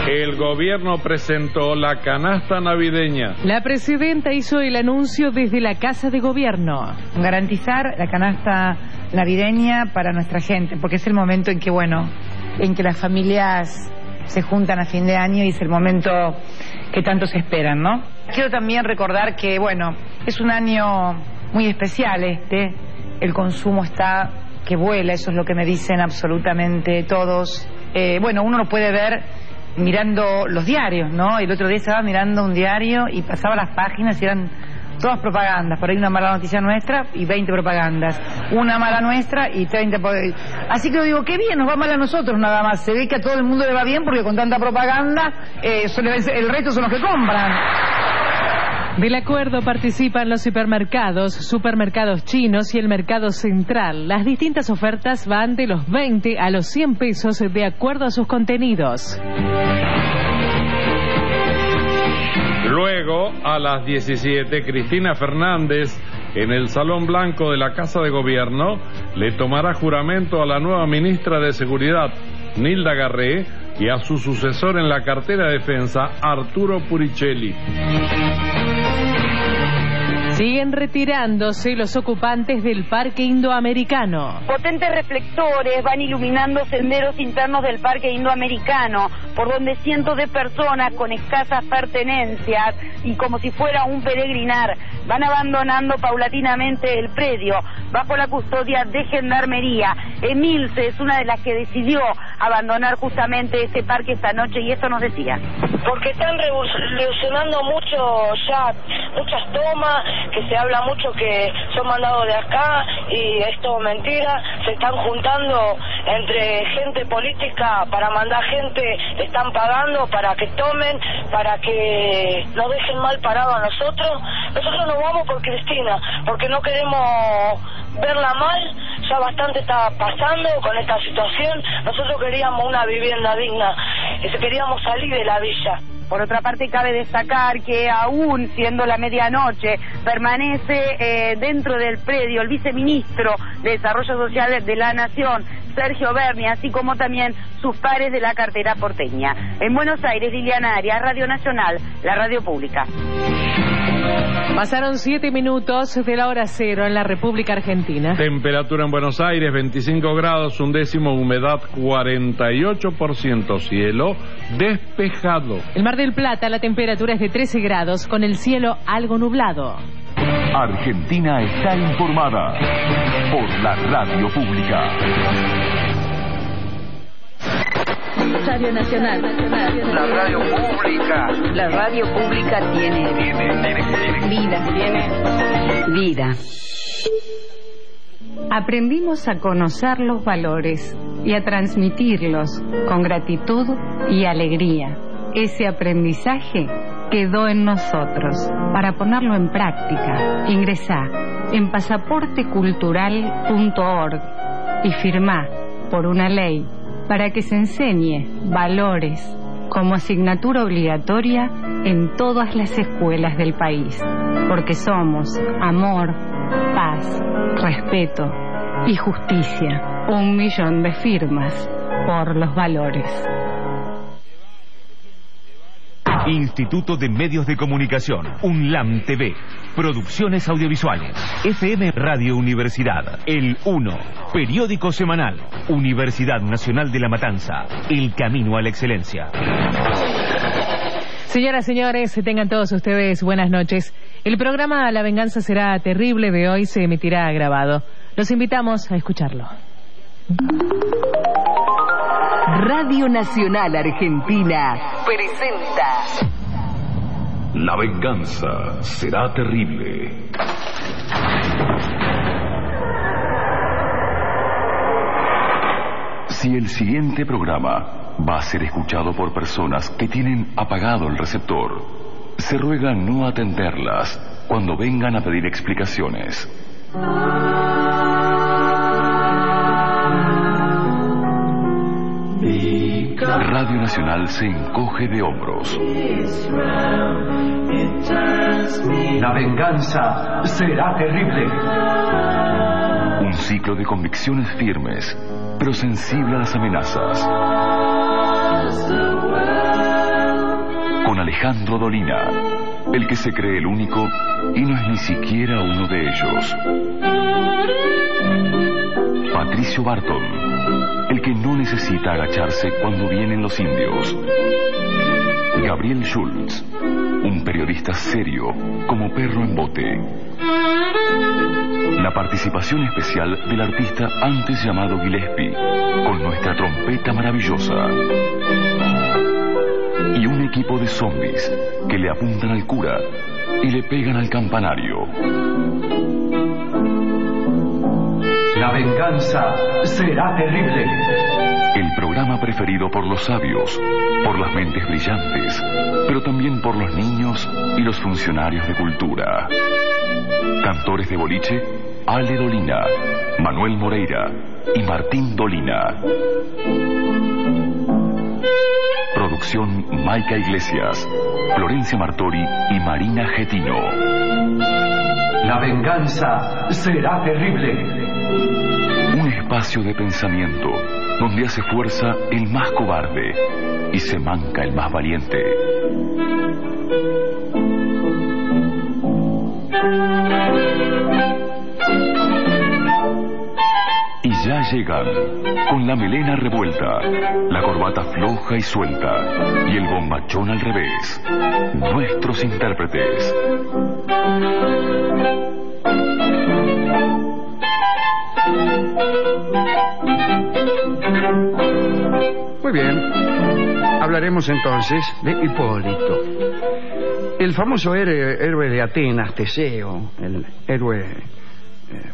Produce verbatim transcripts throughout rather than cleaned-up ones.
El gobierno presentó la canasta navideña. La presidenta hizo el anuncio desde la Casa de Gobierno. Garantizar la canasta navideña para nuestra gente, porque es el momento en que, bueno, en que las familias se juntan a fin de año y es el momento que tanto se esperan, ¿no? Quiero también recordar que, bueno, es un año muy especial este. El consumo está que vuela, eso es lo que me dicen absolutamente todos. Eh, bueno, uno lo puede ver mirando los diarios, ¿no? El otro día estaba mirando un diario y pasaba las páginas y eran todas propagandas. Por ahí una mala noticia nuestra y veinte propagandas. Una mala nuestra y treinta... Así que yo digo, qué bien, nos va mal a nosotros nada más. Se ve que a todo el mundo le va bien porque con tanta propaganda eh, son, el resto son los que compran. Del acuerdo participan los hipermercados, supermercados chinos y el mercado central. Las distintas ofertas van de los veinte a los cien pesos de acuerdo a sus contenidos. Luego, a las diecisiete, Cristina Fernández, en el Salón Blanco de la Casa de Gobierno, le tomará juramento a la nueva ministra de Seguridad, Nilda Garré, y a su sucesor en la cartera de Defensa, Arturo Puricelli. Siguen retirándose los ocupantes del Parque Indoamericano. Potentes reflectores van iluminando senderos internos del Parque Indoamericano, por donde cientos de personas con escasas pertenencias y como si fuera un peregrinar, van abandonando paulatinamente el predio, bajo la custodia de Gendarmería. Emilce es una de las que decidió abandonar justamente este parque esta noche y eso nos decía. Porque están revolucionando mucho ya, muchas tomas, que se habla mucho que son mandados de acá y es todo mentira. Se están juntando entre gente política para mandar gente, le están pagando para que tomen, para que nos dejen mal parado a nosotros. Nosotros nos vamos por Cristina, porque no queremos verla mal, ya bastante está pasando con esta situación. Nosotros queríamos una vivienda digna, queríamos salir de la villa. Por otra parte, cabe destacar que aún siendo la medianoche, permanece eh, dentro del predio el viceministro de Desarrollo Social de la Nación, Sergio Berni, así como también sus pares de la cartera porteña. En Buenos Aires, Liliana Arias, Radio Nacional, la radio pública. Pasaron siete minutos de la hora cero en la República Argentina. Temperatura en Buenos Aires, veinticinco grados, un décimo, humedad cuarenta y ocho por ciento, cielo despejado. El Mar del Plata, la temperatura es de trece grados, con el cielo algo nublado. Argentina está informada por la radio pública. Radio Nacional. La radio pública. La radio pública tiene, tiene, tiene, tiene vida. Tiene vida. Aprendimos a conocer los valores y a transmitirlos con gratitud y alegría. Ese aprendizaje quedó en nosotros. Para ponerlo en práctica, ingresá en pasaporte cultural punto org y firmá por una ley para que se enseñe valores como asignatura obligatoria en todas las escuelas del país, porque somos amor, paz, respeto y justicia. Un millón de firmas por los valores. Instituto de Medios de Comunicación, UNLAM T V, Producciones Audiovisuales, F M Radio Universidad, El uno, Periódico Semanal, Universidad Nacional de La Matanza, El Camino a la Excelencia. Señoras, señores, tengan todos ustedes buenas noches. El programa La Venganza Será Terrible de hoy se emitirá grabado. Los invitamos a escucharlo. Radio Nacional Argentina presenta La Venganza Será Terrible. Si el siguiente programa va a ser escuchado por personas que tienen apagado el receptor, se ruega no atenderlas cuando vengan a pedir explicaciones. Radio Nacional se encoge de hombros. La venganza será terrible. Un ciclo de convicciones firmes, pero sensible a las amenazas. con Alejandro Dolina, el que se cree el único y no es ni siquiera uno de ellos. Patricio Barton, el que no necesita agacharse cuando vienen los indios. Gabriel Schultz, un periodista serio como perro en bote. La participación especial del artista antes llamado Gillespie, con nuestra trompeta maravillosa. Y un equipo de zombies que le apuntan al cura y le pegan al campanario. La venganza será terrible. El programa preferido por los sabios, por las mentes brillantes, pero también por los niños y los funcionarios de cultura. Cantores de boliche, Ale Dolina, Manuel Moreira y Martín Dolina. Producción Maica Iglesias, Florencia Martori y Marina Getino. La venganza será terrible. Un espacio de pensamiento donde hace fuerza el más cobarde y se manca el más valiente. Y ya llegan, con la melena revuelta, la corbata floja y suelta y el bombachón al revés, nuestros intérpretes. Muy bien, hablaremos entonces de Hipólito, el famoso héroe, héroe de Atenas, Teseo, el héroe eh,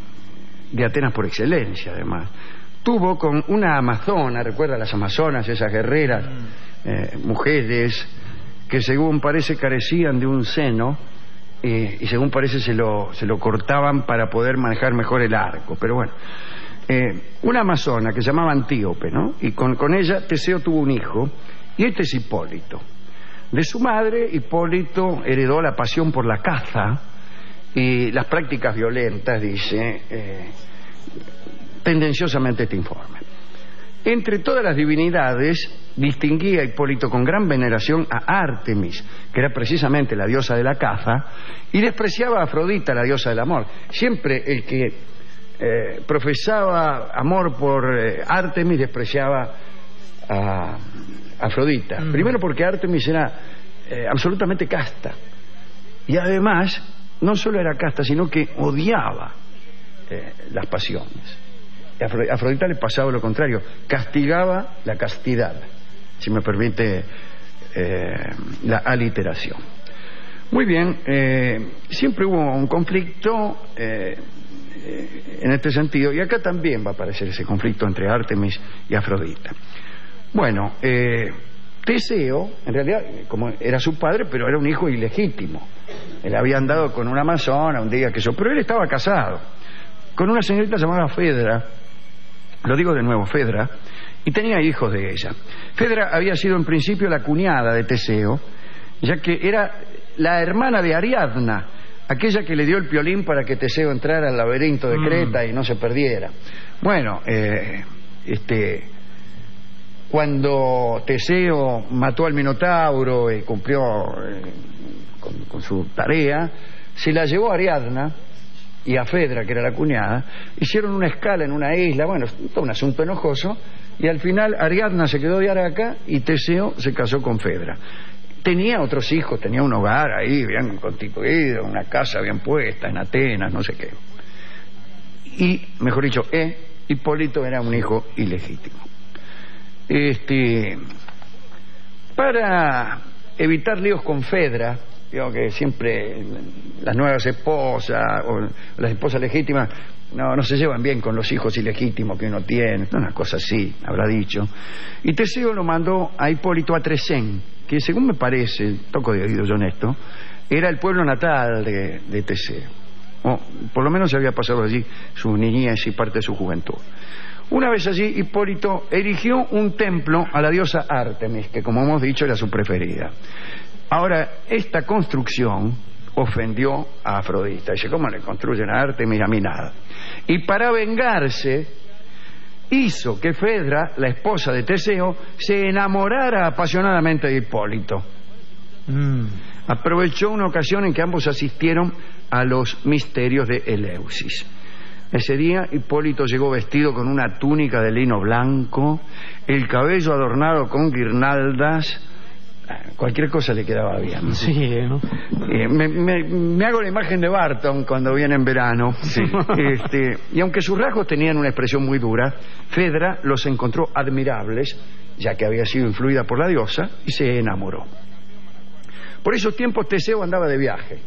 de Atenas por excelencia, además. Tuvo con una amazona, recuerda las amazonas, esas guerreras, eh, mujeres que según parece carecían de un seno eh, y según parece se lo, se lo cortaban para poder manejar mejor el arco, pero bueno. Eh, una amazona que se llamaba Antíope, ¿no? Y con, con ella Teseo tuvo un hijo, y este es Hipólito. De su madre, Hipólito heredó la pasión por la caza y las prácticas violentas, dice eh, tendenciosamente este informe. Entre todas las divinidades, distinguía Hipólito con gran veneración a Artemis, que era precisamente la diosa de la caza, y despreciaba a Afrodita, la diosa del amor. Siempre el que Eh, profesaba amor por eh, Artemis, despreciaba a Afrodita. Mm. Primero porque Artemis era eh, absolutamente casta, y además no solo era casta, sino que odiaba eh, las pasiones. A Afro- Afrodita le pasaba lo contrario, castigaba la castidad, si me permite eh, la aliteración. Muy bien, eh, siempre hubo un conflicto eh, en este sentido, y acá también va a aparecer ese conflicto entre Artemis y Afrodita. Bueno, eh, Teseo, en realidad, como era su padre, pero era un hijo ilegítimo. Él había andado con una amazona un día que yo, pero él estaba casado con una señorita llamada Fedra, lo digo de nuevo, Fedra, y tenía hijos de ella. Fedra había sido en principio la cuñada de Teseo, ya que era la hermana de Ariadna, aquella que le dio el piolín para que Teseo entrara al laberinto de Creta mm. y no se perdiera. Bueno, eh, este, cuando Teseo mató al Minotauro y cumplió eh, con, con su tarea, se la llevó a Ariadna y a Fedra, que era la cuñada, hicieron una escala en una isla, bueno, todo un asunto enojoso, y al final Ariadna se quedó de Araca y Teseo se casó con Fedra. Tenía otros hijos, tenía un hogar ahí bien constituido, una casa bien puesta en Atenas, no sé qué. Y, mejor dicho, eh, Hipólito era un hijo ilegítimo. Este, para evitar líos con Fedra, digo que siempre las nuevas esposas o las esposas legítimas no, no se llevan bien con los hijos ilegítimos que uno tiene, una cosa así, habrá dicho. Y Teseo lo mandó a Hipólito a Tresén, que según me parece, toco de oído yo honesto, era el pueblo natal de, de Teseo. O por lo menos se había pasado allí su niñez y parte de su juventud. Una vez allí, Hipólito erigió un templo a la diosa Artemis, que como hemos dicho era su preferida. Ahora, esta construcción ofendió a Afrodita. Dice, ¿cómo le construyen a Artemis? A mí nada. Y para vengarse, hizo que Fedra, la esposa de Teseo, se enamorara apasionadamente de Hipólito. Mm. Aprovechó una ocasión en que ambos asistieron a los misterios de Eleusis. Ese día Hipólito llegó vestido con una túnica de lino blanco, el cabello adornado con guirnaldas. Cualquier cosa le quedaba bien. Sí, ¿no? Eh, me, me, me hago la imagen de Barton cuando viene en verano. Sí. Este, y aunque sus rasgos tenían una expresión muy dura, Fedra los encontró admirables, ya que había sido influida por la diosa, y se enamoró. Por esos tiempos Teseo andaba de viaje.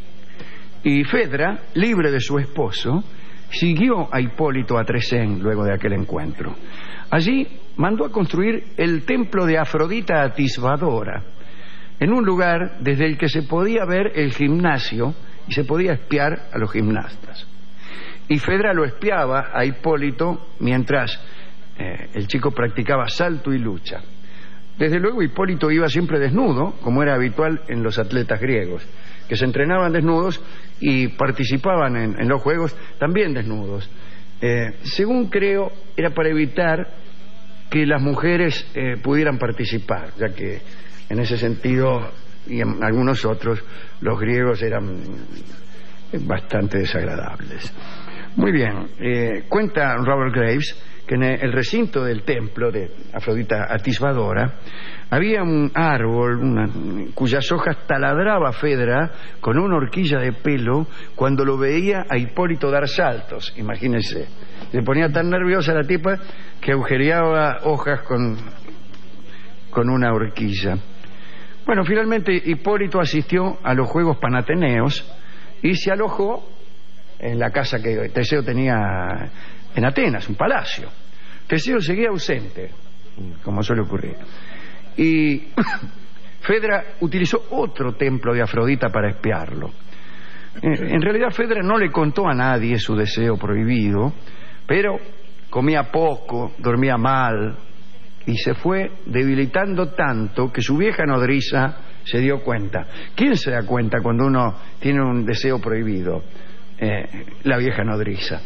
Y Fedra, libre de su esposo, siguió a Hipólito a Tresén luego de aquel encuentro. Allí mandó a construir el templo de Afrodita Atisbadora, en un lugar desde el que se podía ver el gimnasio y se podía espiar a los gimnastas. Y Fedra lo espiaba a Hipólito mientras eh, el chico practicaba salto y lucha. Desde luego Hipólito iba siempre desnudo, como era habitual en los atletas griegos, que se entrenaban desnudos y participaban en, en los juegos también desnudos. Eh, según creo, era para evitar que las mujeres eh, pudieran participar, ya que en ese sentido y en algunos otros los griegos eran bastante desagradables. Muy bien, eh, cuenta Robert Graves que en el recinto del templo de Afrodita Atisbadora había un árbol una, cuyas hojas taladraba Fedra con una horquilla de pelo cuando lo veía a Hipólito dar saltos. Imagínense, se ponía tan nerviosa la tipa que agujereaba hojas con, con una horquilla. Bueno, finalmente Hipólito asistió a los Juegos Panateneos y se alojó en la casa que Teseo tenía en Atenas, un palacio. Teseo seguía ausente, como suele ocurrir. Y Fedra utilizó otro templo de Afrodita para espiarlo. En realidad Fedra no le contó a nadie su deseo prohibido, pero comía poco, dormía mal y se fue debilitando tanto que su vieja nodriza se dio cuenta. ¿Quién se da cuenta cuando uno tiene un deseo prohibido? Eh, la vieja nodriza.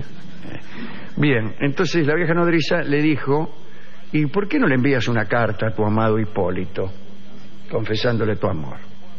Bien, entonces la vieja nodriza le dijo: ¿y por qué no le envías una carta a tu amado Hipólito, confesándole tu amor?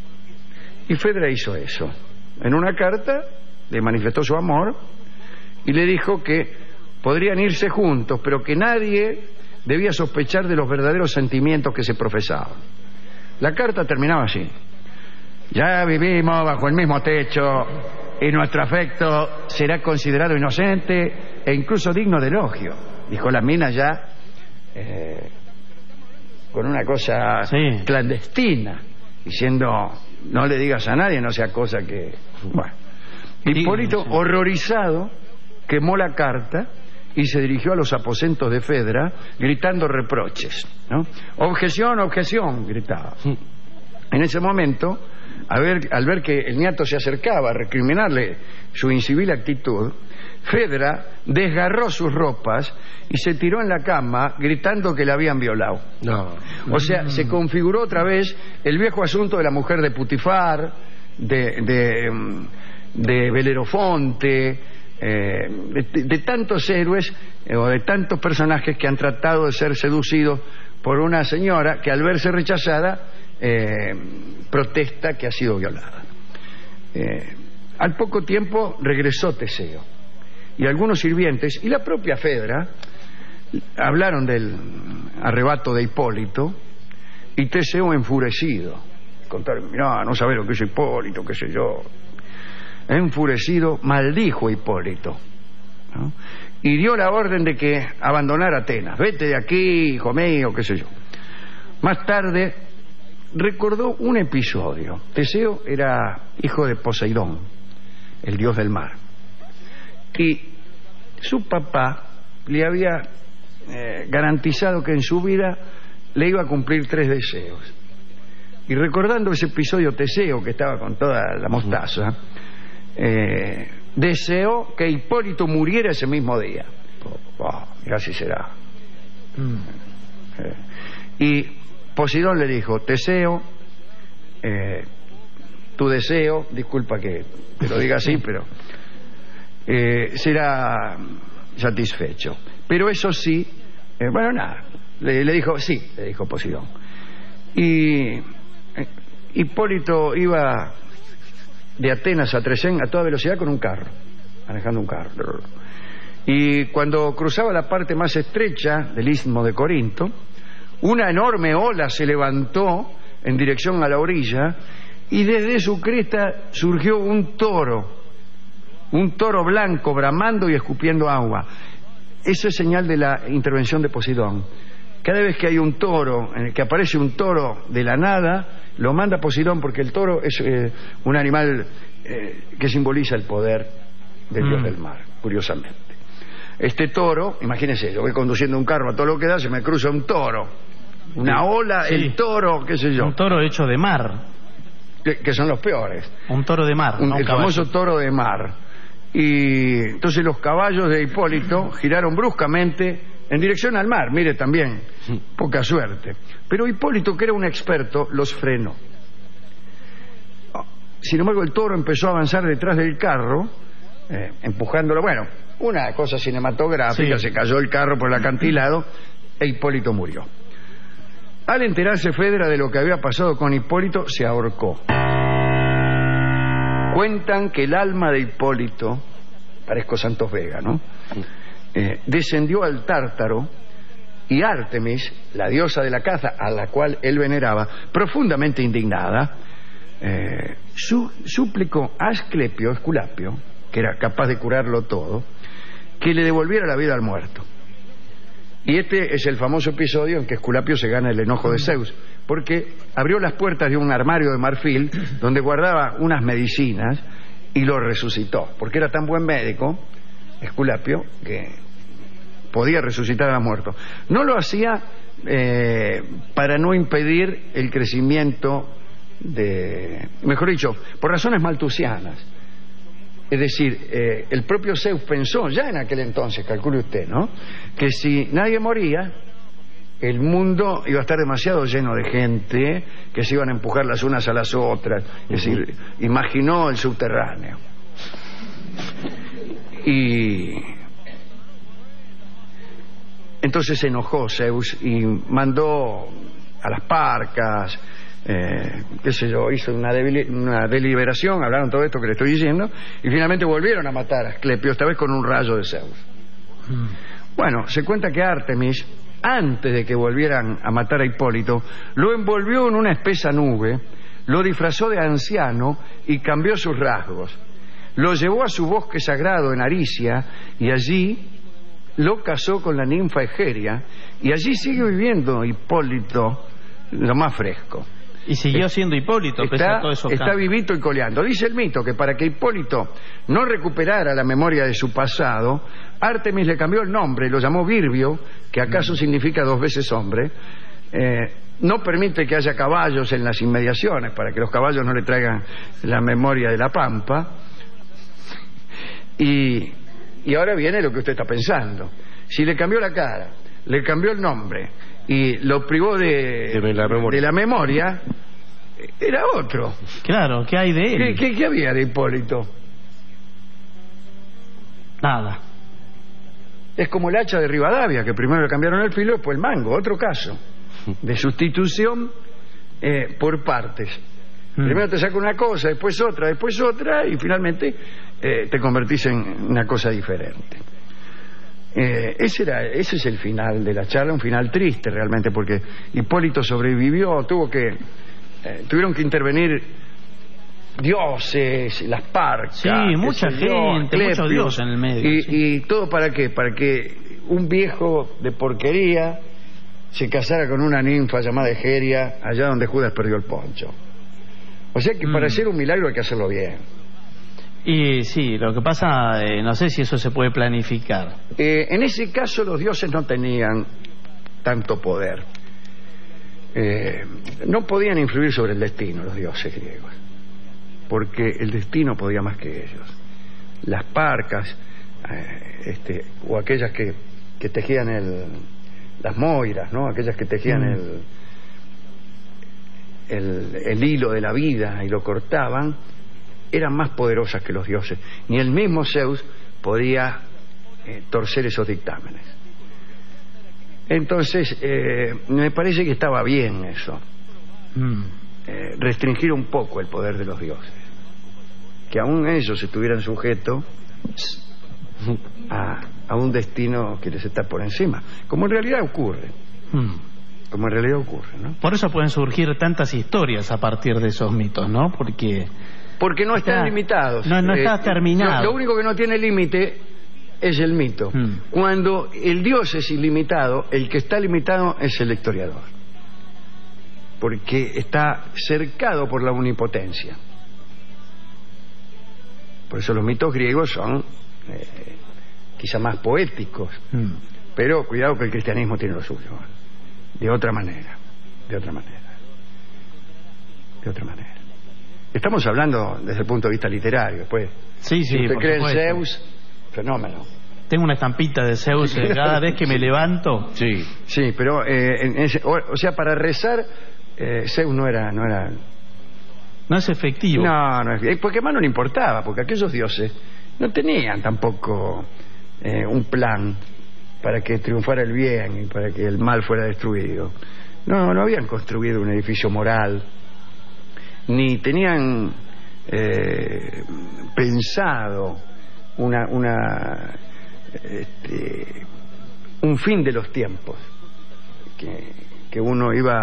Y Fedra hizo eso. En una carta le manifestó su amor y le dijo que podrían irse juntos, pero que nadie debía sospechar de los verdaderos sentimientos que se profesaban. La carta terminaba así: ya vivimos bajo el mismo techo y nuestro afecto será considerado inocente e incluso digno de elogio. Dijo la mina ya eh, con una cosa sí. clandestina, diciendo: no le digas a nadie, no sea cosa que... Bueno, Hipólito, sí, sí. horrorizado, quemó la carta y se dirigió a los aposentos de Fedra gritando reproches, ¿no? Objeción, objeción, gritaba. Sí. En ese momento, a ver, al ver que el niato se acercaba a recriminarle su incivil actitud, Fedra desgarró sus ropas y se tiró en la cama gritando que la habían violado. No. O sea, se configuró otra vez el viejo asunto de la mujer de Putifar, de, de, de Belerofonte, eh, de, de tantos héroes eh, o de tantos personajes que han tratado de ser seducidos por una señora que al verse rechazada eh, protesta que ha sido violada. Eh, al poco tiempo regresó Teseo y algunos sirvientes y la propia Fedra hablaron del arrebato de Hipólito y Teseo, enfurecido, contaron: mirá, no sabés lo que es Hipólito, qué sé yo. Enfurecido, maldijo a Hipólito, ¿no? Y dio la orden de que abandonara Atenas. Vete de aquí, hijo mío, qué sé yo. Más tarde recordó un episodio. Teseo era hijo de Poseidón, el dios del mar, y su papá le había eh, garantizado que en su vida le iba a cumplir tres deseos. Y recordando ese episodio, Teseo, que estaba con toda la mostaza, eh, deseó que Hipólito muriera ese mismo día. Oh, oh, y así será. Mm. Eh, y Poseidón le dijo: Teseo, eh, tu deseo, disculpa que te lo diga así, pero eh, será satisfecho. Pero eso sí, eh, bueno, nada, le, le dijo sí, le dijo Poseidón. Y eh, Hipólito iba de Atenas a Tresén a toda velocidad con un carro, manejando un carro. Y cuando cruzaba la parte más estrecha del istmo de Corinto, una enorme ola se levantó en dirección a la orilla y desde su cresta surgió un toro, un toro blanco bramando y escupiendo agua. Eso es señal de la intervención de Poseidón. Cada vez que hay un toro, en el que aparece un toro de la nada, lo manda Poseidón, porque el toro es eh, un animal eh, que simboliza el poder del mm. dios del mar, curiosamente. Este toro, imagínense, yo voy conduciendo un carro a todo lo que da, se me cruza un toro, una ola, sí. El toro, qué sé yo. Un toro hecho de mar. Que, que son los peores. Un toro de mar. Un, no un el famoso toro de mar. Y entonces los caballos de Hipólito giraron bruscamente en dirección al mar. Mire, también, poca suerte. Pero Hipólito, que era un experto, los frenó. Sin embargo, el toro empezó a avanzar detrás del carro, eh, empujándolo. Bueno, una cosa cinematográfica, sí. Se cayó el carro por el acantilado e Hipólito murió. Al enterarse Fedra de lo que había pasado con Hipólito, se ahorcó. Cuentan que el alma de Hipólito, parezco Santos Vega, ¿no? Eh, descendió al Tártaro y Ártemis, la diosa de la caza a la cual él veneraba, profundamente indignada, eh, su, suplicó a Asclepio, Esculapio, que era capaz de curarlo todo, que le devolviera la vida al muerto. Y este es el famoso episodio en que Esculapio se gana el enojo de Zeus, porque abrió las puertas de un armario de marfil donde guardaba unas medicinas y lo resucitó, porque era tan buen médico Esculapio que podía resucitar a los muertos. No lo hacía eh, para no impedir el crecimiento de, mejor dicho, por razones maltusianas. Es decir, eh, el propio Zeus pensó ya en aquel entonces, calcule usted, ¿no?, que si nadie moría, el mundo iba a estar demasiado lleno de gente que se iban a empujar las unas a las otras. Es decir, imaginó el subterráneo. Y entonces se enojó Zeus y mandó a las parcas, eh, qué sé yo, hizo una, una deliberación, hablaron todo esto que le estoy diciendo, y finalmente volvieron a matar a Asclepio, esta vez con un rayo de Zeus. Mm. Bueno, se cuenta que Ártemis, antes de que volvieran a matar a Hipólito, lo envolvió en una espesa nube, lo disfrazó de anciano y cambió sus rasgos. Lo llevó a su bosque sagrado en Aricia y allí lo casó con la ninfa Egeria, y allí sigue viviendo Hipólito lo más fresco. Y siguió siendo Hipólito, está, pese a todo eso. Está vivito y coleando. Dice el mito que para que Hipólito no recuperara la memoria de su pasado, Ártemis le cambió el nombre, lo llamó Virbio, que acaso mm. significa dos veces hombre. Eh, no permite que haya caballos en las inmediaciones, para que los caballos no le traigan la memoria de la pampa. Y, y ahora viene lo que usted está pensando. Si le cambió la cara, le cambió el nombre y lo privó de, de, la, memoria. de la memoria, era otro. Claro, ¿qué hay de él? ¿Qué, qué, qué había de Hipólito? Nada. Es como el hacha de Rivadavia, que primero le cambiaron el filo y después el mango. Otro caso de sustitución eh, por partes. Mm. Primero te saca una cosa, después otra, después otra, y finalmente eh, te convertís en una cosa diferente. Eh, ese, era, ese es el final de la charla, un final triste realmente, porque Hipólito sobrevivió, tuvo que eh, tuvieron que intervenir dioses, las parcas, sí, mucha gente, Dios, mucho dios en el medio. Y, sí. y todo para qué, para que un viejo de porquería se casara con una ninfa llamada Egeria, allá donde Judas perdió el poncho. O sea que mm. para hacer un milagro hay que hacerlo bien. Y sí, lo que pasa, eh, no sé si eso se puede planificar. Eh, en ese caso los dioses no tenían tanto poder. Eh, no podían influir sobre el destino los dioses griegos, porque el destino podía más que ellos. Las parcas, eh, este, o aquellas que, que tejían el, las moiras, ¿no? Aquellas que tejían mm. el, el, el hilo de la vida y lo cortaban, eran más poderosas que los dioses. Ni el mismo Zeus podía eh, torcer esos dictámenes. Entonces, eh, me parece que estaba bien eso. Mm. eh, restringir un poco el poder de los dioses, que aún ellos estuvieran sujetos a, a un destino que les está por encima, como en realidad ocurre. Hmm. Como en realidad ocurre, ¿no? Por eso pueden surgir tantas historias a partir de esos mitos, ¿no? Porque porque no están está, limitados. No, no está eh, terminado. Lo, lo único que no tiene límite es el mito. Hmm. Cuando el Dios es ilimitado, el que está limitado es el historiador, porque está cercado por la omnipotencia. Por eso los mitos griegos son eh, quizá más poéticos, hmm. pero cuidado que el cristianismo tiene lo suyo. De otra manera, de otra manera, de otra manera. Estamos hablando desde el punto de vista literario, pues. Sí, sí, si usted por cree supuesto. en Zeus, fenómeno. Tengo una estampita de Zeus sí, cada vez que me levanto. Sí, sí, pero eh, en ese, o, o sea, para rezar, eh, Zeus no era, no era. No es efectivo. No, no es, porque más no le importaba, porque aquellos dioses no tenían tampoco eh, un plan para que triunfara el bien y para que el mal fuera destruido. No, no habían construido un edificio moral, ni tenían eh, pensado una, una este, un fin de los tiempos que, que uno iba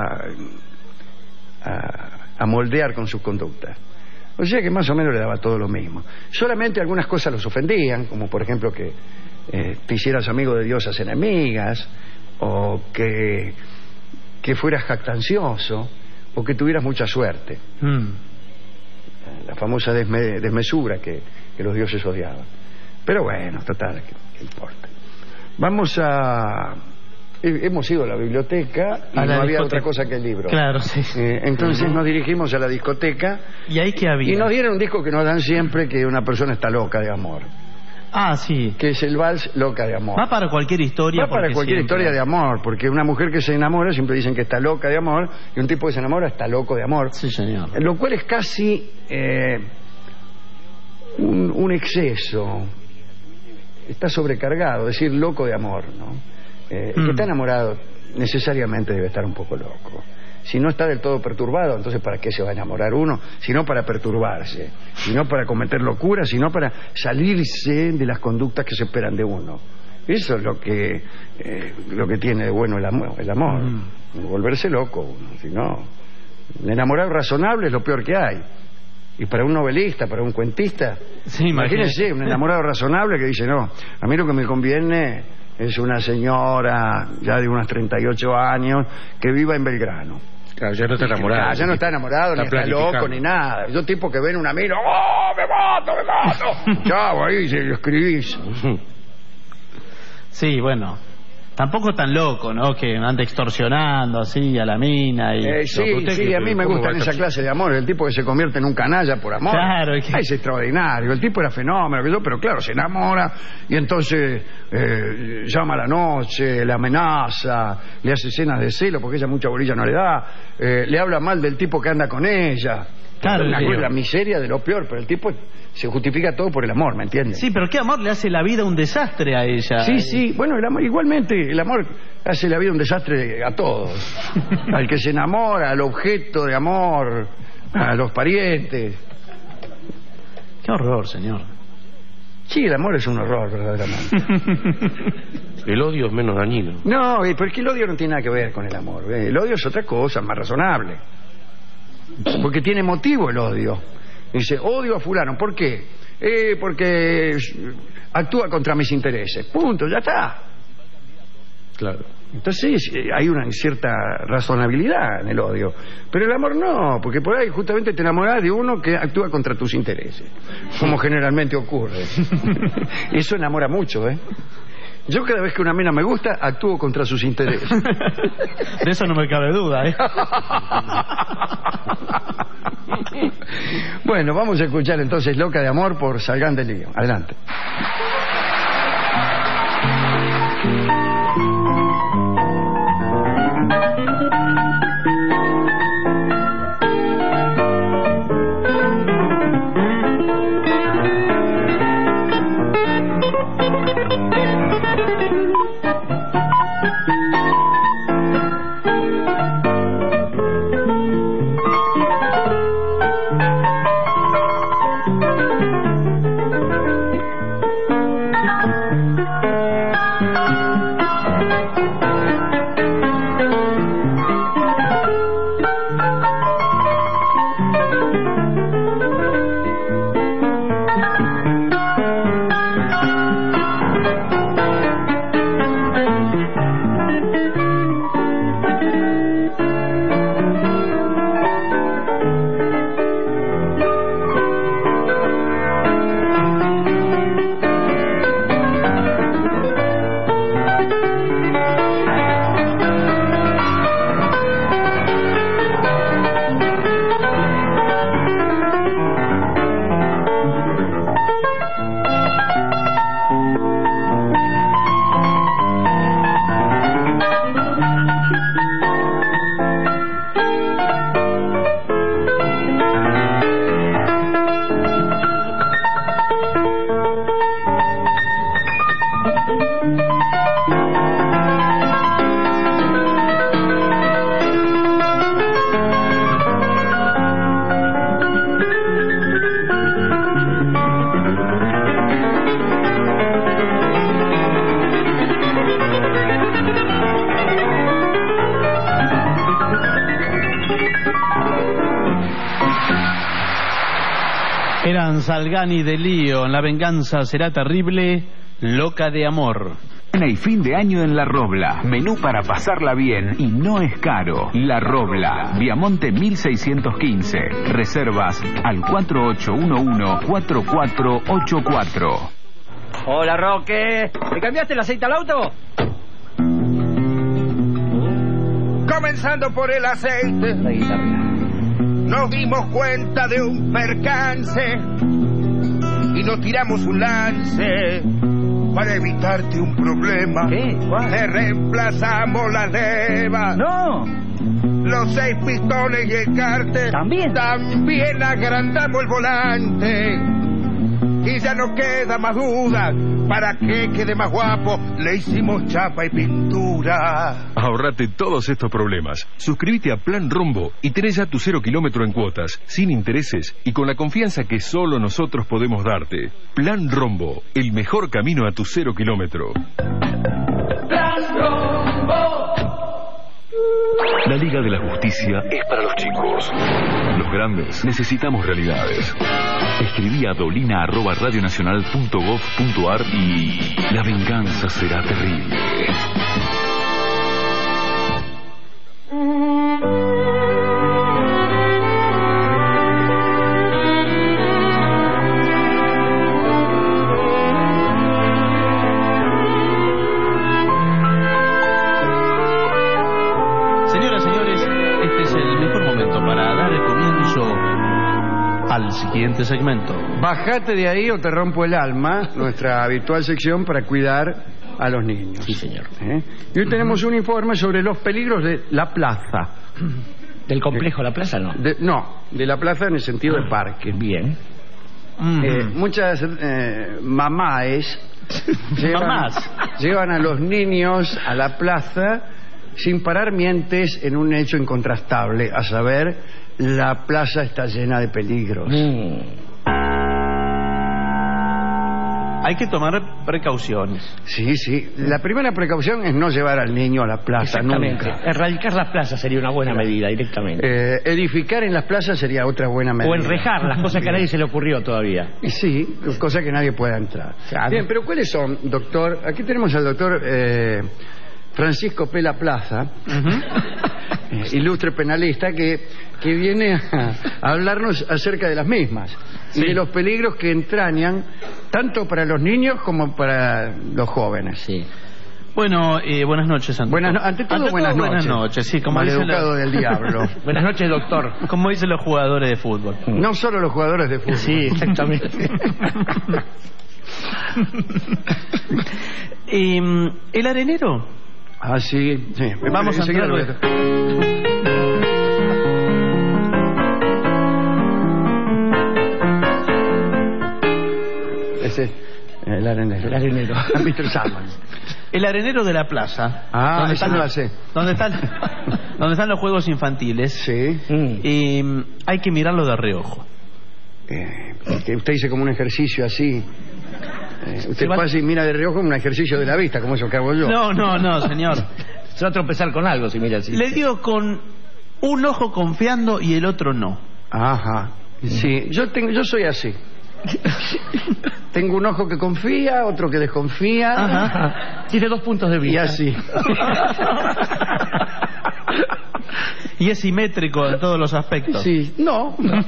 a, a moldear con sus conductas. O sea que más o menos le daba todo lo mismo. Solamente algunas cosas los ofendían, como por ejemplo que Eh, te hicieras amigo de diosas enemigas, o que, que fueras jactancioso, o que tuvieras mucha suerte. Mm. La famosa desme, desmesura que, que los dioses odiaban. Pero bueno, total, ¿qué, qué importa? Vamos a... Hemos ido a la biblioteca y a no había discoteca. Otra cosa que el libro. Claro, sí. Eh, entonces nos dirigimos a la discoteca. ¿Y ahí qué había? Y nos dieron un disco que nos dan siempre, que una persona está loca de amor. Ah, sí. Que es el vals Loca de Amor. Va para cualquier historia. Va para cualquier siempre... historia de amor, porque una mujer que se enamora siempre dicen que está loca de amor, y un tipo que se enamora está loco de amor. Sí, señor. Lo cual es casi eh, un, un exceso. Está sobrecargado, decir loco de amor, ¿no? Eh, mm. El que está enamorado necesariamente debe estar un poco loco. Si no está del todo perturbado, entonces ¿para qué se va a enamorar uno? Si no para perturbarse, si no para cometer locuras, sino para salirse de las conductas que se esperan de uno. Eso es lo que eh, lo que tiene de bueno el amor, el amor. Mm. Volverse loco uno, si no. Un enamorado razonable es lo peor que hay. Y para un novelista, para un cuentista, sí, imagínense, un enamorado razonable que dice, no, a mí lo que me conviene es una señora ya de unos treinta y ocho años que viva en Belgrano. Claro, ya no está enamorado. Ah, ya no está enamorado, está ni está loco, ni nada. Yo tipo que ven una mina, ¡oh, me mato, me mato! Chau, ahí se lo escribís. Sí, bueno, tampoco tan loco, ¿no? Que anda extorsionando así a la mina. Y... Eh, sí, sí, a mí me gustan esa clase de amor. El tipo que se convierte en un canalla por amor. Claro. Que... Ah, es extraordinario. El tipo era fenómeno, pero claro, se enamora y entonces eh, llama a la noche, le amenaza, le hace escenas de celo porque ella mucha bolilla no le da, eh, le habla mal del tipo que anda con ella. Claro, una, la miseria de lo peor, pero el tipo se justifica todo por el amor, ¿me entiendes? Sí, pero ¿qué amor le hace la vida un desastre a ella? Sí, sí, bueno, el amor, igualmente el amor hace la vida un desastre a todos. Al que se enamora, al objeto de amor, a los parientes. Qué horror, señor. Sí, el amor es un horror, verdaderamente. El odio es menos dañino. No, porque el odio no tiene nada que ver con el amor. El odio es otra cosa, más razonable. Porque tiene motivo el odio. Dice, odio a fulano. ¿Por qué? Eh, porque actúa contra mis intereses. Punto, ya está. Claro. Entonces hay una cierta razonabilidad en el odio. Pero el amor no, porque por ahí justamente te enamorás de uno que actúa contra tus intereses, como generalmente ocurre. Eso enamora mucho, ¿eh? Yo cada vez que una mina me gusta, actúo contra sus intereses. De eso no me cabe duda, ¿eh? Bueno, vamos a escuchar entonces Loca de Amor por Salgán del Lío. Adelante. Eran Salgani de Lío, La venganza será terrible, Loca de amor. Y fin de año en La Robla. Menú para pasarla bien y no es caro. La Robla, Viamonte mil seiscientos quince. Reservas al cuatro ocho uno uno cuatro cuatro ocho cuatro. Hola, Roque. ¿Le cambiaste el aceite al auto? Comenzando por el aceite, nos dimos cuenta de un percance y nos tiramos un lance para evitarte un problema. ¿Qué? Te reemplazamos la leva. No. Los seis pistones y el cárter. También. También agrandamos el volante. Y ya no queda más duda. Para que quede más guapo, le hicimos chapa y pintura. Ahorrate todos estos problemas. Suscríbete a Plan Rombo y tenés ya tu cero kilómetro en cuotas, sin intereses y con la confianza que solo nosotros podemos darte. Plan Rombo, el mejor camino a tu cero kilómetro. Plan Rombo. La Liga de la Justicia es para los chicos. Los grandes necesitamos realidades. Escribí a dolina arroba radionacional punto gov punto ar y la venganza será terrible. Al siguiente segmento. Bájate de ahí o te rompo el alma, nuestra habitual sección para cuidar a los niños. Sí, señor. ¿Eh? Y hoy tenemos un informe sobre los peligros de la plaza. ¿Del complejo La Plaza, no? De, no, de la plaza en el sentido de parque. Bien. Eh, muchas eh, mamás llevan, Mamás. llevan a los niños a la plaza sin parar mientes en un hecho incontrastable, a saber, la plaza está llena de peligros. Mm. Hay que tomar precauciones. Sí, sí. La primera precaución es no llevar al niño a la plaza Exactamente. nunca. Erradicar las plazas sería una buena medida directamente. Eh, edificar en las plazas sería otra buena medida. O enrejar, las cosas que a nadie se le ocurrió todavía. Y sí, cosas que nadie pueda entrar. Claro. Bien, pero ¿cuáles son, doctor? Aquí tenemos al doctor eh, Francisco Pela Plaza, uh-huh. eh, ilustre penalista, que, que viene a, a hablarnos acerca de las mismas. Sí. Y de los peligros que entrañan tanto para los niños como para los jóvenes. Sí. Bueno, eh, buenas noches, ante buenas, todo. Ante todo, ante buenas, todo noches. buenas noches. Sí, como Maleducado la... del diablo. Buenas noches, doctor. Como dicen los jugadores de fútbol. No solo los jugadores de fútbol. Sí, exactamente. y, ¿El arenero? Ah, sí. sí. Vamos a entrar. Ese, el arenero. El arenero. mister Salman. El arenero de la plaza. Ah, donde eso están, no lo sé. donde están, donde están los juegos infantiles. Sí. Y mm, hay que mirarlo de reojo. Eh, que usted dice como un ejercicio así. Eh, usted va... pasa y mira de reojo como un ejercicio de la vista, como eso que hago yo. No, no, no, señor. Se va a tropezar con algo si mira así. Le digo con un ojo confiando y el otro no. Ajá. Sí, yo tengo, yo soy así. Tengo un ojo que confía, otro que desconfía. Ajá. Tiene dos puntos de vista. Y así. Y es simétrico en todos los aspectos. Sí, no. no.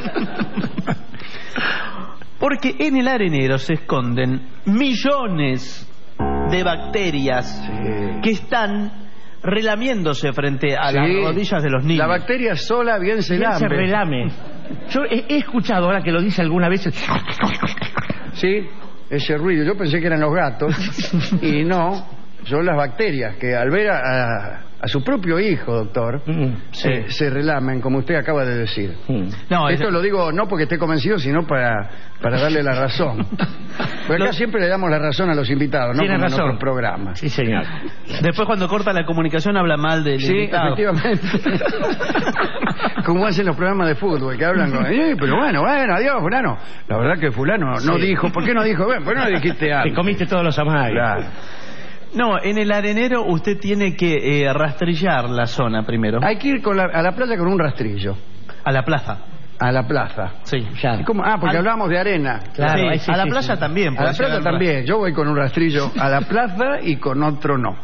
Porque en el arenero se esconden millones de bacterias sí. que están relamiéndose frente a sí. las rodillas de los niños. La bacteria sola bien se bien lame. se relame. Yo he, he escuchado, ahora que lo dice alguna vez... Sí, ese ruido. Yo pensé que eran los gatos y no, son las bacterias que al ver a, a, a su propio hijo, doctor, mm, sí. eh, se relamen, como usted acaba de decir. Mm. No, Esto es... lo digo no porque esté convencido, sino para, para darle la razón. Porque acá lo... siempre le damos la razón a los invitados, no Tiene como razón. en otros programas. Sí, señor. Después cuando corta la comunicación habla mal del sí, invitado. Sí, efectivamente. Como hacen los programas de fútbol, que hablan con... Eh, pero bueno, bueno, adiós, fulano. La verdad que fulano no sí. dijo... ¿Por qué no dijo? Bueno, ¿por qué no dijiste algo? Te comiste todos los amagues. Claro. No, en el arenero usted tiene que eh, rastrillar la zona primero. Hay que ir con la, a la playa con un rastrillo. ¿A la plaza? A la plaza. Sí. Ya. ¿Cómo? Ah, porque Al... hablábamos de arena. Claro, sí, sí, a la sí, playa sí. también. A la playa también. Yo voy con un rastrillo a la plaza y con otro no.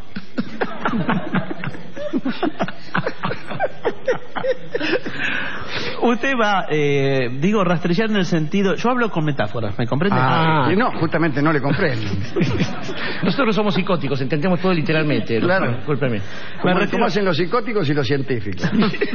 Usted va, eh, digo, rastrillar en el sentido... Yo hablo con metáforas, ¿me comprende? Ah, ah. No, justamente no le comprendo. Nosotros somos psicóticos, entendemos todo literalmente. Claro. Discúlpeme. ¿Cómo, refiero... ¿Cómo hacen los psicóticos y los científicos?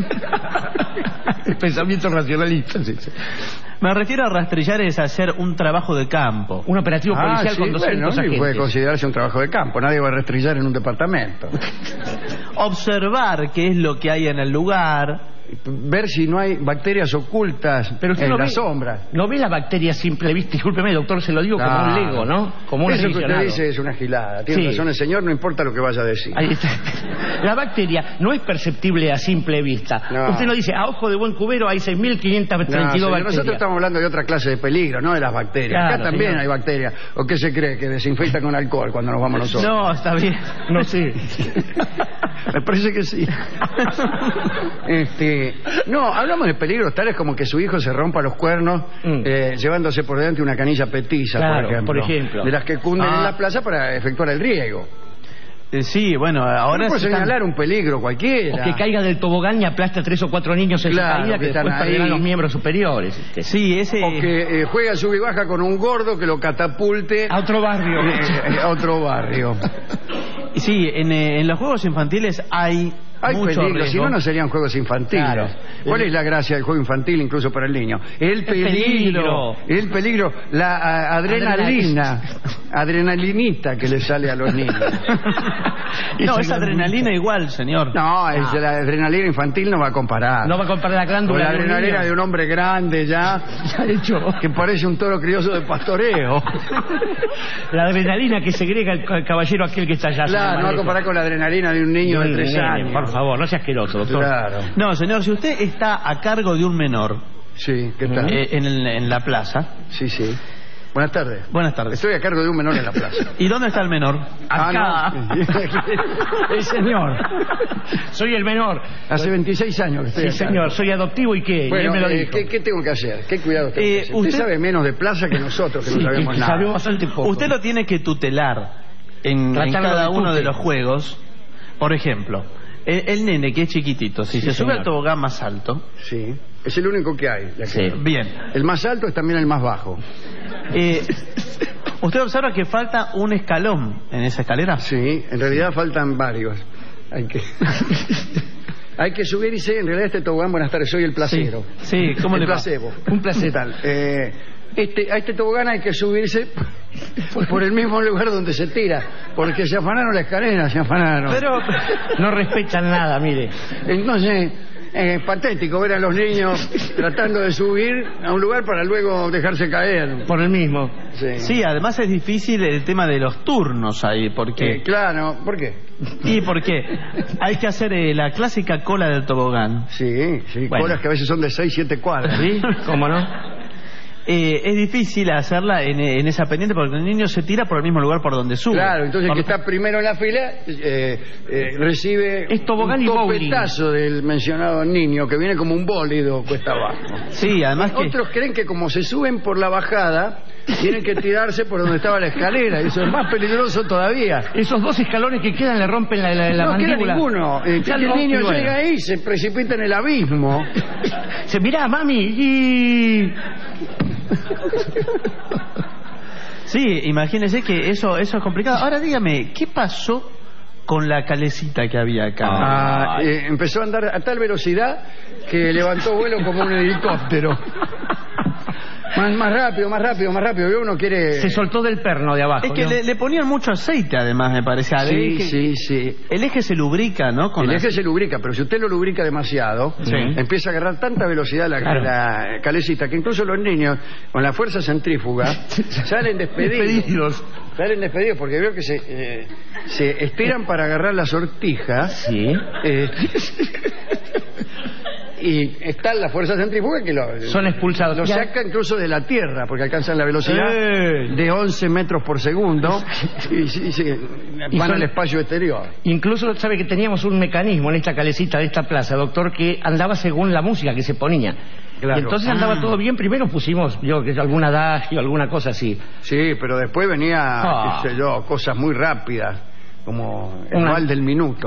El pensamiento racionalista. Sí, sí. Me refiero a rastrillar es hacer un trabajo de campo. Un operativo policial ah, sí, con doscientos bueno, agentes. Puede considerarse un trabajo de campo. Nadie va a rastrillar en un departamento. Observar qué es lo que hay en el lugar. Ver si no hay bacterias ocultas Pero usted en no la ve, sombra. No ve la bacteria a simple vista. Discúlpeme, doctor, se lo digo no, como un lego, ¿no? Como un Eso que aficionado. usted dice es una gilada. Tiene sí. razón el señor, no importa lo que vaya a decir. Ahí está. La bacteria no es perceptible a simple vista. No. Usted nos dice, a ojo de buen cubero hay seis mil quinientas treinta y dos no, bacterias. Nosotros estamos hablando de otra clase de peligro, no de las bacterias. Claro, Acá también señor. hay bacterias. ¿O qué se cree? ¿Que desinfecta con alcohol cuando nos vamos nosotros? No, está bien. No sé. Me parece que sí. este, no, hablamos de peligros tales como que su hijo se rompa los cuernos mm. eh, llevándose por delante una canilla petiza, claro, por ejemplo, por ejemplo. de las que cunden ah. en la plaza para efectuar el riego. Eh, sí, bueno, ahora... No puede señalar están... un peligro cualquiera. O que caiga del tobogán y aplaste a tres o cuatro niños en claro, su caída que, que después perderán los miembros superiores. Sí, ese... O que eh, juega sub y baja con un gordo que lo catapulte... A otro barrio. Eh, a otro barrio. Sí, en, eh, en los juegos infantiles hay... Hay mucho peligro, riesgo. si no, no serían juegos infantiles. Claro. ¿Cuál es la gracia del juego infantil, incluso para el niño? El peligro, el peligro, la a, adrenalina, adrenalinita que le sale a los niños. No, es adrenalina igual, señor. No, es la adrenalina infantil no va a comparar. No va a comparar la glándula. Con la adrenalina de un hombre grande ya, ya hecho. que parece un toro crioso de pastoreo. La adrenalina que segrega el, el caballero aquel que está allá. Claro, no va a comparar con la adrenalina de un niño de tres años. Por favor, no sea asqueroso, doctor. Claro. No, señor, si usted está a cargo de un menor... Sí, ¿qué tal? Eh, en, el, en la plaza... Sí, sí. Buenas tardes. Buenas tardes. Estoy a cargo de un menor en la plaza. ¿Y dónde está el menor? Acá. Ah, no. El señor. Soy el menor. Hace veintiséis años que estoy Sí, acá. señor. Soy adoptivo y qué. Bueno, y él me lo eh, dijo. ¿qué, ¿qué tengo que hacer? ¿Qué cuidado tengo Eh, que hacer? usted... Usted sabe menos de plaza que nosotros, que sí, no sabemos que nada. sabemos bastante poco. Usted lo tiene que tutelar en, en cada de uno tute. de los juegos. Por ejemplo... El, el nene que es chiquitito, si sí, se sube señor. al tobogán más alto... Sí, es el único que hay. Sí, bien. El más alto es también el más bajo. Eh, ¿Usted observa que falta un escalón en esa escalera? Sí, en realidad faltan varios. Hay que... Hay que subir y dice, en realidad este tobogán, buenas tardes, soy el placero. Sí, sí. ¿Cómo el le va? placebo. Un placebo. Eh, este, a este tobogán hay que subirse por, por el mismo lugar donde se tira, porque se afanaron la escalera, se afanaron. Pero no respetan nada, mire. Entonces, es patético ver a los niños tratando de subir a un lugar para luego dejarse caer. Por el mismo. Sí, sí, además es difícil el tema de los turnos ahí, porque... Eh, claro, ¿por qué? ¿Y por qué? Hay que hacer eh, la clásica cola del tobogán. Sí, sí, bueno. colas que a veces son de seis, siete cuadras. ¿Sí? ¿Cómo no? Eh, es difícil hacerla en, en esa pendiente porque el niño se tira por el mismo lugar por donde sube. Claro, entonces por... el que está primero en la fila eh, eh, recibe es tobogán un y bowling. copetazo del mencionado niño que viene como un bólido cuesta abajo. Sí, además que... Otros creen que como se suben por la bajada tienen que tirarse por donde estaba la escalera y eso es más peligroso todavía. Esos dos escalones que quedan le rompen la, la, la no mandíbula. queda ninguno. Eh, Ya el no, niño bueno. llega ahí y se precipita en el abismo. Se mira, mami, y... Sí, imagínese que eso, eso es complicado. Ahora dígame, ¿qué pasó con la calecita que había acá? Ah, eh, empezó a andar a tal velocidad que levantó vuelo como un helicóptero. Más, más rápido, más rápido, más rápido. Uno quiere... Se soltó del perno de abajo. Es que ¿no? le, le ponían mucho aceite, además, me parece. Sí, eje, sí, sí. El eje se lubrica, ¿no? Con el la... eje se lubrica, pero si usted lo lubrica demasiado, sí. empieza a agarrar tanta velocidad la, claro. la calecita que incluso los niños, con la fuerza centrífuga, salen despedidos. despedidos. Salen despedidos porque veo que se, eh, se estiran para agarrar la sortija. Sí. Eh, y está la fuerza centrífuga que lo, son expulsados. Lo saca incluso de la tierra porque alcanzan la velocidad ¡Eh! de once metros por segundo y, y, y van son, al espacio exterior. Incluso sabe que teníamos un mecanismo en esta calecita de esta plaza, doctor, que andaba según la música que se ponía. Claro. Y entonces andaba Ah. todo bien. Primero pusimos, yo, que algún adagio, alguna cosa así. Sí, pero después venía, Ah. qué sé yo, cosas muy rápidas, como el Una- mal del minuto.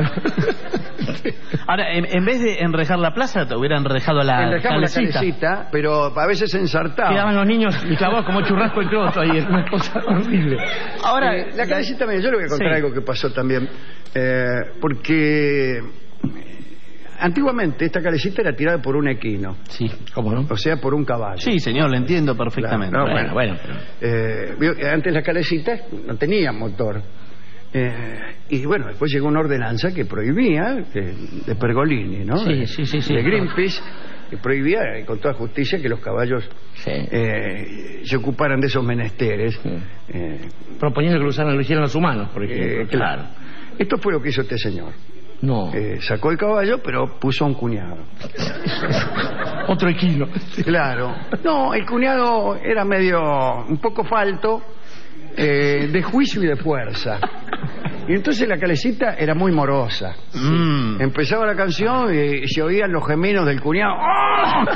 Ahora, en, en vez de enrejar la plaza, te hubieran enrejado la Enrejamos la calecita. calecita, pero a veces se ensartaba. Quedaban los niños y clavados como churrasco el croto ahí, es una cosa horrible. Ahora, eh, la calecita, mira, yo le voy a contar Sí. algo que pasó también. Eh, porque antiguamente esta calecita era tirada por un equino. Sí, ¿cómo no? O sea, por un caballo. Sí, señor, lo entiendo perfectamente. Claro, no, Bueno, bueno, Eh, vio que antes la calecita no tenía motor. Eh, y bueno, después llegó una ordenanza que prohibía, que- de Pergolini, ¿no? Sí, sí, sí, sí. De Greenpeace, que prohibía eh, con toda justicia que los caballos eh, se ocuparan de esos menesteres. Eh, Proponiendo que lo usaran, lo hicieran los humanos, por ejemplo. eh, claro. Esto fue lo que hizo este señor. No. Eh, sacó el caballo, pero puso a un cuñado. Otro equino. Claro. No, el cuñado era medio, un poco falto, eh, de juicio y de fuerza. Y entonces la calecita era muy morosa. Mm. Empezaba la canción y se oían los gemidos del cuñado. ¡Oh!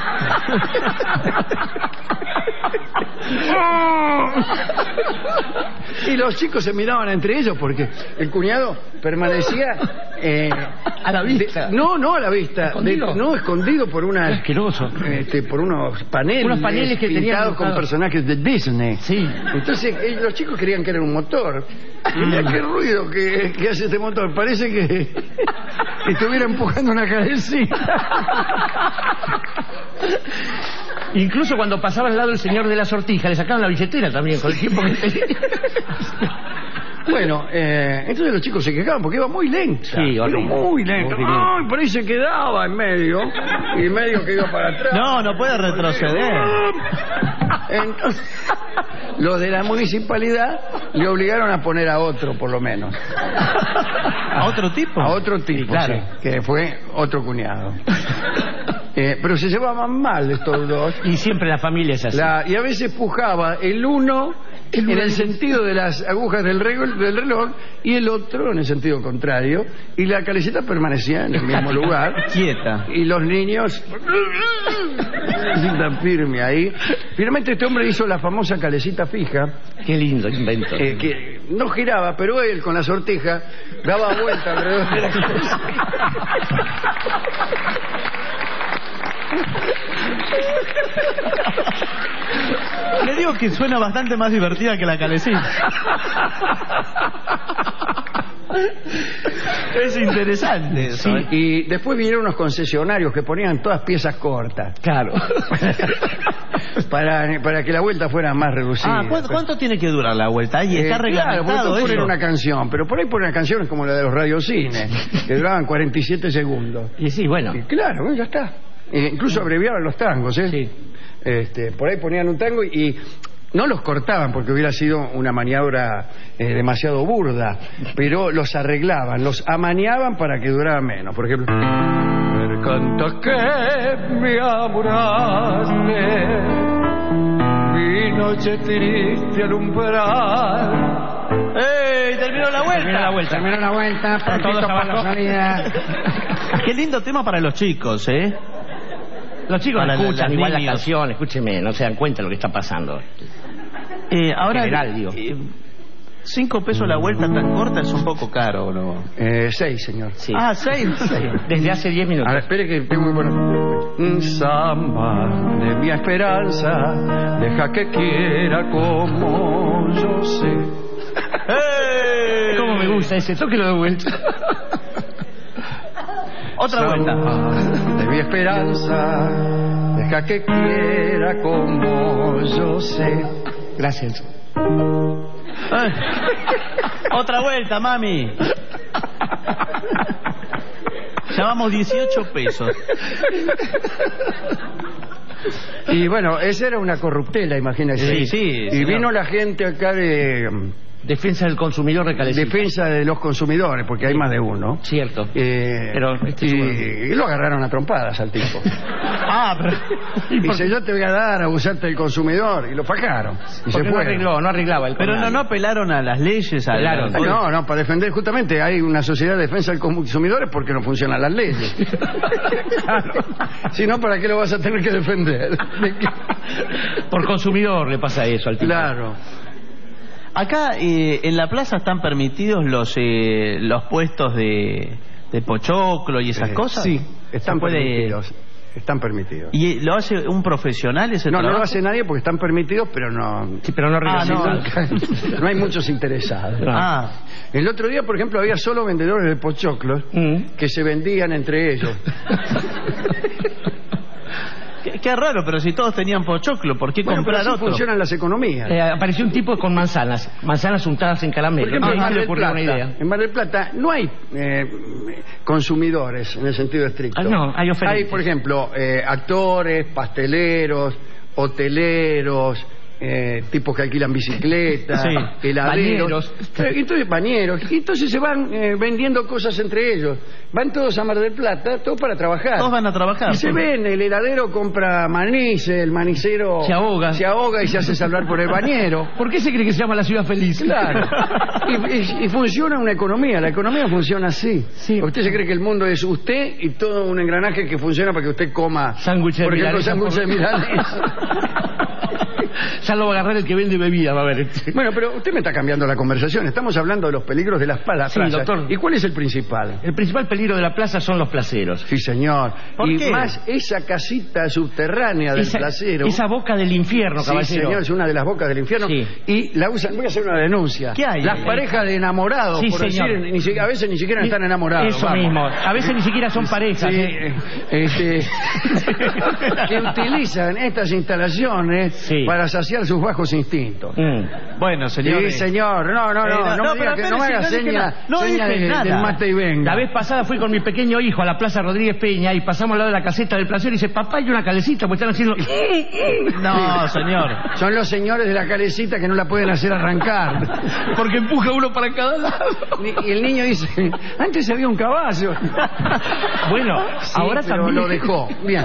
¡Oh! Y los chicos se miraban entre ellos porque el cuñado permanecía eh, a la vista. de- no, no a la vista. ¿Escondido? de- no, escondido por una Asqueroso. este, por unos paneles, Unos paneles que tenían pintados con dibujados. personajes de Disney. Sí. Entonces eh, los chicos creían que era un motor. Y mirá qué ruido que, que hace este motor. Parece que, que estuviera empujando una calecita. Incluso cuando pasaba al lado el señor de la sortija, le sacaban la billetera también con el tiempo que tenía. Bueno, eh, entonces los chicos se quejaban porque iba muy lento. Sí, horrible. muy lento. Horrible. Ay, por ahí se quedaba en medio. Y medio que iba para atrás. No, no puede retroceder. Entonces, los de la municipalidad le obligaron a poner a otro, por lo menos. ¿A otro tipo? A otro tipo, Sí, claro. sí, que fue otro cuñado. Eh, pero se llevaban mal estos dos. Y siempre la familia es así. La- y a veces pujaba el uno en el sentido de las agujas del, rego- del reloj y el otro en el sentido contrario. Y la calecita permanecía en el mismo lugar. Quieta. Y los niños tan firme ahí. Finalmente este hombre hizo la famosa calecita fija, Qué lindo invento. eh, que no giraba, pero él con la sortija daba vuelta alrededor de la calecita. Le digo que suena bastante más divertida que la calecita. Es interesante eso, Sí, ¿eh? y después vinieron unos concesionarios que ponían todas piezas cortas. Claro. para, para que la vuelta fuera más reducida. Ah, ¿cuánto, cuánto tiene que durar la vuelta? Ahí Eh, está claro, porque reglamentado tú pones eso. una canción, pero por ahí ponen canciones como la de los radiocines, que duraban cuarenta y siete segundos. Y sí, bueno. Y claro, bueno, ya está. Eh, incluso abreviaban los tangos, ¿eh? Sí. Este, por ahí ponían un tango y, y no los cortaban porque hubiera sido una maniobra eh, demasiado burda, pero los arreglaban, los amañaban para que durara menos. Por ejemplo, "Me canta que me amoraste, mi noche triste alumbrar". ¡Ey! ¡Terminó la vuelta! Terminó la vuelta. Terminó la vuelta, Todos prontito para la abajo. salida. Qué lindo tema para los chicos, ¿eh? Los chicos Para no escuchan los igual la niños. canción, escúcheme, no se dan cuenta de lo que está pasando. Eh, ahora, general, digo. eh, cinco pesos la vuelta tan corta es un poco caro, ¿no? Eh, seis, señor. Sí. Ah, seis. Desde hace diez minutos. Ahora, espere que tengo muy bueno. Mm, Samba de mi esperanza, deja que quiera como yo sé. ¡Ey! ¿Cómo me gusta ese? Tóquelo de vuelta. Otra Samba vuelta. de mi esperanza, deja que quiera como yo sé. Gracias. Eh. Otra vuelta, mami. Llevamos dieciocho pesos. Y bueno, esa era una corruptela, imagínese. Sí, sí, Y señor. vino la gente acá de, Defensa del consumidor de Calecita. Defensa de los consumidores, porque hay más de uno. Cierto. Eh, Pero este y, es y lo agarraron a trompadas al tipo. Ah, pero... Y dice, yo te voy a dar a abusarte del consumidor. Y lo fajaron. Y se Porque no fueron. arregló, no arreglaba el Pero no, canal. no apelaron a las leyes. A Claro. la- No, no, para defender justamente hay una sociedad de defensa del consumidor es porque no funcionan las leyes. Claro. Si no, ¿para qué lo vas a tener que defender? Por consumidor le pasa eso al tipo. Claro. Acá eh, en la plaza están permitidos los eh, los puestos de, de pochoclo y esas Eh, cosas. Sí, están ¿Se puede- permitidos. Están permitidos. ¿Y lo hace un profesional ese No, no trabajo? lo hace nadie porque están permitidos, pero no. Sí, pero no Ah, no. no. No hay muchos interesados. Ah, El otro día, por ejemplo, había solo vendedores de pochoclos Mm. que se vendían entre ellos. qué, qué raro, pero si todos tenían pochoclo, ¿por qué Bueno, pero comprar así otro? funcionan las economías. Eh, apareció un tipo con manzanas, manzanas untadas en caramelo. Por ejemplo, Ah, en Mar se le del ocurrió Plata, una idea. en Mar del Plata no hay eh, consumidores en el sentido estricto. Ah, no, hay oferentes. Hay, por ejemplo, eh, actores, pasteleros, hoteleros, eh, tipos que alquilan bicicletas, Sí. heladeros. Bañeros. Eh, Entonces, bañeros. Y entonces se van eh, vendiendo cosas entre ellos. Van todos a Mar del Plata, todos para trabajar. Todos van a trabajar. Y se ven, el heladero compra maní, el manicero Se ahoga. se ahoga y se hace salvar por el bañero. ¿Por qué se cree que se llama la ciudad feliz? Claro. Y, y- y funciona una economía. La economía funciona así. Sí. Usted se cree que el mundo es usted y todo un engranaje que funciona para que usted coma Sándwich de por ejemplo, milanesa sándwich de por- milanesa. Ya lo va a agarrar el que vende bebida, va a ver. Bueno, pero usted me está cambiando la conversación. Estamos hablando de los peligros de las palas. Sí, doctor. ¿Y cuál es el principal? El principal peligro de la plaza son los placeros. Sí, señor. ¿Por y qué? más esa casita subterránea del Esa, placero. esa boca del infierno, Sí, caballero. señor, es una de las bocas del infierno. Sí. Y la usan, voy a hacer una denuncia. ¿Qué hay? Las parejas de enamorados, Sí, por señor. decir, ni si- a veces ni siquiera están enamorados. Eso vamos. mismo. A veces ni siquiera son parejas. Sí, ¿eh? eh, este, que utilizan estas instalaciones Sí. para saciar sus bajos instintos. Mm. Bueno, señor. Sí, señor. No, no, no. Eh, no, no, no, me diga pero que no me espérese, haga no dije seña, nada. No seña dije de- nada. del mate y venga. La vez pasada fui con mi pequeño hijo a la Plaza Rodríguez Peña y pasamos al lado de la caseta del placer y dice, papá, hay una calecita, pues están haciendo... No, señor. Son los señores de la calecita que no la pueden hacer arrancar. Porque empuja uno para cada lado. Y el niño dice, antes había un caballo. Bueno, Sí, ahora pero también... lo dejó. Bien.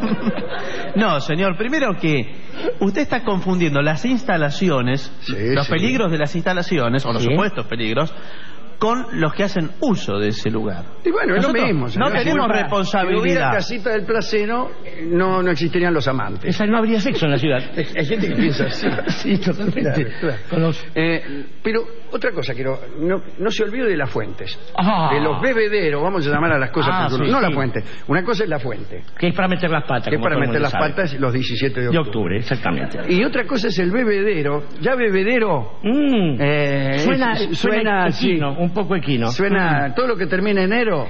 No, señor, primero que usted está confundiendo las instalaciones, Sí, los sí. peligros de las instalaciones, o los Sí. supuestos peligros, con los que hacen uso de ese lugar. Y bueno, es lo Nosotros mismo. no señor. tenemos Si hubiera- Si hubiera responsabilidad. casita del placero, no, no existirían los amantes. Esa no habría sexo en la ciudad. Hay gente que piensa así. Sí, totalmente. Claro, claro. Con los- Eh, pero otra cosa quiero, no, no se olvide de las fuentes, Ah. de los bebederos, vamos a llamar a las cosas Ah, por su sí, nombre. No sí. la fuente, una cosa es la fuente, Que es para meter las patas. que es como para todo el meter mundo las sabe. patas los diecisiete de De octubre. octubre, exactamente. Y otra cosa es el bebedero, ya bebedero Mm. eh, Suena, es- suena así, equino, un poco equino. suena, todo lo que termina en enero,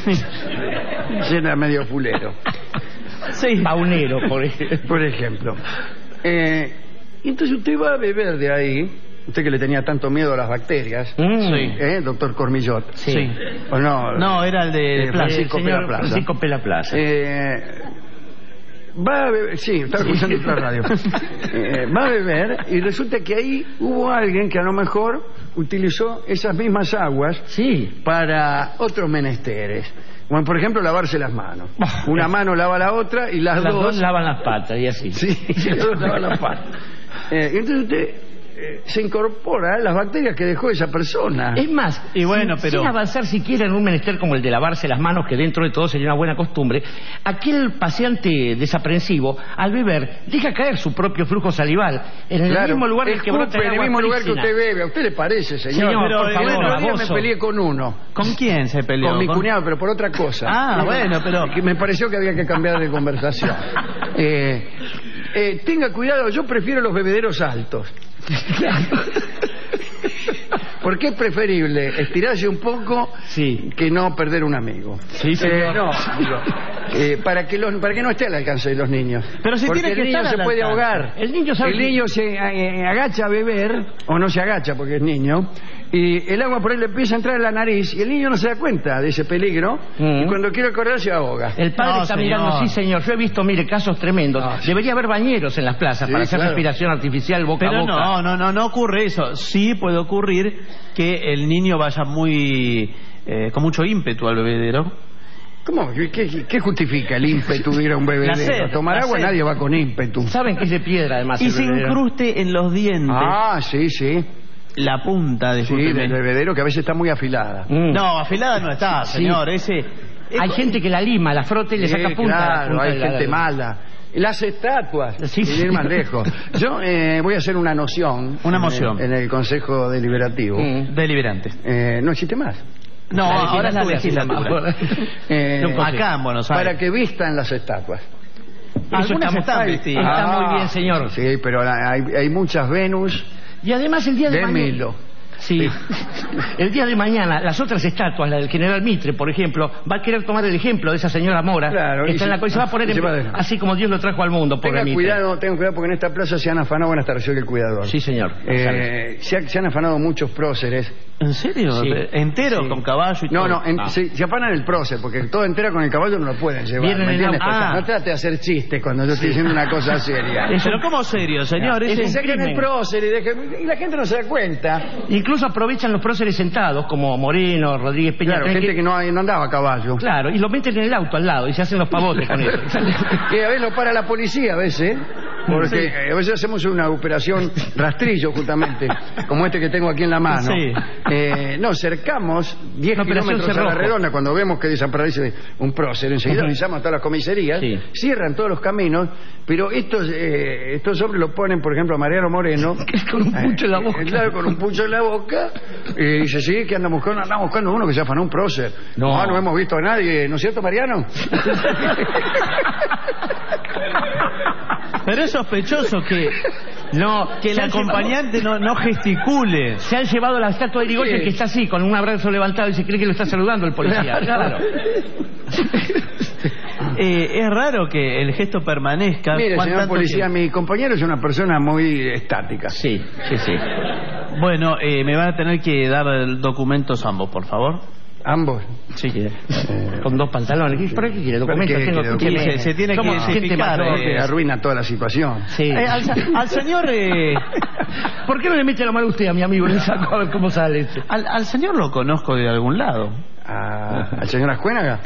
suena medio fulero. Sí. Paunero, por ejemplo. Por ejemplo. Eh, y entonces usted va a beber de ahí, usted que le tenía tanto miedo a las bacterias, Mm. Sí. ¿eh, doctor Cormillot? Sí. ¿O no? No, era el de Eh, Plaza. Francisco El señor Pela Plaza. Francisco Pela Plaza. Eh, va a beber, sí, estaba escuchando otra radio. Eh, va a beber y resulta que ahí hubo alguien que a lo mejor utilizó esas mismas aguas Sí. para otros menesteres. Como por ejemplo lavarse las manos. Una mano lava la otra y las, Las dos, dos lavan las patas y así. sí, las dos lavan las patas. Eh, y entonces usted eh, se incorpora a las bacterias que dejó esa persona. Es más, Y bueno, sin, pero- sin avanzar siquiera en un menester como el de lavarse las manos, que dentro de todo sería una buena costumbre, aquel paseante desaprensivo, al beber, deja caer su propio flujo salival en el Claro, mismo lugar en el que escupe brota el en el agua mismo lugar que prístina. usted bebe. ¿A usted le parece, señor? Señor, Pero por el favor, El otro día me baboso. peleé con uno. ¿Con quién se peleó? Con mi cuñado, pero por otra cosa. Ah, bueno, pero- Que me pareció que había que cambiar de conversación. Eh, eh, tenga cuidado, yo prefiero los bebederos altos. Porque es preferible estirarse un poco Sí. que no perder un amigo. Sí, señor. Eh, no, digo, eh, para, que los, para que no esté al alcance de los niños. Pero si Porque tiene que el niño estar se al puede alcance. ahogar. El niño sabe El que- niño se eh, agacha a beber, o no se agacha porque es niño, y el agua por ahí le empieza a entrar en la nariz y el niño no se da cuenta de ese peligro Mm. y cuando quiere acordar se ahoga. El padre No, está señor. mirando, sí señor, yo he visto, mire, casos tremendos. No, sí. Debería haber bañeros en las plazas Sí, para hacer claro. respiración artificial boca Pero a boca. no, no, no, no ocurre eso. Sí puede ocurrir que el niño vaya muy eh, con mucho ímpetu al bebedero. ¿Cómo? ¿Qué, qué, qué justifica el ímpetu de ir a un bebedero? La sed, A tomar la agua sed. nadie va con ímpetu. Saben que es de piedra además. Y el se bebedero. incruste en los dientes Ah, sí, sí. la punta de Sí, del discúlpeme. bebedero que a veces está muy afilada. Mm. No, afilada no está, Sí. señor. Ese. Hay gente que la lima, la frota y le Sí, saca punta. a la claro, punta hay de la- gente mala. Las estatuas, Sí, sin sí. ir más lejos. Yo eh, voy a hacer una noción. Una en moción. el- En el Consejo Deliberativo. Mm. Deliberante. Eh, no existe más. No, La ahora es la legislatura, legislatura. Eh, Acá en Buenos Aires. para que vistan las estatuas. Eso Algunas está, están muy- vestidas. está Ah, muy bien, señor. Sí, pero la- hay, hay muchas Venus Y además el día de, de mañana... Milo. Sí. El día de mañana, las otras estatuas, la del general Mitre, por ejemplo, va a querer tomar el ejemplo de esa señora Mora, Claro, que y está en si- la co- y se va a poner y se en- va a- así como Dios lo trajo al mundo, pobre Tenga Mitre. cuidado, tenga cuidado porque en esta plaza se han afanado, buenas tardes, soy el cuidador. Sí, señor. Eh, se, ha- se han afanado muchos próceres. ¿En serio? Sí. ¿Entero? Sí. ¿Con caballo y No, todo? no, en- Ah. se, se afanan el prócer, porque todo entero con el caballo no lo pueden llevar. Vienen ¿me en entiendes? auto. Ah. No trate de hacer chistes cuando yo estoy diciendo una cosa seria. Pero ¿cómo serio, señor? Es Ese un Se sacan crimen. el prócer y, dejan- y la gente no se da cuenta. Incluso aprovechan los próceres sentados, como Moreno, Rodríguez Peña. Claro, Creen gente que no, no andaba a caballo. Claro, y lo meten en el auto al lado y se hacen los pavotes con eso. Que a veces lo para la policía, a veces, porque Sí. eh, a veces hacemos una operación rastrillo, justamente, como este que tengo aquí en la mano. Sí. Eh, no, cercamos diez Una operación kilómetros a la cerrojo. redonda cuando vemos que desaparece un prócer. Enseguida Ujú. avisamos a todas las comisarías, Sí. cierran todos los caminos, pero estos eh, estos hombres lo ponen, por ejemplo, a Mariano Moreno. Con un pucho en la boca. Eh, claro, con un pucho en la boca. Y dice, sí, que anda buscando, anda buscando uno que se afanó un prócer. No. No, no hemos visto a nadie, ¿no es cierto, Mariano? Pero es sospechoso que, No, que el se han acompañante no, no gesticule. Se han llevado la estatua de Irigoyen, Sí. que está así, con un abrazo levantado y se cree que lo está saludando el policía. Claro. Eh, es raro que el gesto permanezca. Mire, ¿Cuán señor tanto policía, tiempo? mi compañero es una persona muy estática. Sí, sí, sí. Bueno, eh, me van a tener que dar el documentos ambos, por favor. Ambos. Sí. Con dos pantalones. ¿Para qué quiere documentos? ¿Para qué Tengo, quiere escúcheme, documentos? Se- se tiene que somos gente identificar, mayor. eh, Que arruina toda la situación. Sí. Eh, al, al señor... eh, ¿Por qué no le mete la mano usted a mi amigo en el saco a ver cómo sale este? al, al señor lo conozco de algún lado. A- ¿Al señor Ascuénaga?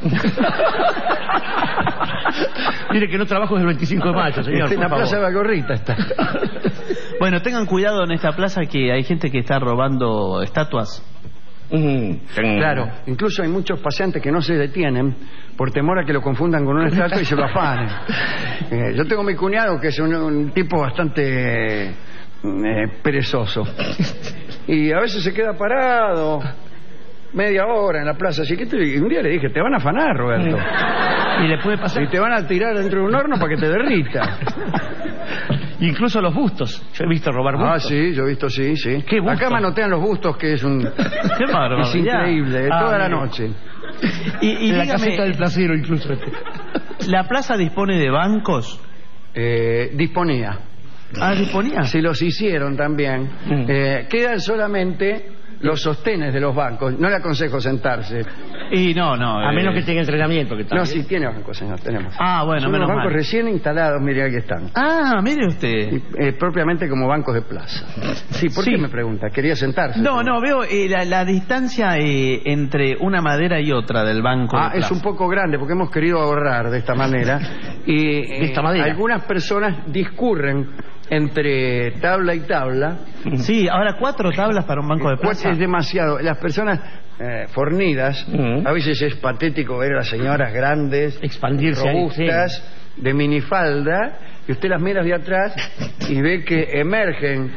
Mire que no trabajo desde el veinticinco de mayo, señor. Este, en la por plaza de favor. Bagorrita está. Bueno, tengan cuidado en esta plaza que hay gente que está robando estatuas. Mm. Claro, incluso hay muchos paseantes que no se detienen por temor a que lo confundan con una estatua y se lo afanen. Eh, yo tengo mi cuñado que es un, un tipo bastante eh, perezoso. Y a veces se queda parado media hora en la plaza. Así que te- y un día le dije, te van a afanar, Roberto. Y le puede pasar. Y te van a tirar dentro de un horno para que te derrita. Incluso los bustos. Yo he visto robar bustos. Ah, sí, yo he visto, sí, sí. ¿Qué bustos? Acá manotean los bustos, que es un... Qué barbaridad. Es increíble, Ah, toda la mire. noche. Y, y En la dígame, caseta del placero incluso. ¿la plaza dispone de bancos? Eh, disponía. Ah, disponía. Si los hicieron también. Mm. Eh, quedan solamente los sostenes de los bancos. No le aconsejo sentarse. Y no, no. A eh, menos que tenga entrenamiento. Que No, también. sí, tiene bancos, señor, tenemos. Ah, bueno, Son unos menos bancos mal. recién instalados, mire, aquí están. Ah, mire usted. Y, eh, propiamente como bancos de plaza. Sí, ¿por Sí. qué me pregunta? ¿Quería sentarse? No, no, veo eh, la, la distancia eh, entre una madera y otra del banco. Ah, de es plaza. un poco grande porque hemos querido ahorrar de esta manera y eh, De esta manera. algunas personas discurren entre tabla y tabla. Sí, ahora cuatro tablas para un banco de plaza. Es demasiado. Las personas eh, fornidas, Mm. a veces es patético ver a las señoras grandes, Expandirse ahí, robustas, de minifalda, y usted las mira de atrás y ve que emergen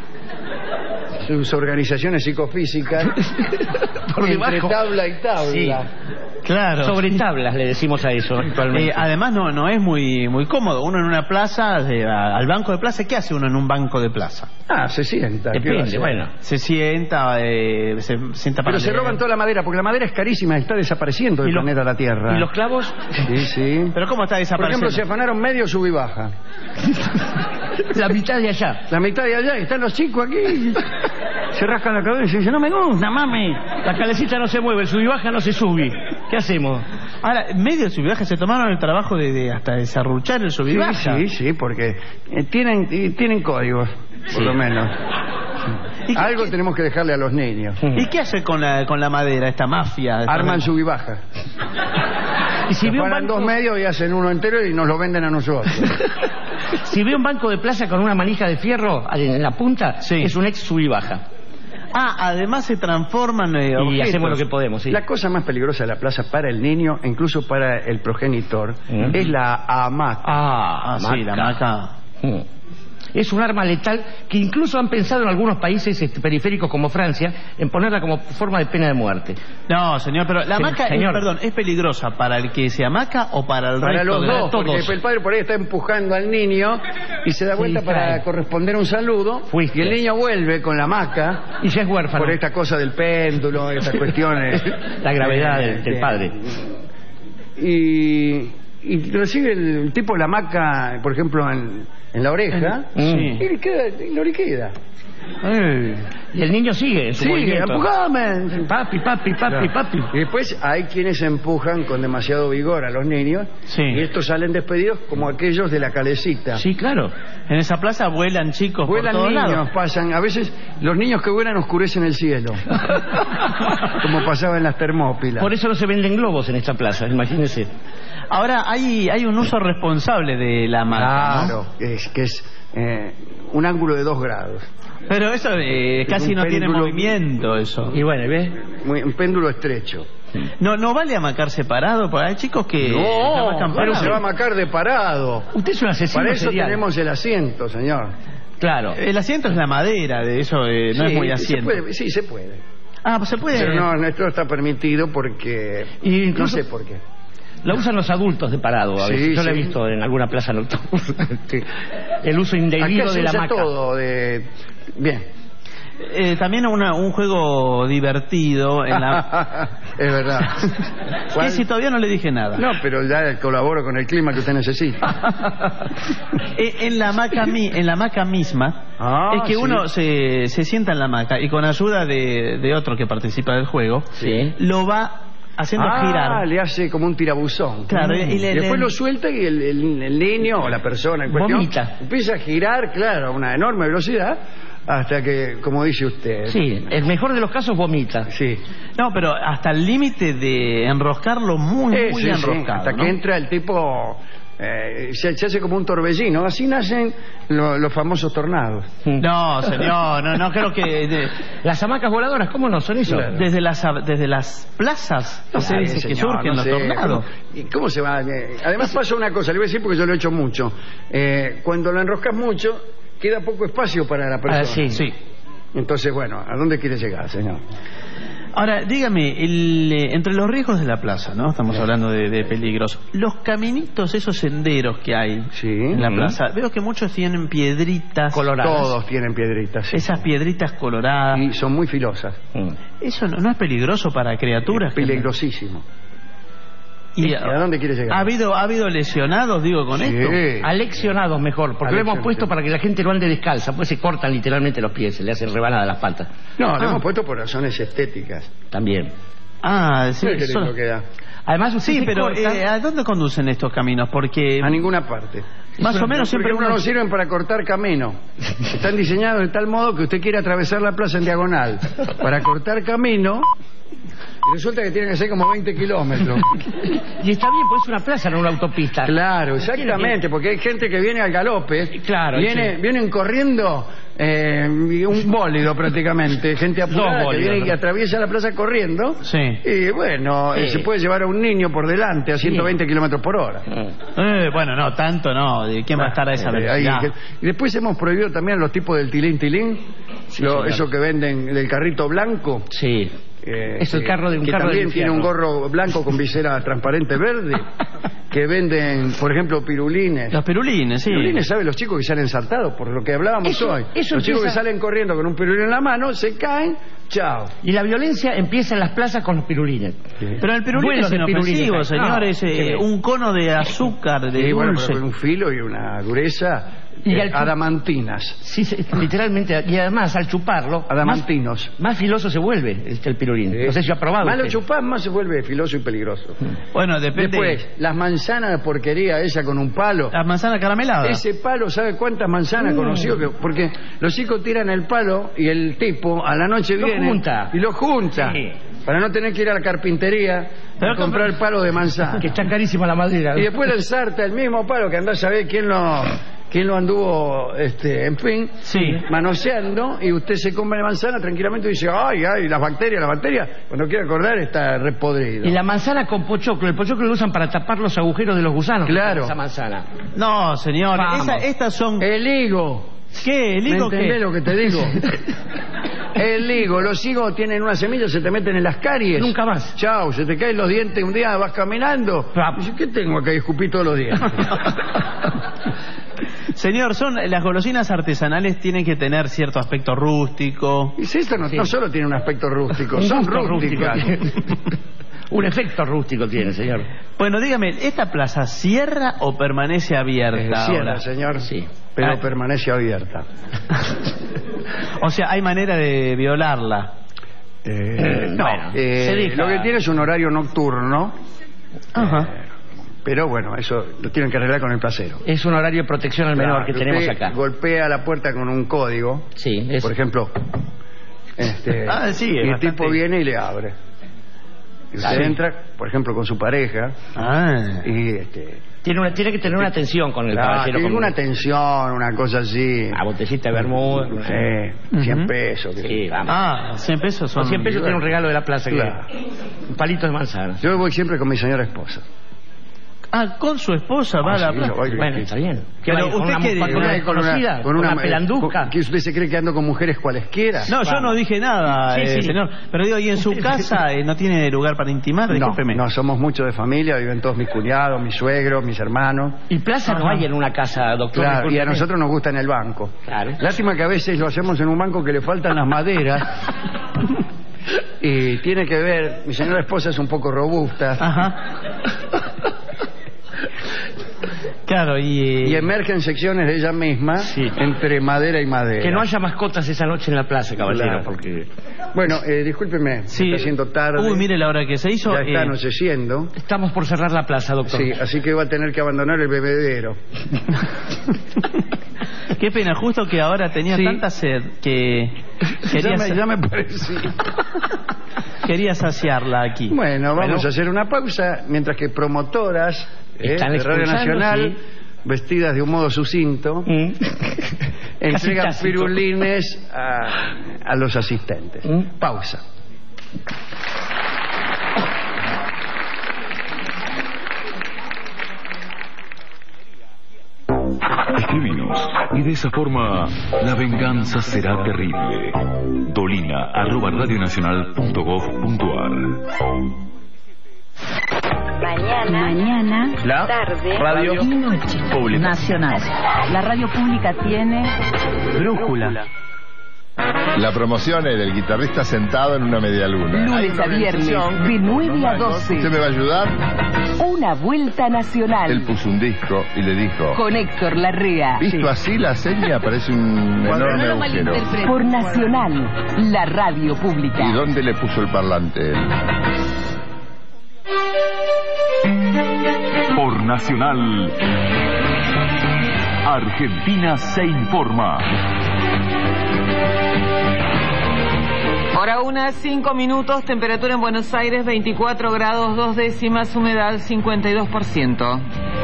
sus organizaciones psicofísicas Por entre debajo. tabla y tabla. Sí. Claro. Sobre tablas le decimos a eso actualmente. Eh, además no no es muy muy cómodo. Uno en una plaza, de- a- al banco de plaza, ¿qué hace uno en un banco de plaza? Ah, se sienta. ¿qué va a Depende, hacer? bueno. Se sienta, eh, se sienta para Pero se leer. roban toda la madera, porque la madera es carísima, está desapareciendo del ¿Y los- planeta la Tierra. ¿Y los clavos? Sí, sí. Pero ¿cómo está Por desapareciendo? ejemplo, se afanaron medio sub y baja. La mitad de allá. La mitad de allá, están los chicos aquí. Se rascan la cabeza y dicen, no me gusta, mami. La calecita no se mueve, el subibaja no se sube. ¿Qué hacemos? Ahora, en medio del subibaja se tomaron el trabajo de, de hasta desarruchar el subibaja. Sí, sí, sí, porque eh, tienen, eh, tienen códigos, por Sí. lo menos. ¿Y Algo qué- tenemos que dejarle a los niños. ¿Y qué hace con la, con la madera, esta mafia? Esta Arman mafia? subibaja. Y si ve un Separan banco, dos medios y hacen uno entero y nos lo venden a nosotros. si ve un banco de plaza con una manija de fierro en la punta, Sí. es un ex subibaja. Ah, además se transforman eh, Y objetos. hacemos lo que podemos, sí. La cosa más peligrosa de la plaza para el niño, e incluso para el progenitor, es la hamaca. Ah, sí, la hamaca. Mm. Es un arma letal que incluso han pensado en algunos países este, periféricos como Francia en ponerla como forma de pena de muerte. No, señor, pero la Sí, hamaca, es, señor. perdón, ¿es peligrosa para el que se hamaca o para el Para resto los de dos, porque todos. el padre por ahí está empujando al niño y se da vuelta distrae. para corresponder un saludo. Fuiste. Y el niño vuelve con la hamaca Y ya es huérfano. por esta cosa del péndulo, estas cuestiones. La gravedad Eh, del, del eh, padre. Y, y recibe el tipo la hamaca, por ejemplo, en, en la oreja, Sí. y le queda, y lo liquida. Eh, Y el niño sigue en su Sí, movimiento. empujame. Papi, papi, papi, Claro. papi. Y después hay quienes empujan con demasiado vigor a los niños Sí. y estos salen despedidos como aquellos de la calecita. Sí, claro. En esa plaza vuelan chicos Vuelan por todos niños, lados. pasan. A veces los niños que vuelan oscurecen el cielo. Como pasaba en las Termópilas. Por eso no se venden globos en esta plaza, imagínense. Ahora hay hay un uso responsable de la hamaca, ¿no? Claro, es que es eh, un ángulo de dos grados. Pero eso eh, casi un no tiene péndulo- movimiento eso. Y bueno, ¿ves? Muy- un péndulo estrecho. No no vale amacar separado, porque hay chicos que No, amacan pero parados. se va a macar de parado. Usted es un asesino Para eso serial. tenemos el asiento, señor. Claro. El asiento es la madera, de eso eh, no Sí, es muy se asiento. puede, sí, se puede. Ah, pues se puede. Pero no, nuestro está permitido porque... Y No incluso sé por qué. lo usan los adultos de parado a Sí, veces. Yo lo he sí. visto en alguna plaza nocturna. El uso indebido Acá se de la usa hamaca. todo de... Bien. Eh, también una- un juego divertido en la... Es verdad. ¿Qué si todavía no le dije nada? No, pero ya colaboro con el clima que usted necesita. Eh, en la hamaca mi- en la hamaca misma Ah, es que sí. uno se, se sienta en la hamaca y con ayuda de, de otro que participa del juego Sí. lo va haciendo Ah, girar. le hace como un tirabuzón. Claro, y le- después le- lo suelta y el, el- el niño o la persona en cuestión Vomita. empieza a girar, claro, a una enorme velocidad hasta que, como dice usted... Sí, el mejor de los casos vomita. Sí. No, pero hasta el límite de enroscarlo muy, Eh, muy sí, sí, enroscado. hasta ¿no? que entra el tipo... eh, se, se hace como un torbellino. Así nacen lo- los famosos tornados. No, señor, no, no creo que... de- Las hamacas voladoras, ¿cómo no son eso? Claro. desde, las, desde las plazas No se sé, dice que señor, surgen no los sé. tornados. ¿Cómo, ¿Y cómo se va? Eh, Además pasa una cosa, le voy a decir porque yo lo he hecho mucho. Eh, cuando lo enroscas mucho, queda poco espacio para la persona. Ah, sí. Sí. Entonces, bueno, ¿a dónde quiere llegar, señor? Ahora, dígame, el, eh, entre los riesgos de la plaza, ¿no? Estamos hablando de, de peligros. Los caminitos, esos senderos que hay en la Mm. plaza, veo que muchos tienen piedritas Coloradas. Todos tienen piedritas. sí. Esas piedritas coloradas. Y son muy filosas. ¿Eso no, no es peligroso para criaturas? Peligrosísimo. ¿Y ¿Y a dónde quiere llegar? ¿Ha habido, ha habido lesionados, digo, con Sí. esto? Aleccionados mejor, porque lo hemos Aleccionados. puesto para que la gente no ande descalza, pues se cortan literalmente los pies, se le hacen rebanadas las patas. No, lo Ah. hemos puesto por razones estéticas. También. Ah, sí. Mira qué lindo son- queda. Además, usted Sí, se pero corta- eh, ¿a dónde conducen estos caminos? Porque A ninguna parte. más o menos siempre Porque uno... no sirven para cortar camino. Están diseñados de tal modo que usted quiere atravesar la plaza en diagonal para cortar camino y resulta que tienen que ser como veinte kilómetros. Y está bien, pues es una plaza, no una autopista. Claro, exactamente, porque hay gente que viene al galope, Claro, viene, sí. vienen corriendo eh, un bólido prácticamente, gente apurada que bólidos, viene y ¿no? atraviesa la plaza corriendo. Sí. Y bueno, eh, Sí. se puede llevar a un niño por delante a ciento veinte kilómetros por hora. Eh, bueno, no, tanto no. ¿De quién va a estar a esa Eh, ahí- velocidad? y después hemos prohibido también los tipos del tilín tilín, lo- señor. eso que venden del carrito blanco. Sí. eh, Es el que- carro de un que carro también del tiene un infierno. gorro blanco con visera transparente verde, que venden, por ejemplo, pirulines. Los pirulines, sí. Pirulines, ¿sabe? Los chicos que salen saltados, por lo que hablábamos Eso- hoy. eso los chicos que empieza- salen corriendo con un pirulín en la mano, se caen, chao. Y la violencia empieza en las plazas con los pirulines. Pero el pirulín Buenos es de pirulines inofensivo, hay. señor. Ah, es eh, qué bien. un cono de azúcar, de Sí, bueno, dulce. pero con un filo y una dureza Y al chup- adamantinas. Sí, sí, literalmente. Y además, al chuparlo... Adamantinos. Más, más filoso se vuelve este, el pirulín. Sí. No sé si ha probado. Más lo usted. chupás, más se vuelve filoso y peligroso. Bueno, depende. Después, las manzanas de porquería esa con un palo. Las manzanas carameladas. Ese palo, ¿sabe cuántas manzanas Mm. conoció? Que, porque los chicos tiran el palo y el tipo a la noche Lo viene junta. y lo junta. Sí. Para no tener que ir a la carpintería Pero a comprar el palo de manzana. Que está carísima la madera. Y después le ensarta el mismo palo que andás a ver quién lo, quién lo anduvo, este, en fin, Sí. manoseando, y usted se come la manzana tranquilamente y dice, ay, ay, las bacterias, las bacterias, cuando quiere acordar está repodrido. Y la manzana con pochoclo. El pochoclo lo usan para tapar los agujeros de los gusanos. Claro. Esa manzana. No, señor. Vamos. Esa- estas son... El higo. ¿Qué? ¿El ¿Me higo entendés qué? lo que te digo? El higo, los higos tienen una semilla, se te meten en las caries. Nunca más. Chao, se te caen los dientes un día, vas caminando. Plap. Dice, ¿qué tengo acá? Y escupí todos los días. Señor, son las golosinas artesanales tienen que tener cierto aspecto rústico. Y si esto no, Sí. no solo tiene un aspecto rústico, Un son gusto rústicas. rústico. Un efecto rústico tiene, señor. Bueno, dígame, ¿esta plaza cierra o permanece abierta Eh, cierra, ahora? señor, Sí. pero Ah. permanece abierta. O sea, hay manera de violarla. Eh, no, Bueno, eh, se deja. lo que tiene es un horario nocturno, Ajá. pero bueno, eso lo tienen que arreglar con el placero. Es un horario de protección al menor Claro, que usted tenemos acá. golpea la puerta con un código, Sí, es... por ejemplo, este, Ah, sí, es y el bastante- tipo viene y le abre. Y usted Sí. entra, por ejemplo, con su pareja, Ah. y este, Tiene, una, tiene que tener una atención con el claro, caballero. tiene con una tensión, una cosa así. Una botellita de vermut. Eh, cien Ujú. pesos. que- Sí, vamos. Ah, cien pesos son... Con cien pesos tiene un regalo de la plaza. que- Claro. Un palito de manzana. Yo voy siempre con mi señora esposa. Ah, con su esposa va a la sí, plaza. yo voy- Bueno, está bien. ¿Qué Pero va a ir con usted una, qué- con una desconocida? ¿Con una, pelanduzca? con- ¿Que usted se cree que ando con mujeres cualesquiera? No, yo no dije nada, Sí, eh, sí. señor. Pero digo, ¿y en su casa eh, no tiene lugar para intimar? No, Discúlpeme. no, somos muchos de familia, viven todos mis cuñados, mis suegros, mis hermanos. Y plaza no hay en una casa, doctor. Claro, y a discúlpeme. nosotros nos gusta en el banco. Claro. Lástima que a veces lo hacemos en un banco que le faltan las maderas. Y tiene que ver, mi señora esposa es un poco robusta. Ajá. Claro, y... Y emergen secciones de ella misma entre madera y madera. Que no haya mascotas esa noche en la plaza, caballero, Claro. porque... Bueno, eh, discúlpeme, Sí. está haciendo tarde. Uy, mire la hora que se hizo. Ya está eh, anocheciendo. Estamos por cerrar la plaza, doctor. Sí, así que va a tener que abandonar el bebedero. Qué pena, justo que ahora tenía Sí. tanta sed que Ya quería, me, ya me parecía. quería saciarla aquí. Bueno, vamos Bueno. a hacer una pausa mientras que promotoras eh, Están de Radio expulsando, Nacional, sí. vestidas de un modo sucinto, Mm. entregan tácito. pirulines a, a los asistentes. Mm. Pausa. Escribinos y de esa forma la venganza será terrible. Dolina arroba radionacional.gov.ar. Mañana, mañana, La tarde, radio y noche. pública. Nacional. La radio pública tiene Brújula. La promoción es del guitarrista sentado en una media luna. Lunes a viernes, de nueve a doce. ¿Usted me va a ayudar? Una vuelta nacional. Él puso un disco y le dijo... Con Héctor Larrea. Visto así la seña parece un enorme agujero. Por Nacional, la radio pública. ¿Y dónde le puso el parlante él? Por Nacional, Argentina se informa. Hora una, cinco minutos, temperatura en Buenos Aires veinticuatro grados, dos décimas, humedad cincuenta y dos por ciento.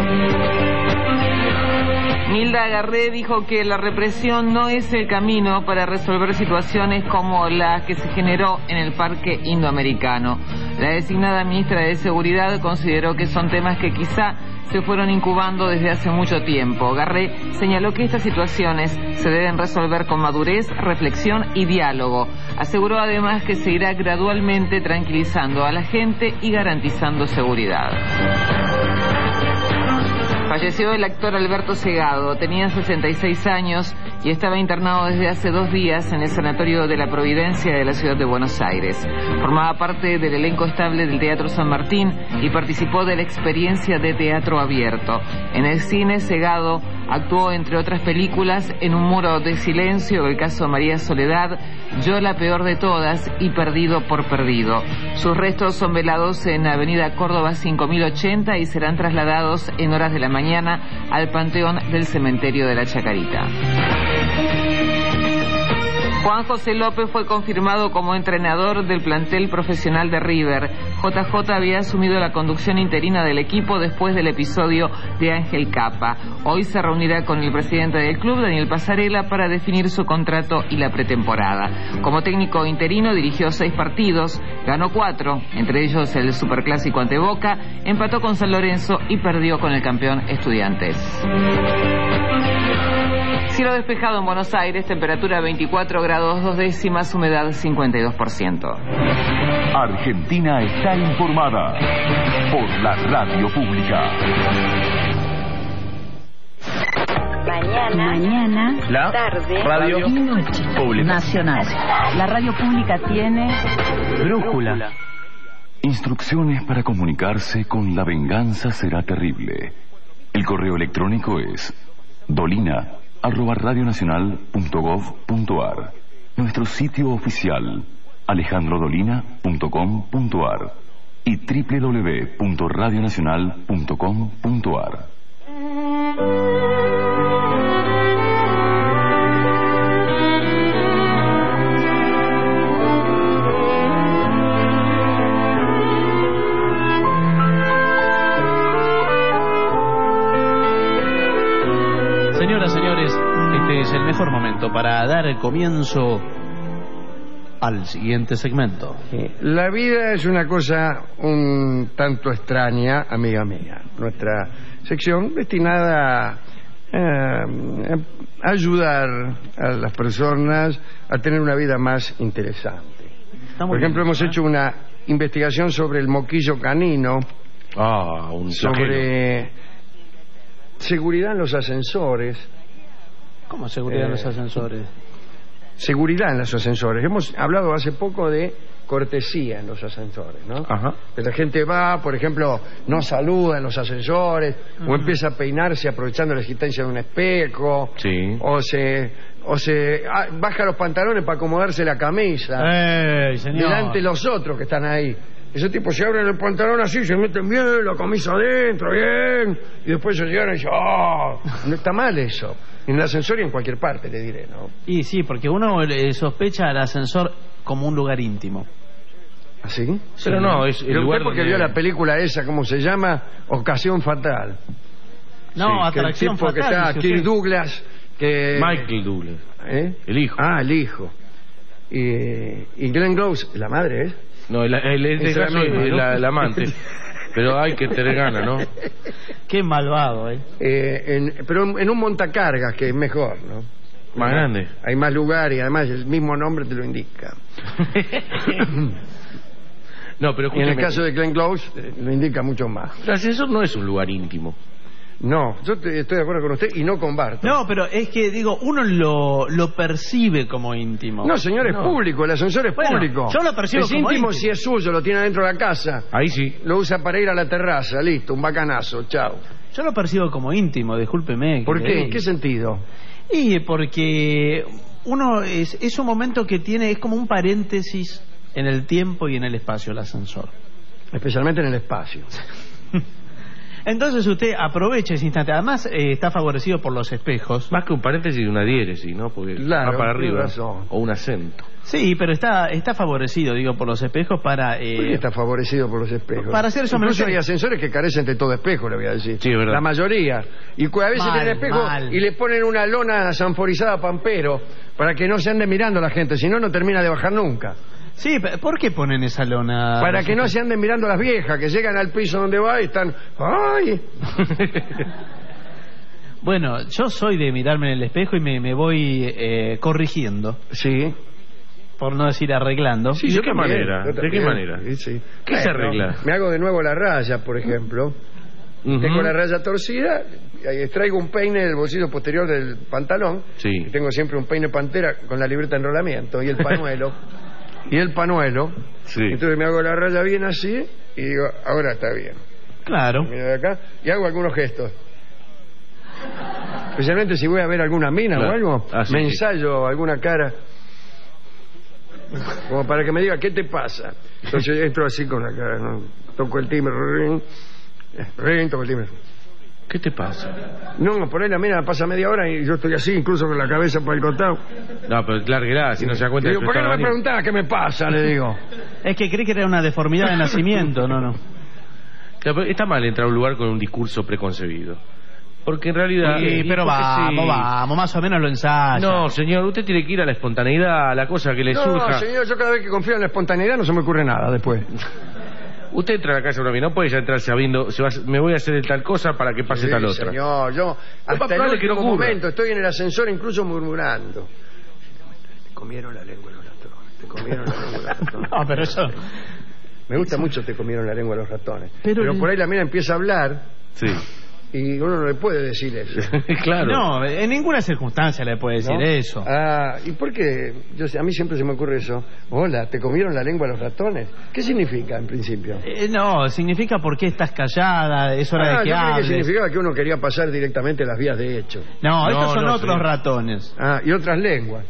Nilda Garré dijo que la represión no es el camino para resolver situaciones como la que se generó en el Parque Indoamericano. La designada ministra de Seguridad consideró que son temas que quizá se fueron incubando desde hace mucho tiempo. Garré señaló que estas situaciones se deben resolver con madurez, reflexión y diálogo. Aseguró además que se irá gradualmente tranquilizando a la gente y garantizando seguridad. Falleció el actor Alberto Segado, tenía sesenta y seis años y estaba internado desde hace dos días en el Sanatorio de la Providencia de la ciudad de Buenos Aires. Formaba parte del elenco estable del Teatro San Martín y participó de la experiencia de teatro abierto. En el cine, Segado Actuó, entre otras películas, en Un muro de silencio, El caso de María Soledad, Yo la peor de todas y Perdido por perdido. Sus restos son velados en Avenida Córdoba cinco mil ochenta y serán trasladados en horas de la mañana al Panteón del Cementerio de la Chacarita. Juan José López fue confirmado como entrenador del plantel profesional de River. J J había asumido la conducción interina del equipo después del episodio de Ángel Capa. Hoy se reunirá con el presidente del club, Daniel Pasarela, para definir su contrato y la pretemporada. Como técnico interino dirigió seis partidos, ganó cuatro, entre ellos el Superclásico ante Boca, empató con San Lorenzo y perdió con el campeón Estudiantes. Cielo despejado en Buenos Aires, temperatura veinticuatro grados dos décimas, humedad cincuenta y dos por ciento. Argentina está informada por la radio pública. Mañana, mañana, la tarde, radio y noche pública nacional. La radio pública tiene brújula. Instrucciones para comunicarse con La Venganza Será Terrible. El correo electrónico es dolina arroba radionacional punto gov punto ar. Nuestro sitio oficial alejandro dolina punto com punto ar y doble u doble u doble u punto radionacional punto com punto ar. Señoras, señores, este es el mejor momento para dar el comienzo al siguiente segmento. Sí. La vida es una cosa un tanto extraña, amiga mía. Nuestra sección destinada a, a ayudar a las personas a tener una vida más interesante. Por ejemplo, bien, hemos ¿eh? hecho una investigación sobre el moquillo canino, ah, un sobre seguridad en los ascensores. ¿Cómo seguridad eh, en los ascensores? Seguridad en los ascensores. Hemos hablado hace poco de cortesía en los ascensores, ¿no? Ajá. Que la gente va, por ejemplo, no saluda en los ascensores, uh-huh. o empieza a peinarse aprovechando la existencia de un espejo, sí. o se o se ah, baja los pantalones para acomodarse la camisa, ¡Ey, señor! delante de los otros que están ahí. Esos tipos se abren el pantalón así, se meten bien, la camisa adentro, bien, y después se llegan y dicen, ¡oh! No está mal eso. En el ascensor y en cualquier parte, le diré, ¿no? Y sí, porque uno eh, sospecha al ascensor como un lugar íntimo. ¿Así? ¿Ah, Pero no, es el Pero lugar usted porque donde... vio la película esa, ¿cómo se llama? Ocasión Fatal. No, sí, Atracción que el tipo Fatal. Que está Kirk Douglas, que... Michael Douglas. ¿Eh? El hijo. Ah, el hijo. Y, y Glenn Close, la madre, ¿eh? No, el, el, el, es caso la, misma, es ¿no? la, la amante. Pero hay que tener ganas, ¿no? Qué malvado, ¿eh? eh en, pero en, en un montacargas, que es mejor, ¿no? Más grande. Hay más lugar y además el mismo nombre te lo indica. No, pero y en el caso de Glenn Close eh, lo indica mucho más. El ascensor no es un lugar íntimo. No, yo te, estoy de acuerdo con usted y no con Bart. No, pero es que, digo, uno lo, lo percibe como íntimo. No, señor, es no. público, el ascensor es bueno, público. Yo lo percibo es como íntimo, íntimo si es suyo, lo tiene adentro de la casa. Ahí sí. Lo usa para ir a la terraza, listo, un bacanazo, chao. Yo lo percibo como íntimo, discúlpeme. ¿Por qué? Le... ¿En qué sentido? Y porque uno es, es un momento que tiene, es como un paréntesis en el tiempo y en el espacio, el ascensor. Especialmente en el espacio. Entonces usted aprovecha ese instante. Además eh, está favorecido por los espejos. Más que un paréntesis, una diéresis, ¿no? Porque claro, va para arriba. O un acento. Sí, pero está está favorecido, digo, por los espejos para... Eh, ¿Por qué está favorecido por los espejos? Para hacer eso. Incluso hay ascensores que carecen de todo espejo, le voy a decir. Sí, es verdad. La mayoría. Y a veces mal, tienen espejo mal. y le ponen una lona sanforizada pampero para que no se ande mirando la gente, si no, no termina de bajar nunca. Sí, ¿por qué ponen esa lona? Para que no se anden mirando las viejas, que llegan al piso donde va y están... ¡Ay! Bueno, yo soy de mirarme en el espejo y me, me voy eh, corrigiendo. Sí. Por no decir arreglando. Sí, ¿de qué manera? ¿De qué manera? Sí, sí. ¿Qué se arregla? Me hago de nuevo la raya, por ejemplo. Uh-huh. Tengo la raya torcida, y traigo un peine del bolsillo posterior del pantalón. Sí. Y tengo siempre un peine pantera con la libreta de enrolamiento y el panuelo. y el panuelo. Sí. Entonces me hago la raya bien así y digo, ahora está bien. Claro. Miro de acá y hago algunos gestos. Especialmente si voy a ver alguna mina Claro. o algo, Ah, sí, me sí. ensayo alguna cara. Como para que me diga, ¿qué te pasa? Entonces yo entro así con la cara, ¿no? Toco el timbre, ring, ring, toco el timbre. ¿Qué te pasa? No, por ahí la mina pasa media hora y yo estoy así, incluso con la cabeza por el costado. No, pero claro que era, si no se da cuenta... Digo, de que ¿por qué no estaba me venir? preguntás qué me pasa? Le digo. Es que creí que era una deformidad de nacimiento, no, no. Claro, pero está mal entrar a un lugar con un discurso preconcebido. Porque en realidad... Sí, eh, pero porque vamos, sí. vamos, más o menos lo ensaya. No, señor, usted tiene que ir a la espontaneidad, a la cosa que le No, surja. señor, yo cada vez que confío en la espontaneidad no se me ocurre nada después. Usted entra a la casa de una mina, no puede ya entrar sabiendo, se va, me voy a hacer de tal cosa para que pase Sí, tal otra. señor, yo más hasta el probable que no último ocurra. momento estoy en el ascensor incluso murmurando. Te comieron la lengua los ratones, te comieron la lengua los ratones. No, pero eso... Me gusta mucho te comieron la lengua los ratones. Pero Pero, el- por ahí la mina empieza a hablar Sí. y uno no le puede decir eso. Claro. No, en ninguna circunstancia le puede decir ¿No? eso. Ah, ¿y por qué? Yo sé, a mí siempre se me ocurre eso. Hola, ¿te comieron la lengua los ratones? ¿Qué significa en principio? Eh, no, significa por qué estás callada, es hora Ah, de que yo creí que hables. significaba que uno quería pasar directamente las vías de hecho. No, estos No, son no, otros señor. ratones. Ah, y otras lenguas.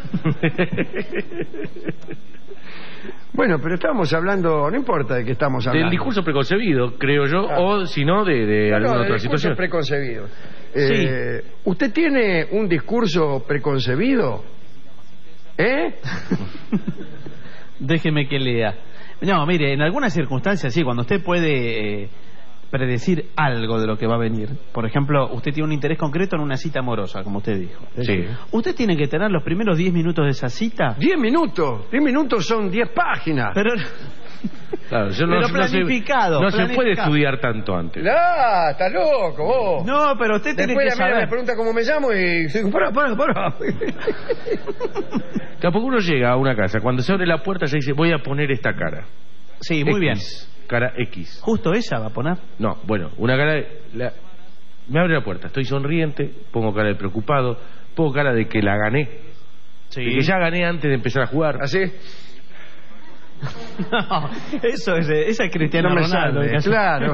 Bueno, pero estábamos hablando, no importa de qué estamos hablando. Del discurso preconcebido, creo yo, Ah. o si no, de, de No, alguna no, otra de discursos situación. preconcebidos. Eh, ¿Usted tiene un discurso preconcebido? ¿Eh? Déjeme que lea. No, mire, en algunas circunstancias sí, cuando usted puede eh, predecir algo de lo que va a venir. Por ejemplo, usted tiene un interés concreto en una cita amorosa, como usted dijo. Sí. Usted tiene que tener los primeros diez minutos de esa cita. ¿Diez minutos? Diez minutos son diez páginas. Pero, Claro, yo no- pero no se- planificado. No se, puede planificado. estudiar tanto antes. ¡Ah, está loco vos! No, pero usted tiene Después que la mina saber. me pregunta cómo me llamo y digo, pará, pará, pará. Tampoco uno llega a una casa, cuando se abre la puerta se dice, voy a poner esta cara. Sí, muy bien. X, cara X. Justo ella va a poner. No, bueno, una cara de... la- me abre la puerta, estoy sonriente, pongo cara de preocupado, pongo cara de que la gané. Sí. De que ya gané antes de empezar a jugar. ¿Así? No, eso es, esa es Cristiano No me Ronaldo. sale, que hace- claro.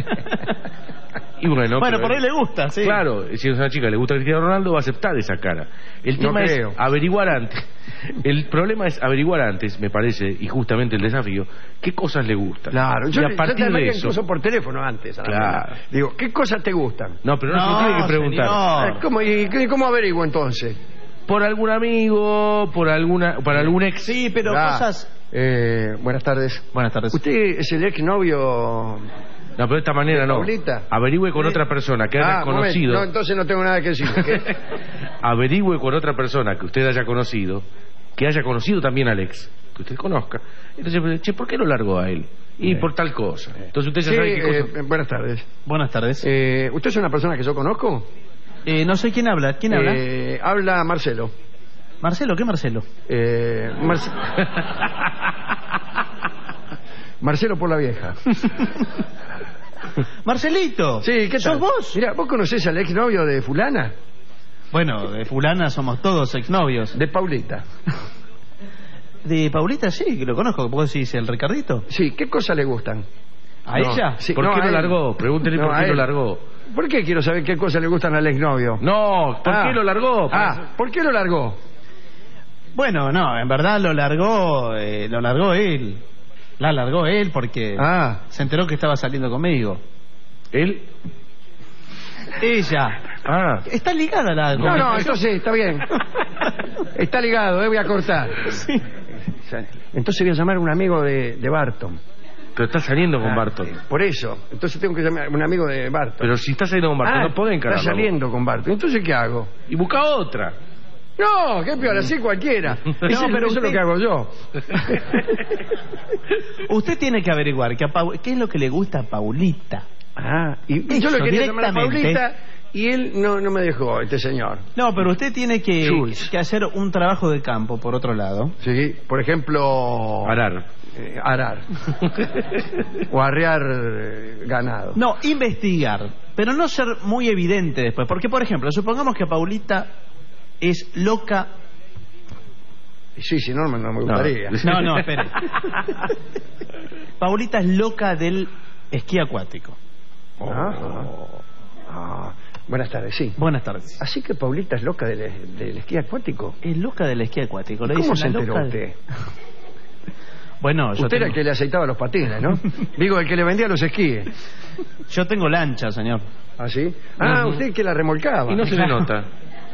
Y bueno, Bueno, pero- por ahí le gusta, sí. Claro, si es una chica que le gusta a Cristiano Ronaldo, va a aceptar esa cara. El No tema es creo. averiguar antes. El problema es averiguar antes, me parece, y justamente el desafío, qué cosas le gustan. Claro, yo, y a yo partir te de llamaría eso... incluso por teléfono antes. a la Claro. mina. Digo, ¿qué cosas te gustan? No, pero no, No, se tiene que preguntar. señor. Eh, ¿Cómo, y, qué- ¿Cómo averiguo entonces? Por algún amigo, por alguna, por algún ex. Sí, pero Ah, cosas... eh, buenas tardes. Buenas tardes. ¿Usted es el exnovio? No, pero de esta manera no. Paulita? Averigüe con Sí. otra persona que haya Ah, un momento. conocido. No, entonces no tengo nada que decir. ¿Qué? Averigüe con otra persona que usted haya conocido, que haya conocido también al ex, que usted conozca. Entonces, che, ¿por qué lo largó a él? Y Bien. por tal cosa. Entonces usted ya Sí, sabe qué cosa. eh, buenas tardes. Buenas tardes. Eh, ¿Usted es una persona que yo conozco? Eh, no sé quién habla. ¿Quién habla? Eh, habla Marcelo. Marcelo, ¿qué Marcelo? Eh, Marce- Marcelo por la vieja. Marcelito. Sí, ¿qué tal? ¿Sos vos? Mira, ¿vos conocés al exnovio de fulana? Bueno, de fulana somos todos exnovios. De Paulita. De Paulita sí, que lo conozco. ¿Vos decís el Ricardito? Sí, ¿qué cosas le gustan? ¿A No. ella? Sí, ¿Por no, qué a lo él. largó? Pregúntele No, por a qué lo él. largó. ¿Por qué quiero saber qué cosas le gustan al exnovio? No, ¿por Ah. qué lo largó? Ah, ¿por qué lo largó? Bueno, no, en verdad lo largó, eh, lo largó él. La largó él porque Ah, se enteró que estaba saliendo conmigo. ¿Él? Ella. Ah, Está ligada la... no, no, entonces está bien. Está ligado, eh, voy a cortar. Sí. Entonces voy a llamar a un amigo de, de Barton. pero está saliendo con Ah, Barton. eh, Por eso. Entonces tengo que llamar a un amigo de Barton. Pero si está saliendo con Barton, Ah, no puede encararlo. está saliendo con Barton. Entonces, ¿qué hago? Y busca otra. No, qué peor, así cualquiera. No, Eso- pero eso es usted- lo que hago yo. Usted tiene que averiguar que a Pau- qué es lo que le gusta a Paulita. Ah, y, y yo Eso, le quería llamar a directamente. Paulita y él no, no me dejó, este señor. No, pero usted tiene que, Jules. que hacer un trabajo de campo, por otro lado. Sí, por ejemplo... Arar. eh, arar. O arrear eh, ganado. No, investigar, pero no ser muy evidente después. Porque, por ejemplo, supongamos que Paulita es loca... Sí, si no, no me gustaría. No, no, espere. Paulita es loca del esquí acuático. Ah, ah, Buenas tardes, sí. Buenas tardes. Así que Paulita es loca del, del esquí acuático. Es loca del esquí acuático. ¿Le ¿Cómo dicen se la enteró loca usted? de- Bueno, yo Usted era tengo... el que le aceitaba los patines, ¿no? Digo, el que le vendía los esquíes. Yo tengo lancha, señor. ¿Ah, sí? Ah, Ujú. usted el que la remolcaba. Y no se le nota.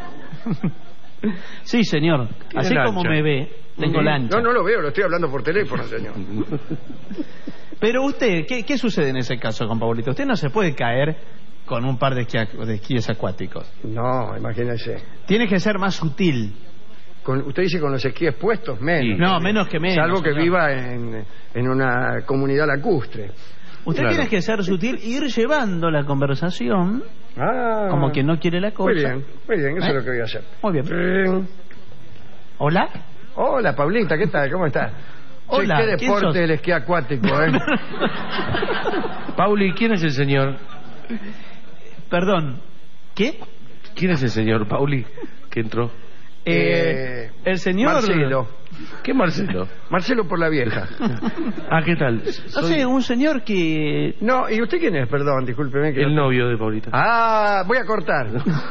Sí, señor. Tiene Así lancha. como me ve, tengo Ujú. lancha. No, no lo veo, lo estoy hablando por teléfono, señor. Pero usted, ¿qué, qué sucede en ese caso con Paulita? Usted no se puede caer con un par de, esquí, de esquíes acuáticos. No, imagínese. Tiene que ser más sutil. Con, usted dice con los esquíes puestos, menos. No, menos que menos, Salvo que señor. viva en, en una comunidad lacustre. Usted Claro. tiene que ser sutil, ir llevando la conversación Ah, como que no quiere la cosa. Muy bien, muy bien, eso ¿Eh? es lo que voy a hacer. Muy bien. Eh, ¿Hola? Hola, Paulita, ¿qué tal? ¿Cómo estás? Hola, Che, qué ¿quién sos? deporte el esquí acuático, ¿eh? Pauli, ¿quién es el señor? Perdón, ¿qué? ¿Quién es el señor, Pauli, que entró? Eh, el señor... Marcelo. ¿Qué Marcelo? Marcelo por la vieja. Ah, ¿qué tal? No sé, un señor que... No, ¿y usted quién es? Perdón, discúlpeme. Que El no- novio de Paulita. Ah, voy a cortar.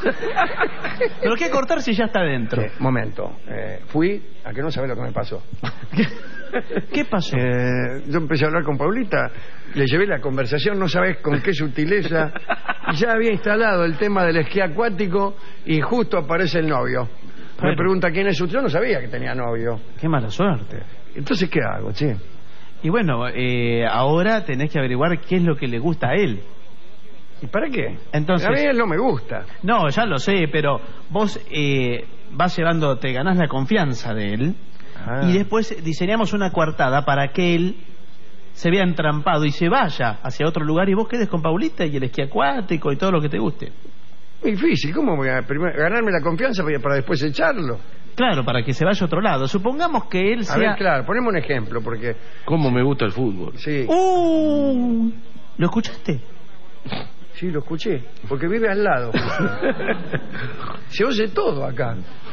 ¿Pero qué cortar si ya está dentro? Eh, momento. Eh, fui, a que no sabe lo que me pasó. ¿Qué pasó? Eh, yo empecé a hablar con Paulita, le llevé la conversación, no sabes con qué sutileza. Ya había instalado el tema del esquí acuático y justo aparece el novio. Me Bueno. pregunta quién es usted. Yo no sabía que tenía novio. Qué mala suerte. Entonces, ¿qué hago, che? Y bueno, eh, ahora tenés que averiguar qué es lo que le gusta a él. ¿Y para qué? Entonces, A mí él no me gusta. no, ya lo sé, pero vos eh, vas llevando, te ganás la confianza de él Ah. y después diseñamos una coartada para que él se vea entrampado y se vaya hacia otro lugar y vos quedes con Paulita y el esquí acuático y todo lo que te guste. Muy difícil, ¿cómo voy a primero ganarme la confianza para, para después echarlo? Claro, para que se vaya a otro lado. Supongamos que él A sea... ver, claro, ponemos un ejemplo, porque... ¿Cómo me gusta el fútbol? Sí, Uh, ¿Lo escuchaste? sí, lo escuché, porque vive al lado. Se oye todo acá.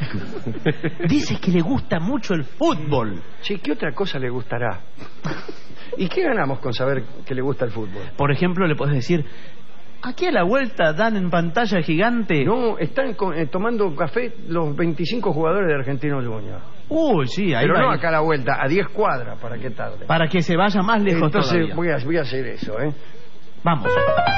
Dice que le gusta mucho el fútbol. Che, ¿qué otra cosa le gustará? ¿Y qué ganamos con saber que le gusta el fútbol? Por ejemplo, le podés decir, aquí a la vuelta dan en pantalla gigante... No, están co- eh, tomando café los veinticinco jugadores de Argentinos Juniors. Uy, sí, ahí Pero va no ahí. acá a la vuelta, a diez cuadras, para que tarde. Para que se vaya más lejos Entonces todavía. voy a, voy a hacer eso, ¿eh? Vamos.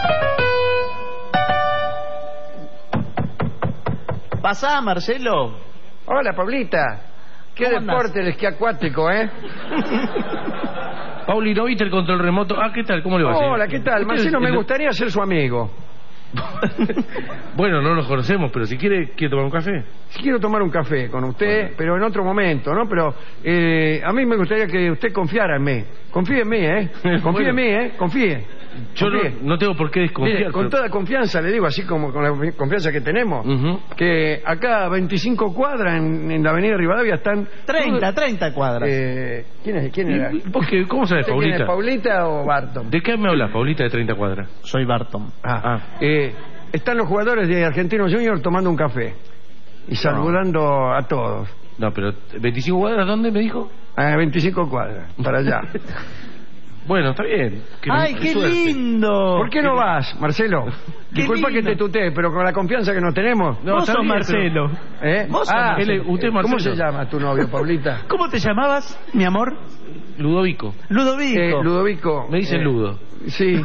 Pasá, Marcelo. Hola, Pablita. Qué ¿Cómo deporte andás? el esquí acuático, ¿eh? Pauli, ¿no viste el control remoto? Ah, ¿qué tal? ¿Cómo le va? Hola, ¿qué tal? Usted- Marcelo, me el- gustaría ser su amigo. Bueno, no nos conocemos, pero si quiere, ¿quiere tomar un café? Quiero tomar un café con usted, pero en otro momento, ¿no? Pero eh, a mí me gustaría que usted confiara en mí. Confíe en mí, ¿eh? Confíe en mí, ¿eh? Confíe. Yo no, Confíe. no tengo por qué desconfiar. Mire, con pero- toda confianza le digo, así como con la confianza que tenemos, Ujú. que acá a veinticinco cuadras en, en la avenida Rivadavia están... treinta, treinta cuadras. Eh, ¿Quién es? ¿Quién era? ¿Y vos qué- ¿Cómo sabes, ¿Usted quién es, Paulita? Paulita o Barton? ¿De qué me hablas, Paulita, de treinta cuadras? Soy Barton. Ah, Ah. eh, están los jugadores de Argentinos Juniors tomando un café y saludando a todos. No, pero ¿veinticinco cuadras dónde me dijo? A veinticinco cuadras, para allá. Bueno, está bien. Que no- ¡Ay, qué suerte. lindo! ¿Por qué no vas, Marcelo? Qué Disculpa lindo. que te tutee, pero con la confianza que nos tenemos. No, Vos está sos bien, Marcelo. ¿Eh? Vos sos Ah, Marcelo. Él es- usted es ¿Cómo Marcelo. se llama tu novio, Paulita? ¿Cómo te llamabas, mi amor? Ludovico. Ludovico. Eh, Ludovico. Me dicen eh, Ludo. Sí.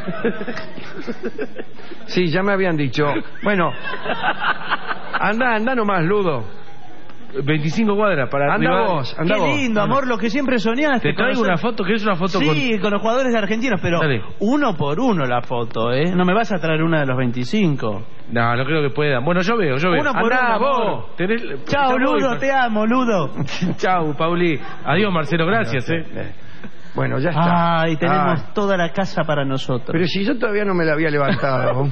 Sí, ya me habían dicho. Bueno, anda, anda nomás, Ludo. veinticinco cuadras para Anda arriba. vos, anda Qué vos. lindo, amor, lo que siempre soñaste. Te traigo conocer- una foto, ¿querés una foto con...? Sí, con... los jugadores de argentinos, pero Dale. uno por uno la foto, ¿eh? No me vas a traer una de los veinticinco. No, no creo que puedan. Bueno, yo veo, yo veo. Uno por Andá, uno, vos. amor. Tenés- Chao, ya voy, Ludo, Mar- te amo, Ludo. Chao, Pauli. Adiós, Marcelo, gracias, eh. Eh, Bueno, ya está. Ay, tenemos Ah, toda la casa para nosotros. pero si yo todavía no me la había levantado.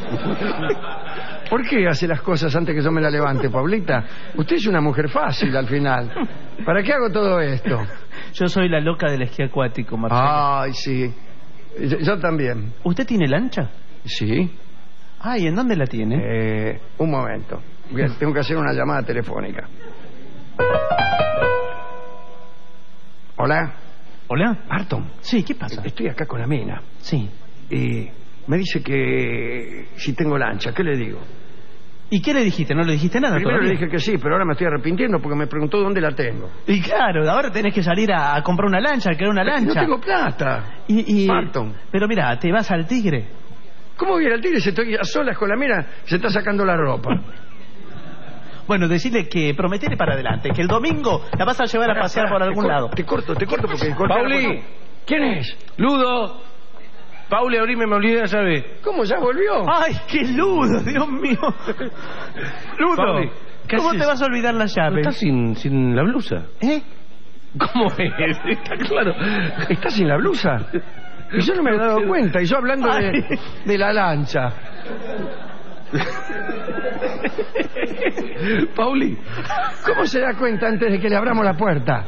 ¿Por qué hace las cosas antes que yo me la levante, Pablita? Usted es una mujer fácil al final. ¿Para qué hago todo esto? Yo soy la loca del esquí acuático, Marcelo. Ay, sí. Yo, yo también. ¿Usted tiene lancha? Sí. Ay, ¿en dónde la tiene? Eh, un momento. Voy a- tengo que hacer una llamada telefónica. Hola. ¿Hola? Barton. Sí, ¿qué pasa? Estoy acá con la mina. Sí. Y me dice que si tengo lancha, ¿qué le digo? ¿Y qué le dijiste? ¿No le dijiste nada Primero todavía? le dije que sí, pero ahora me estoy arrepintiendo porque me preguntó dónde la tengo. Y claro, ahora tenés que salir a, a comprar una lancha, a crear una lancha. No tengo plata. Y, y... Barton. Pero mira, te vas al Tigre. ¿Cómo voy a ir al Tigre si estoy a solas con la mira? Se está sacando la ropa. Bueno, decirle que prometele para adelante, que el domingo la vas a llevar Pará, a pasear pará, por algún te lado. Te corto, te corto porque... Pauli. ¿Quién es? Ludo. Pauli, abrime, me olvidé la llave. ¿Cómo ya volvió? ¡Ay, qué Ludo, Dios mío! Ludo, Pauli, ¿qué ¿cómo haces? te vas a olvidar la llave? ¿No estás sin, sin la blusa? ¿Eh? ¿Cómo es? Está claro. ¿Estás sin la blusa? Y yo no me he dado cuenta, y yo hablando de, de la lancha. Pauli, ¿cómo se da cuenta antes de que le abramos la puerta?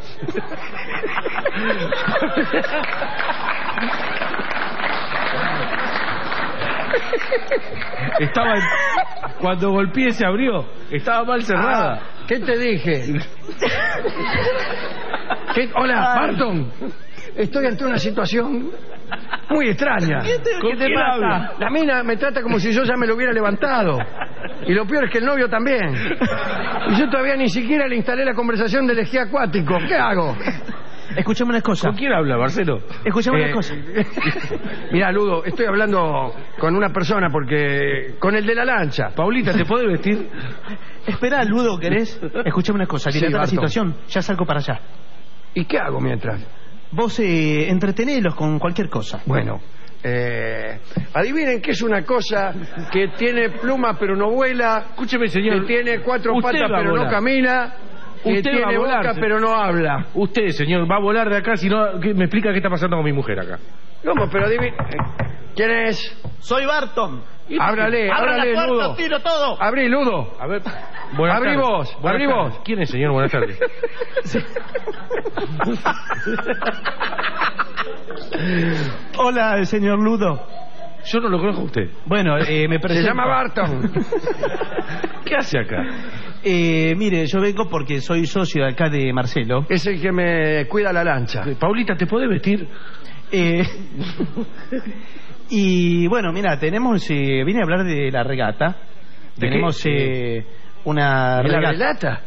estaba en- cuando golpeé se abrió, estaba mal cerrada. Ah, ¿qué te dije? ¿Qué? Hola, Ay. Barton. Estoy ante una situación muy extraña. ¿Qué te, ¿Con qué te quién pasa? habla? La mina me trata como si yo ya me lo hubiera levantado. Y lo peor es que el novio también. Y yo todavía ni siquiera le instalé la conversación del esquí acuático. ¿Qué hago? Escuchame una cosa. ¿Con quién habla, Marcelo? Escuchame Eh, una cosa. Mira, Ludo, estoy hablando con una persona porque... con el de la lancha. Paulita, ¿te podés vestir? Espera, Ludo, ¿querés? Escuchame una cosa. Sí, Dilata la Barton. situación. Ya salgo para allá. ¿Y qué hago mientras? Vos eh, entretenelos con cualquier cosa. Bueno, eh, adivinen qué es una cosa que tiene pluma pero no vuela. Escúcheme, señor. Que tiene cuatro Usted patas va a pero no volar. camina. Que Usted va tiene a volar, boca se- pero no habla. Usted, señor, va a volar de acá si no... ¿qué- me explica qué está pasando con mi mujer acá. ¿Cómo? Pero adivinen... ¿Quién es? Soy Barton. Ábrale, Abra ábrale, la puerta, Ludo. tiro todo. Abrí, Ludo. A ver... Buenas Abrí tardes. vos, Buenas abrí tardes. vos. ¿Quién es, señor? Buenas tardes. Hola, señor Ludo. Yo no lo conozco a usted. Bueno, eh, me Se presento. llama Barton. ¿Qué hace acá? Eh, mire, yo vengo porque soy socio de acá de Marcelo. Es el que me cuida la lancha. Paulita, ¿te podés vestir? Eh, y bueno, mira, tenemos... Eh, vine a hablar de la regata. ¿De Tenemos qué? eh, una ¿De la regata. relata?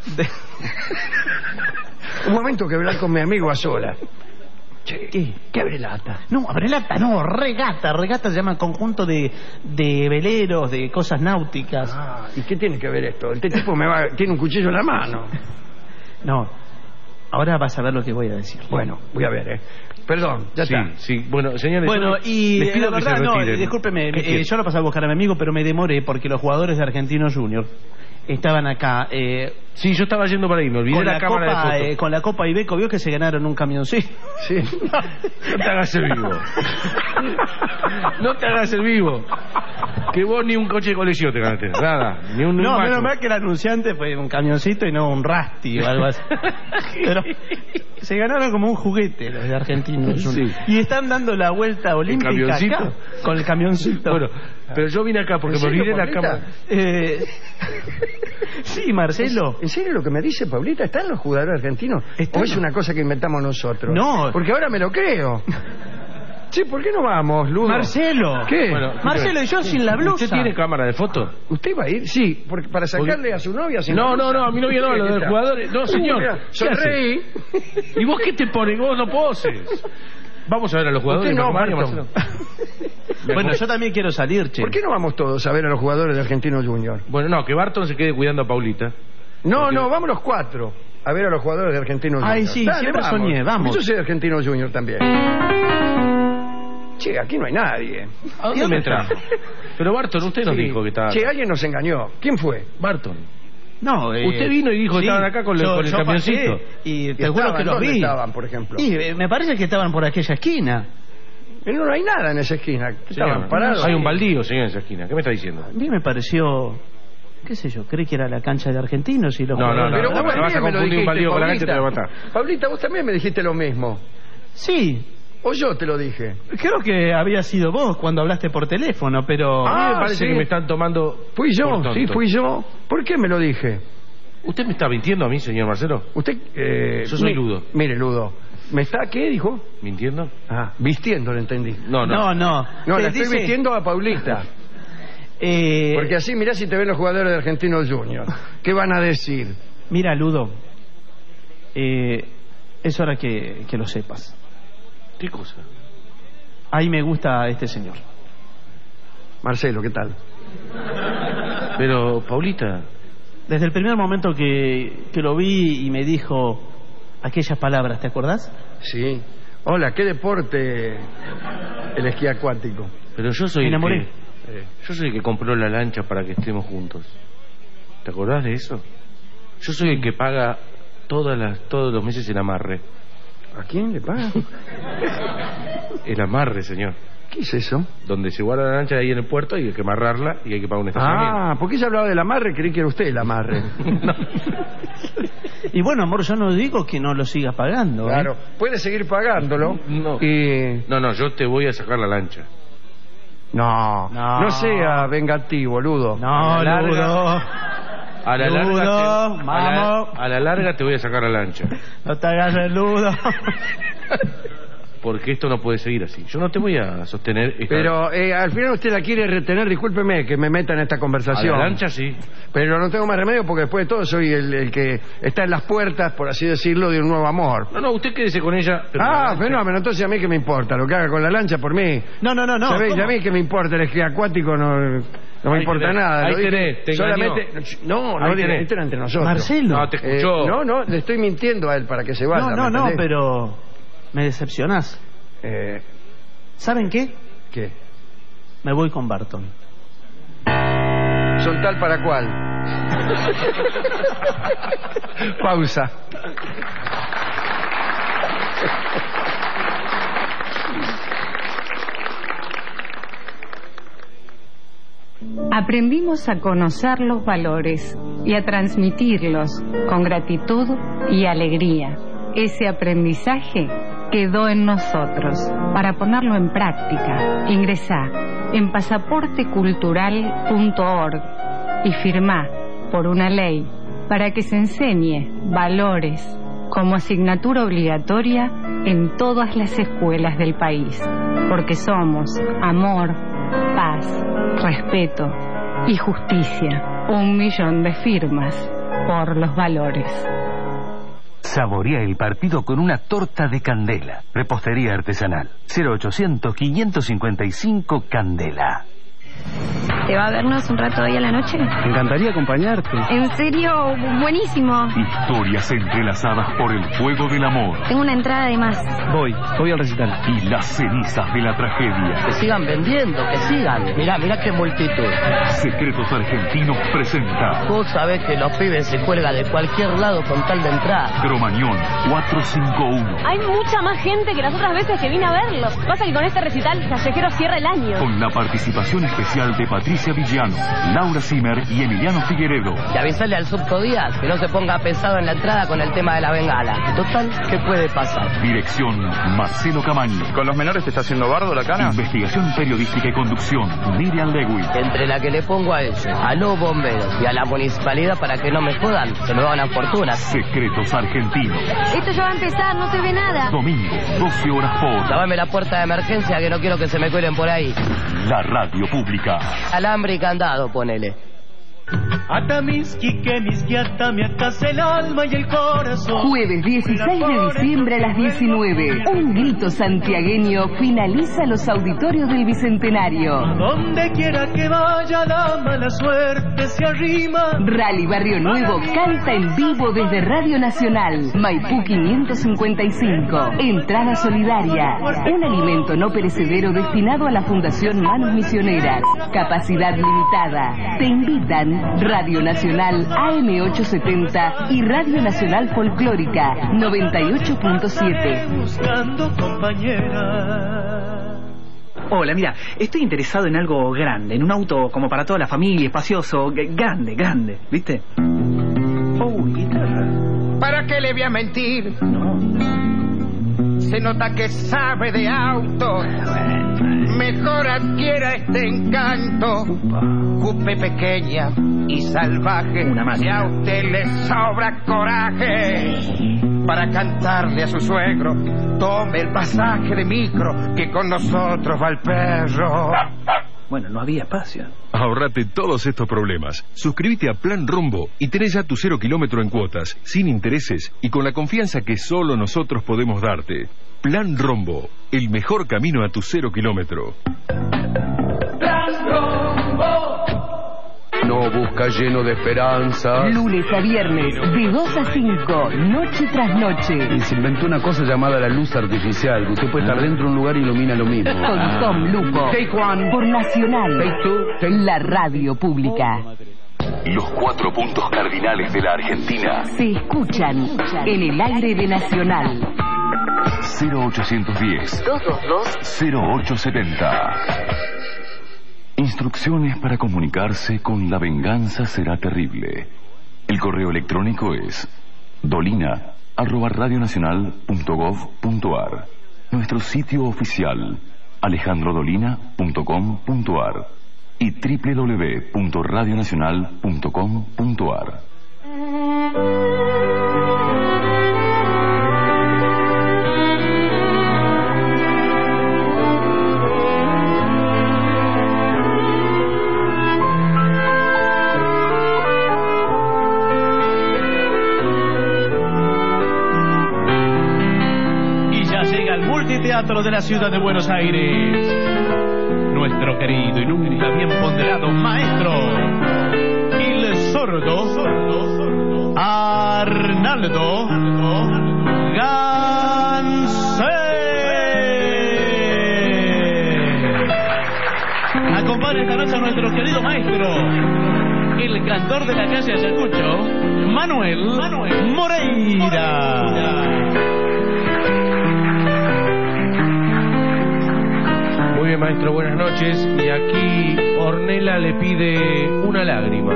Un momento que hablar con mi amigo a sola. Che, ¿Qué? ¿Qué abrelata? No, relata, no, regata. Regata se llama conjunto de, de veleros, de cosas náuticas. Ah, ¿y qué tiene que ver esto? Este tipo me va, tiene un cuchillo en la mano. No, ahora vas a ver lo que voy a decir. Bueno, voy a ver, ¿eh? Perdón, ya Sí, está. sí. Bueno, señores... Bueno, yo- y les pido la que verdad, se no, retiren. discúlpeme, ¿Qué eh, quiere? yo lo pasé a buscar a mi amigo, pero me demoré porque los jugadores de Argentinos Junior estaban acá eh, Sí, yo estaba yendo para ahí, me olvidé con la, la, cámara copa, de fotos. eh, con la Copa Ibeco, vio que se ganaron un camioncito. Sí. No te hagas el vivo. No te hagas el vivo. Que vos ni un coche de colección te ganaste. Nada. Ni un, ni un No, macho. menos mal que el anunciante fue un camioncito y no un Rasti o algo así. Pero se ganaron como un juguete los de Argentinos Junior. Sí. Y están dando la vuelta olímpica camioncito? acá, con el camioncito. Bueno, pero yo vine acá porque ¿En me serio, olvidé la Paulita? cámara. Eh, sí, Marcelo. ¿En serio lo que me dice Paulita? ¿Están los jugadores argentinos? Están ¿O es los- una cosa que inventamos nosotros? No. Porque ahora me lo creo. Sí, ¿por qué no vamos, Ludo? Marcelo. ¿Qué? Bueno, Marcelo y yo sin la blusa. ¿Usted tiene cámara de foto? ¿Usted va a ir? Sí, porque para sacarle a su novia sin No, la no, blusa. no, a mi novia no, a lo de los jugadores. No, señor. Mira, ¿Qué sonreí. hace? ¿Y vos qué te pones? Vos no poses. Vamos a ver a los jugadores. Usted no, Mario, Barton. Marcelo. Bueno, yo también quiero salir, che. ¿Por qué no vamos todos a ver a los jugadores de Argentinos Junior? Bueno, no, que Barton se quede cuidando a Paulita. No, Porque- no, vamos los cuatro a ver a los jugadores de Argentinos Junior. Ay, sí, siempre soñé, vamos. Yo soy de Argentinos Junior también. Che, aquí no hay nadie. ¿A dónde me trajo? Pero Barton, usted nos Sí. dijo que estaba... Che, alguien nos engañó. ¿Quién fue? Barton. No, eh, Usted vino y dijo que estaban acá con el- con el camioncito. pasé Y te ¿Y juro estaban? que los ¿Dónde vi. estaban, por ejemplo? Y eh, me parece que estaban por aquella esquina. Eh, No, no hay nada en esa esquina. Estaban Señor, parados. Hay un baldío, señor, en esa esquina. ¿Qué me está diciendo? A mí me pareció, qué sé yo, creí que era la cancha de Argentinos y los No, no, jugadores- Pero no, vos no, también vas a me lo confundir un dijiste, baldío con la cancha y te Paulita. voy a matar. Paulita, vos también me dijiste lo mismo. Sí, O yo te lo dije. creo que había sido vos cuando hablaste por teléfono, pero... A mí me Ah, parece sí. que me están tomando... Fui yo, por tonto. sí, fui yo. ¿Por qué me lo dije? ¿Usted me está mintiendo a mí, señor Marcelo? Usted... Eh, Yo soy mi- Ludo. Mire, Ludo. ¿Me está qué, dijo? ¿Mintiendo? Ah, vistiendo, lo entendí. No, no. No, no. No, Te la estoy dice- vistiendo a Paulita. Eh, Porque así, mirá si te ven los jugadores de Argentinos Juniors. ¿Qué van a decir? Mira, Ludo, eh, es hora que, que lo sepas. ¿Qué cosa? Ahí me gusta este señor. Marcelo, ¿qué tal? Pero, Paulita... Desde el primer momento que, que lo vi y me dijo aquellas palabras, ¿te acordás? Sí. Hola, ¿qué deporte el esquí acuático? Pero yo soy Me el enamoré. que, eh, yo soy el que compró la lancha para que estemos juntos. ¿Te acordás de eso? Yo soy el que paga todas las, todos los meses el amarre. ¿A quién le paga? El amarre, señor. ¿Qué es eso? Donde se guarda la lancha ahí en el puerto y hay que amarrarla y hay que pagar un estacionamiento. Ah, ¿por qué ella hablaba del amarre? Creí que era usted el amarre. Y bueno, amor, yo no digo que no lo sigas pagando. ¿eh? Claro, puede seguir pagándolo. No. Y... no, no, yo te voy a sacar la lancha. No, No. no sea vengativo, Ludo. No, A la larga- Ludo. A la, Ludo, larga te, a, vamos. la, a la larga te voy a sacar la lancha. No te agarres, Ludo. Porque esto no puede seguir así. Yo no te voy a sostener esta... Pero eh, al final usted la quiere retener, discúlpeme que me meta en esta a conversación. la lancha sí. Pero no tengo más remedio porque después de todo soy el, el que está en las puertas, por así decirlo, de un nuevo amor. No, no, usted quédese con ella. Pero la Ah, lancha- fenómeno, entonces a mí que me importa, lo que haga con la lancha por mí. No, no, no, no. ¿Sabéis? ¿cómo? A mí que me importa el esquí acuático, no, no me Ahí importa tenés, nada. ahí Lo dije tenés, te solamente. No, no, Ahí diga, tenés. esto era entre nosotros. Marcelo. No, te escuchó. Eh, no, no, le estoy mintiendo a él para que se vaya. No, no, ¿me no, entendés? pero me decepcionás. Eh, ¿Saben qué? ¿Qué? Me voy con Barton. ¿Son tal para cuál? Pausa. Aprendimos a conocer los valores y a transmitirlos con gratitud y alegría. Ese aprendizaje quedó en nosotros. Para ponerlo en práctica, ingresá en pasaporte cultural punto org y firmá por una ley para que se enseñe valores como asignatura obligatoria en todas las escuelas del país. Porque somos amor, paz, respeto y justicia. Un millón de firmas por los valores. Saborea el partido con una torta de Candela. Repostería artesanal. cero ochocientos, quinientos cincuenta y cinco Candela. ¿Te va a vernos un rato hoy a la noche? Me encantaría acompañarte. En serio, buenísimo. Historias entrelazadas por el fuego del amor Tengo una entrada de más. Voy, voy al recital. y las cenizas de la tragedia. Que sigan vendiendo, que sigan. Mirá, mirá qué multitud. Secretos Argentinos presenta Vos sabés que los pibes se cuelgan de cualquier lado con tal de entrar. Cromañón cuatrocientos cincuenta y uno. Hay mucha más gente que las otras veces que vine a verlos. Pasa que con este recital Callejero cierra el año. Con la participación especial de Patricia Villano, Laura Zimmer y Emiliano Figueredo. Y avisarle al Surco Díaz que no se ponga pesado en la entrada con el tema de la bengala. Total, ¿qué puede pasar? Dirección Marcelo Camaño. ¿Con los menores te está haciendo bardo la cana? Investigación periodística y conducción Miriam Lewis. Entre la que le pongo a ellos, a los bomberos y a la municipalidad para que no me jodan, se me va una fortuna. Secretos Argentinos. Esto ya va a empezar, no se ve nada. Domingo, doce horas por Lávame la puerta de emergencia que no quiero que se me cuelen por ahí. la radio pública. Alambre y candado, ponele. Atamiski, que miski, atame, atas el alma y el corazón. Jueves dieciséis de diciembre a las diecinueve. Un grito santiagueño finaliza los auditorios del Bicentenario. Donde quiera que vaya la mala suerte se arrima. Rally Barrio Nuevo canta en vivo desde Radio Nacional. Maipú quinientos cincuenta y cinco. Entrada solidaria. Un alimento no perecedero destinado a la Fundación Manos Misioneras. Capacidad limitada. Te invitan Radio Nacional A M ochocientos setenta y Radio Nacional Folclórica noventa y ocho punto siete. Buscando compañera. Hola, mira, estoy interesado en algo grande, en un auto como para toda la familia, espacioso, g- grande, grande, ¿viste? Oh, guitarra. ¿Para qué le voy a mentir? Se nota que sabe de autos. Mejor adquiera este encanto. Coupe pequeña y salvaje. Si a usted le sobra coraje, para cantarle a su suegro: tome el pasaje de micro, que con nosotros va el perro. Bueno, no había espacio. Ahorrate todos estos problemas. Suscríbete a Plan Rombo y tenés ya tu cero kilómetro en cuotas, sin intereses y con la confianza que solo nosotros podemos darte. Plan Rombo, el mejor camino a tu cero kilómetro. Plan Rombo. No busca lleno de esperanza. Lunes a viernes, de dos a cinco, noche tras noche. Y se inventó una cosa llamada la luz artificial, que usted puede estar dentro de un lugar y ilumina lo mismo. Con Tom Lupo. Take one. Por Nacional. Take two. Take... La radio pública. Los cuatro puntos cardinales de la Argentina Se escuchan en el aire de Nacional. cero ochocientos diez, dos dos dos, cero ocho setenta. Instrucciones para comunicarse con La Venganza Será Terrible. El correo electrónico es dolina arroba radionacional punto gov punto ar. Nuestro sitio oficial alejandro dolina punto com punto ar y doble u doble u doble u punto radionacional punto com punto ar. Teatro de la ciudad de Buenos Aires, nuestro querido y nunca bien ponderado maestro, el sordo Arnaldo Gansé. Acompaña esta noche a nuestro querido maestro, el cantor de la calle Ayacucho, Manuel, Manuel Moreira. Muy bien, maestro, buenas noches. Y aquí Ornella le pide una lágrima.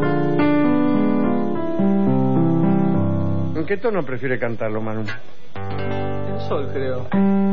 ¿En qué tono prefiere cantarlo, Manu? En sol, creo.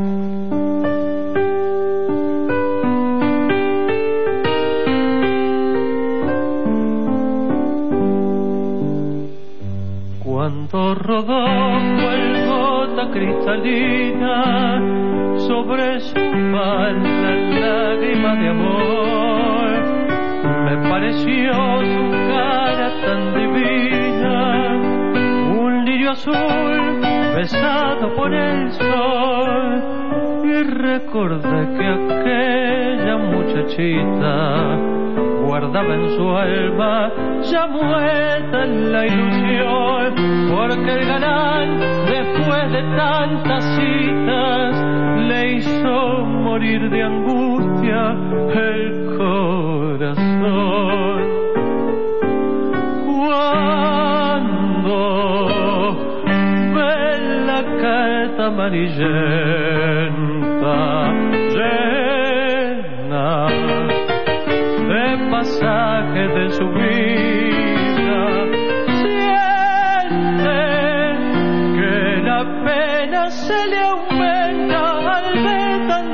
Cuando rodó el gota cristalina sobre su falda, lágrima de amor, me pareció su cara tan divina, un lirio azul besado por el sol, y recordé que aquella muchachita guardaba en su alma ya muerta la ilusión, porque el galán, después de tantas citas, le hizo morir de angustia el corazón. Cuando ve la carta amarillenta llena de pasajes de su vida, siente que la pena se le aumenta al ver tan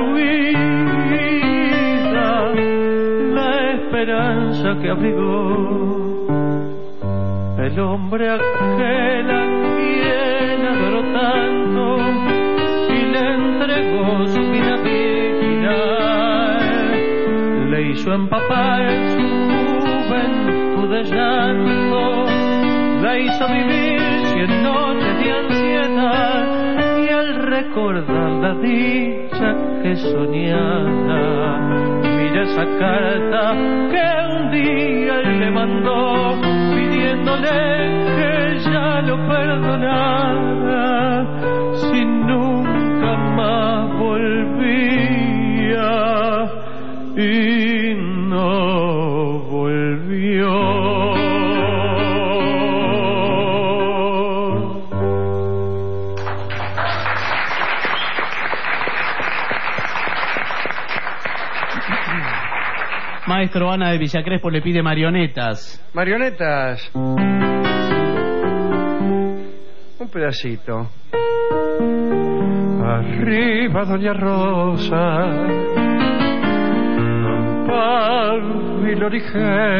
destruida la esperanza que abrigó el hombre aquel a quien adoró tanto y le entregó su vida virginal. Le hizo empapar su juventud de llanto, la hizo vivir cien noches de ansiedad, y al recordar la dicha que soñaba, mira esa carta que un día él le mandó, pidiéndole que ya lo perdonara, si nunca más volvía. Y no volvió. Maestro, Ana de Villa Crespo le pide marionetas. Marionetas. Un pedacito. Arriba, doña Rosa, pábilo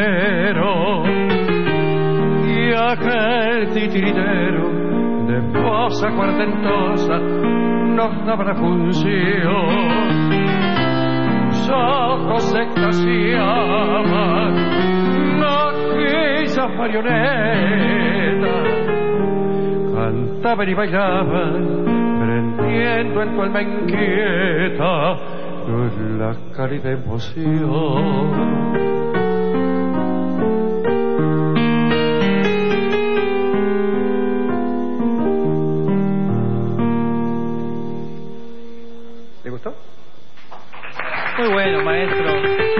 ligero, y aquel titiritero de cosa cuartentosa nos daba la función. Sus ojos extasiaban aquellas marionetas, cantaban y bailaban, prendiendo en tu alma inquieta la cálida emoción. ¿Le gustó? Muy bueno, maestro.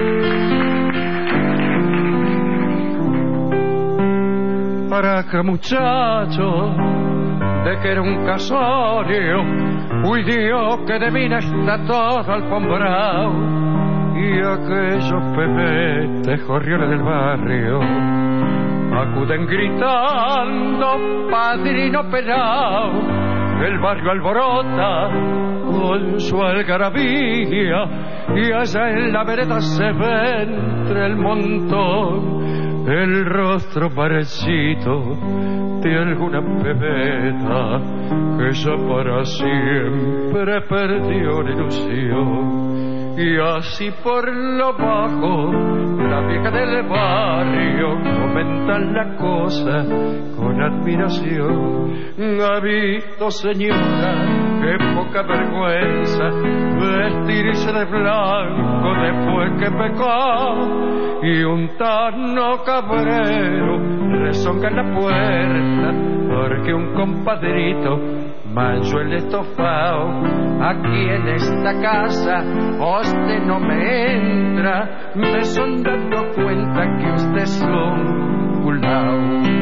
Para que muchacho de que era un casorio, uy Dios que de mina está todo alfombrado, y aquellos pebetes jorriones del barrio acuden gritando padrino pelao. El barrio alborota con su algarabía, y allá en la vereda se ve entre el montón el rostro parecido de alguna pebeta que ya para siempre perdió la ilusión. Y así por lo bajo la vieja del barrio comentan la cosa con admiración. Ha visto, señora, qué poca vergüenza vestirse de blanco después que pecó, y un tano cabrero rezonga en la puerta porque un compadrito manchó el estofado. Aquí en esta casa usted no me entra, me son dando cuenta que usted es un culao.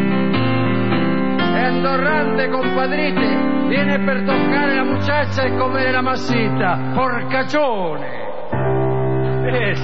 Endorrante, compadrite, viene per tocar a la muchacha y comer la masita, por cachones. Es...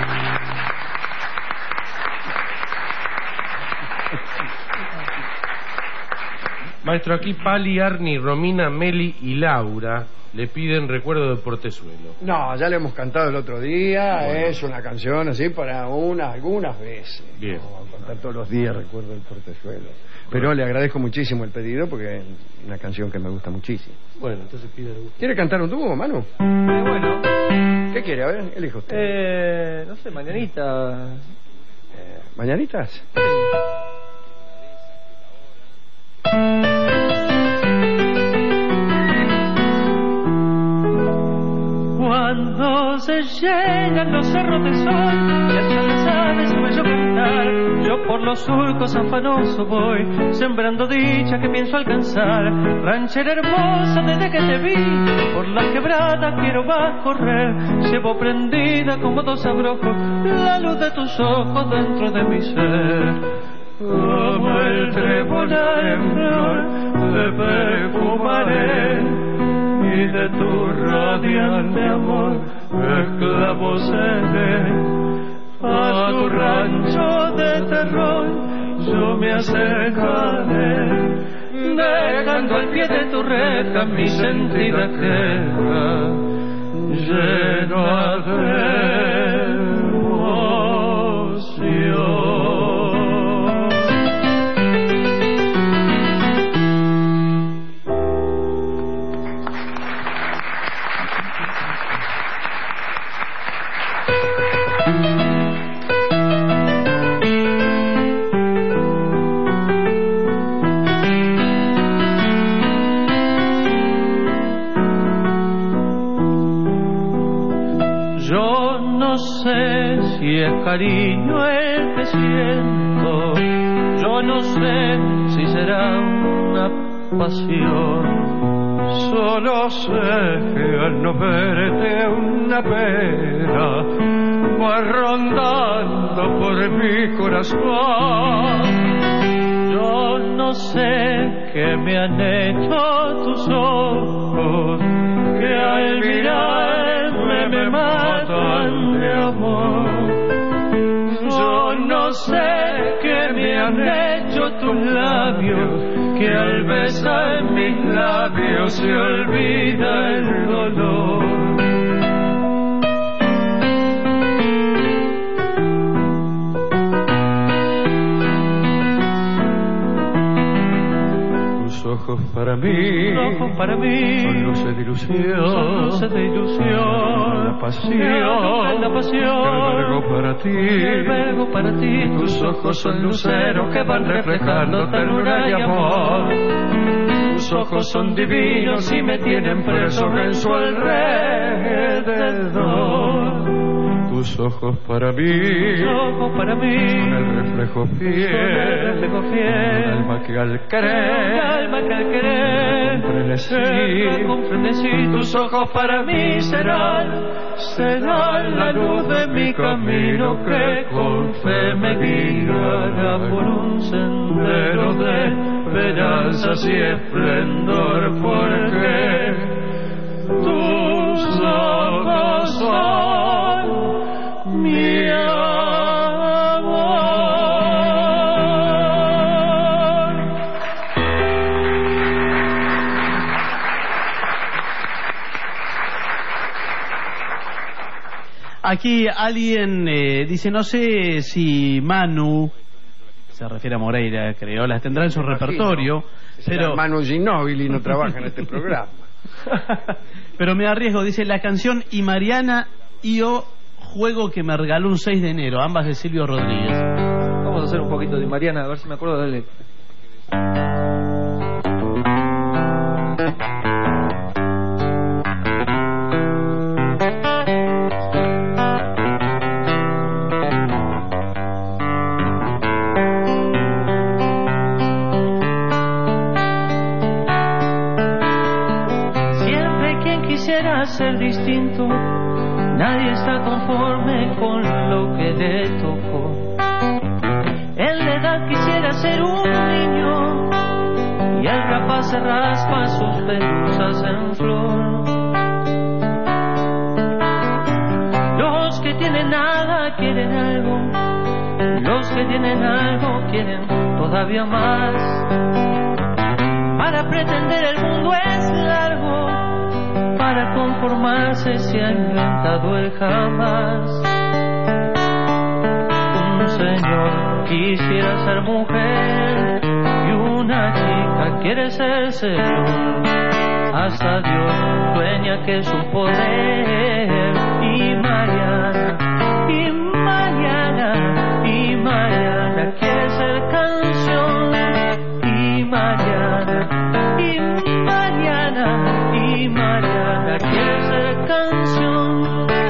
Maestro, aquí Pali, Arni, Romina, Meli y Laura le piden Recuerdo de Portezuelo. No, ya le hemos cantado el otro día. Bueno. Es una canción así para unas, algunas veces. Bien. No vamos a cantar todos los días Recuerdo del Portezuelo. Pero bueno, le agradezco muchísimo el pedido porque es una canción que me gusta muchísimo. Bueno, entonces pide... ¿Quiere cantar un dúo, Manu? Eh, bueno. ¿Qué quiere? A ver, elija usted. Eh, no sé, mañanita. Eh, ¿Mañanitas? Cuando se llenan los cerros de sol y hacen las aves su bello cantar, yo por los surcos afanoso voy, sembrando dicha que pienso alcanzar. Ranchera hermosa, desde que te vi, por la quebrada quiero va a correr. Llevo prendida como dos abrojos la luz de tus ojos dentro de mi ser. Como el trébol en flor te perfumaré, y de tu radiante amor esclavo seré. A tu rancho de terror yo me acercaré, dejando al pie de tu reja mi sentida queja llena de emoción. Si es cariño el que siento, yo no sé si será una pasión. Solo sé que al no verte una pena va rondando por mi corazón. Yo no sé qué me han hecho tus ojos, que al mirarme me matan de amor. Yo no sé qué me han hecho tus labios, que al besar mis labios se olvida el dolor. Tus ojos ojos para mí, tus ojos para mí, son luces de ilusión, son luces de ilusión, la pasión, la pasión, el verbo para ti, el verbo para ti. Tus ojos son luceros que van reflejando ternura y amor. Tus ojos son divinos y me tienen preso en su alrededor. Tus ojos para mí, tus ojos para mí, son el reflejo fiel, son el reflejo fiel, un alma que al querer, un alma que al querer, con frenesí, tus ojos para mí serán, serán la luz de mi camino que con fe me guiará por un sendero de esperanzas y esplendor, porque tus ojos son mi amor. Aquí alguien eh, dice, no sé si Manu, se refiere a Moreira, creo, las tendrá en su repertorio, pero Manu Ginóbili no trabaja en este programa. Pero me arriesgo, dice la canción Y Mariana y o Juego que me regaló un seis de enero, ambas de Silvio Rodríguez. Vamos a hacer un poquito de Mariana, a ver si me acuerdo de él. Siempre quien quisiera ser distinto, nadie está conforme con lo que le tocó. En la edad quisiera ser un niño y el rapaz se raspa sus pelusas en flor. Los que tienen nada quieren algo, los que tienen algo quieren todavía más. Para pretender el mundo es largo, para conformarse se ha inventado el jamás. Un señor quisiera ser mujer y una chica quiere ser señor. Hasta Dios sueña que es un poder. Y Mariana, y Mariana, y Mariana quiere ser canción. Y Mariana, y Mariana, y Mariana quiere ser canción.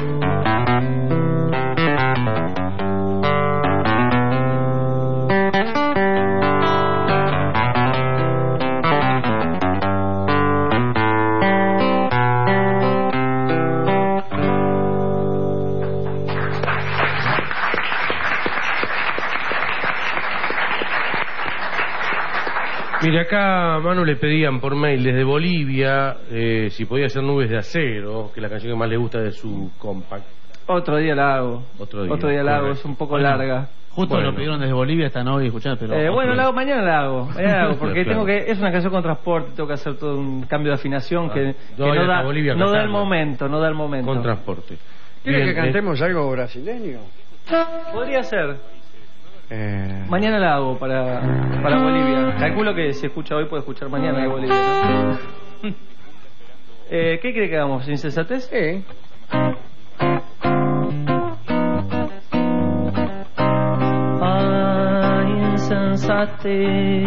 Mire, acá Manu le pedían por mail desde Bolivia eh, si podía hacer Nubes de Acero, que es la canción que más le gusta de su compact. Otro día la hago. Otro día, Otro día la hago, correcto. es un poco Bueno, larga. Justo Bueno. lo pidieron desde Bolivia, están hoy escuchando, pero... Eh, bueno, otro la hago, día. mañana la hago, mañana la hago, porque Claro. tengo que es una canción con transporte, tengo que hacer todo un cambio de afinación Ah, que, yo que voy no hasta da, Bolivia a no da el cantarla. momento, no da el momento. Con transporte. ¿Quiere Bien, que eh, cantemos algo brasileño? Podría ser. Eh, Mañana la hago para, para Bolivia. Calculo que si escucha hoy puede escuchar mañana de Bolivia, ¿no? eh, ¿Qué cree que hagamos? ¿Insensatez? Sí. A insensatez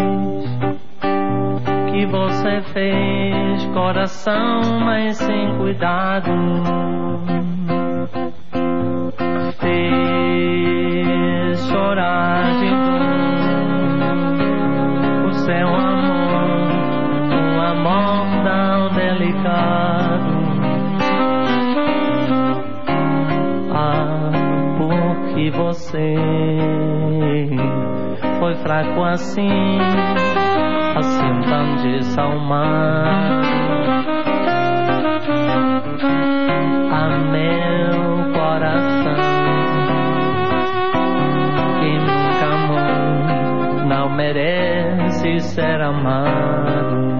que você fez, coração, mas sem cuidado. Fez chorar de dor o seu amor, um amor tão delicado. Ah, porque você foi fraco assim, assim tão desalmado. A meu coração que nunca amou, não merece ser amado.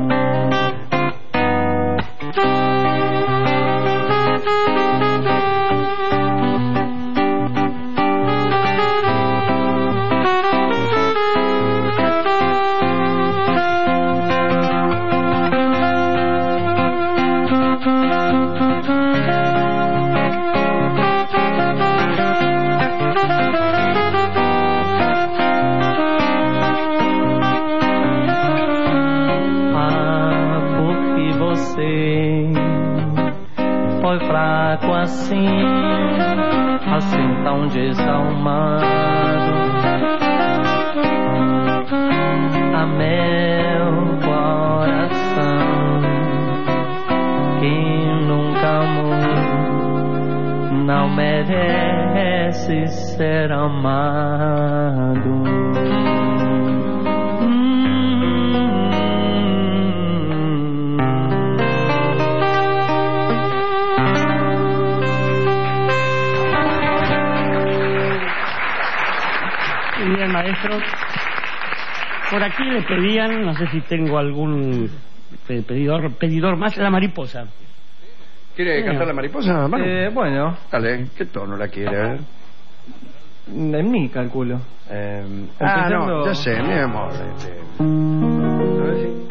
foi fraco assim, assim tão desalmado. A meu coração que nunca amou não merece ser amado. Bien, maestro. Por aquí le pedían, no sé si tengo algún pedidor, pedidor más, la mariposa. ¿Quiere Bueno. cantar la mariposa, Manu? Eh, bueno. Dale, ¿qué tono la quiere? En mi calculo. Eh, ah, no, ya sé, mi amor. Este, a ver si...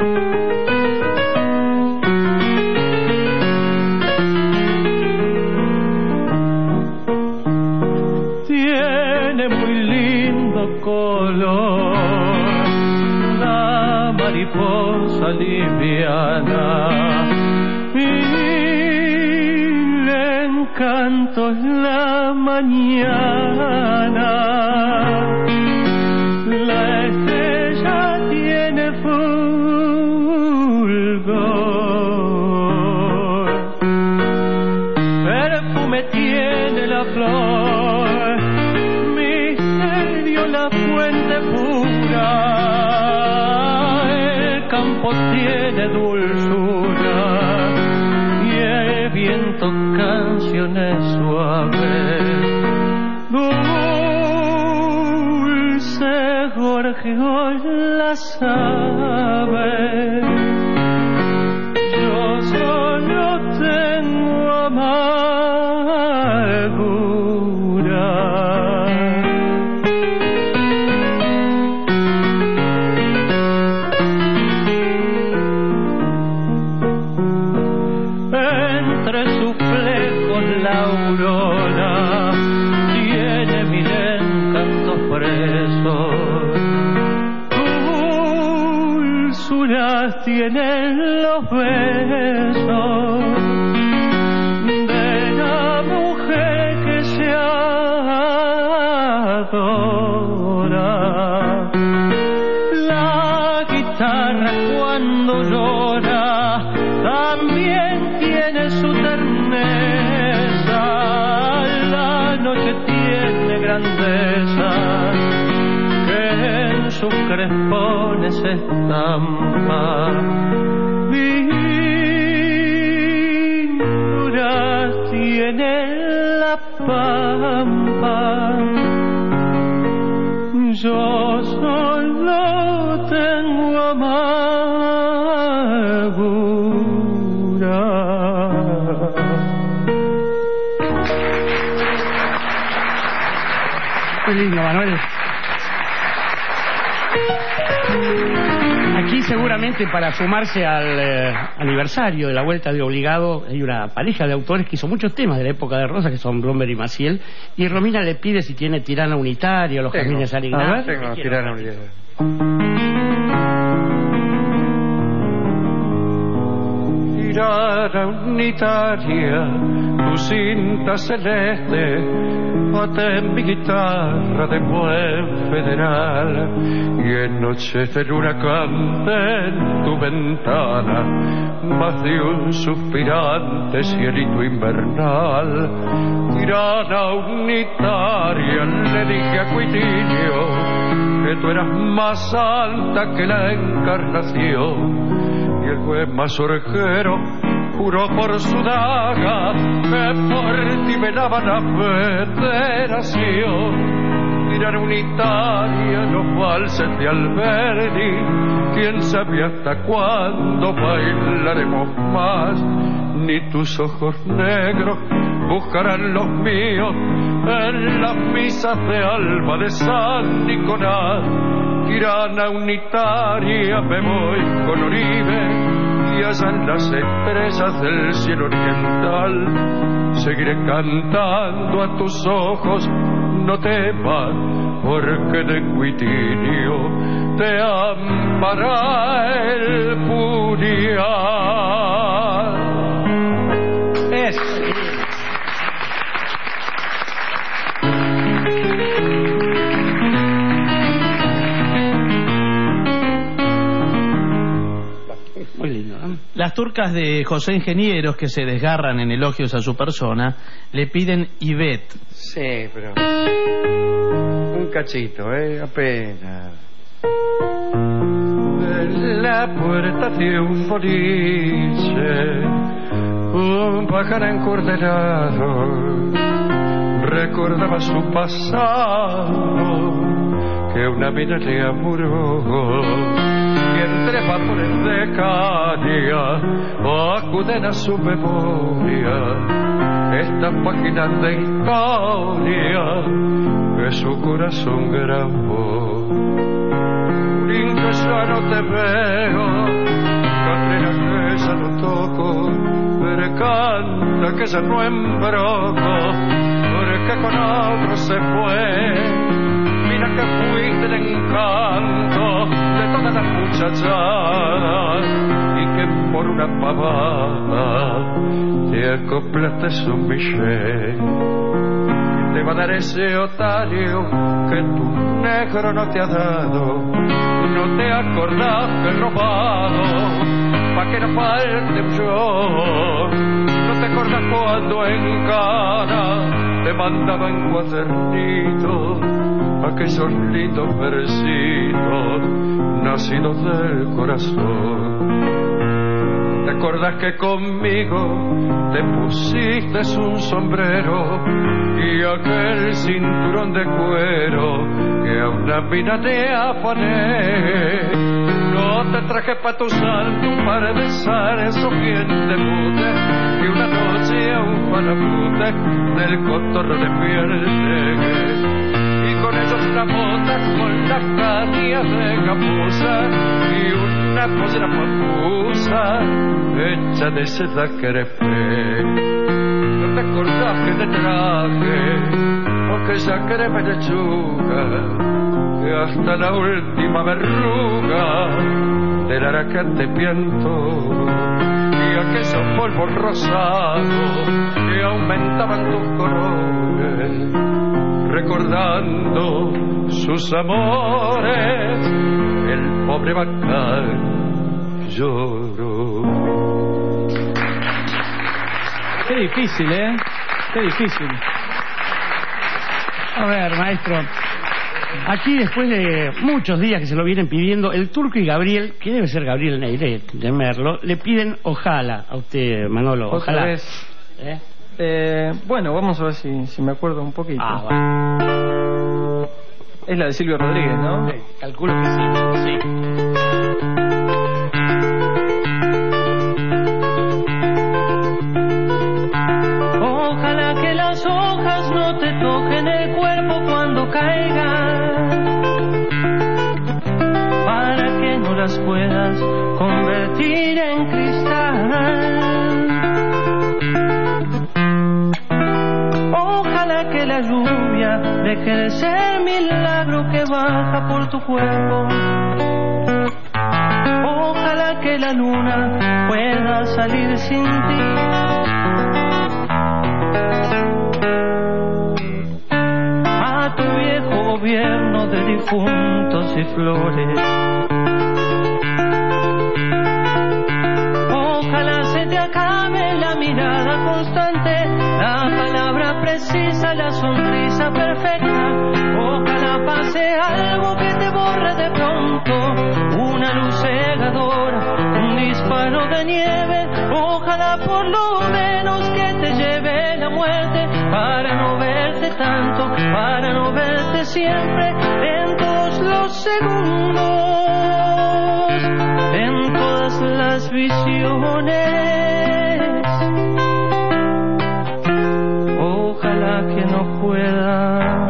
Tiene muy lindo color la mariposa liviana y le encanto en la mañana. La estrella tiene fulgor, perfume tiene la flor, misterio la fuente pura, el campo tiene dulzura y el viento canciones suaves. Dulce gorjeo la sabe, yo solo tengo amargura. Entre sus flejos la aurora tiene mil encantos presos, dulzuras tienen los besos de la mujer que se adora. La guitarra cuando llora también tiene su terneza, la noche tiene grandeza que en sus crespones estampa. Linduras tiene la pampa, yo solo tengo amargura. Qué lindo, Manuel. Aquí seguramente para sumarse al eh, aniversario de la Vuelta de Obligado hay una pareja de autores que hizo muchos temas de la época de Rosa, que son Blomberg y Maciel, y Romina le pide si tiene Tirana Unitaria, Los Tengo. Jardines San A Ignacio. ver, tengo Tirana Unitaria. Tirana unitaria, tu cinta celeste, bate en mi guitarra de buen federal, y en noches de luna cante en tu ventana, más de un suspirante cielito invernal. Tirana unitaria, le dije a Cuitinio que tú eras más alta que la encarnación, y el juez mazorquero juró por su daga que por ti velaba la federación. Tirana unitaria, los valses de Alberdi, quién sabe hasta cuándo bailaremos más. Ni tus ojos negros buscarán los míos en las misas de alba de San Nicolás. Tirana unitaria, me voy con Oribe, y allá en las estrellas del cielo oriental seguiré cantando a tus ojos, no temas, porque de Cuitinio te ampara el puñal. Es Las turcas de José Ingenieros, que se desgarran en elogios a su persona, le piden Ivette. Sí, pero... un cachito, ¿eh? Apenas. En la puerta de un boliche, un pájaro encordelado recordaba su pasado, que una mina le amuró, y entre vapores de caña acuden a su memoria estas páginas de historia que su corazón grabó. Lindo, ya no te veo, Catrina, que ya no toco, pero canta que ya no embroco, porque con otro se fue. Mira que fuiste el encanto de todas las muchachadas y que por una pavada te acoplaste su billete. Te va a dar ese otario que tu negro no te ha dado. No te acordás que he robado pa' que no falte yo. No te acordás cuando en cara te mandaba en cuadernito aquellos lindos versitos nacidos del corazón. ¿Te acordás que conmigo te pusiste un sombrero y aquel cinturón de cuero que a una mina te afané? No te traje pa' tu santo un par de zarezos bien de pute y una noche a un palapute del cotorro de piel negra. Con ellos una bota con las cañas de capuza y una pollera papusa hecha de seda crepé. No te acordás que te traje aquella crema de lechuga que hasta la última verruga del aracate piantó, y aquellos polvos rosados que aumentaban tus colores recordando sus amores, el pobre bacán lloró. Qué difícil, ¿eh? Qué difícil. A ver, maestro, aquí después de muchos días que se lo vienen pidiendo, el Turco y Gabriel, que debe ser Gabriel Neiret de Merlo, le piden ojalá a usted, Manolo, Otra ojalá. vez. ¿Eh? Eh, bueno, vamos a ver si, si me acuerdo un poquito. Ah, bueno. Es la de Silvio Rodríguez, ¿no? Sí, calculo que sí, sí. Ojalá que las hojas no te toquen el cuerpo cuando caigan, para que no las puedas convertir en cristal. Ojalá que la lluvia deje de ser milagro que baja por tu cuerpo. Ojalá que la luna pueda salir sin ti. A tu viejo gobierno de difuntos y flores. Ojalá se te acabe la mirada constante, la palabra precisa, la sonrisa perfecta. Ojalá pase algo que te borre de pronto, una luz cegadora, un disparo de nieve. Ojalá por lo menos que te lleve la muerte, para no verte tanto, para no verte siempre, en todos los segundos, en todas las visiones. Ojalá que no pueda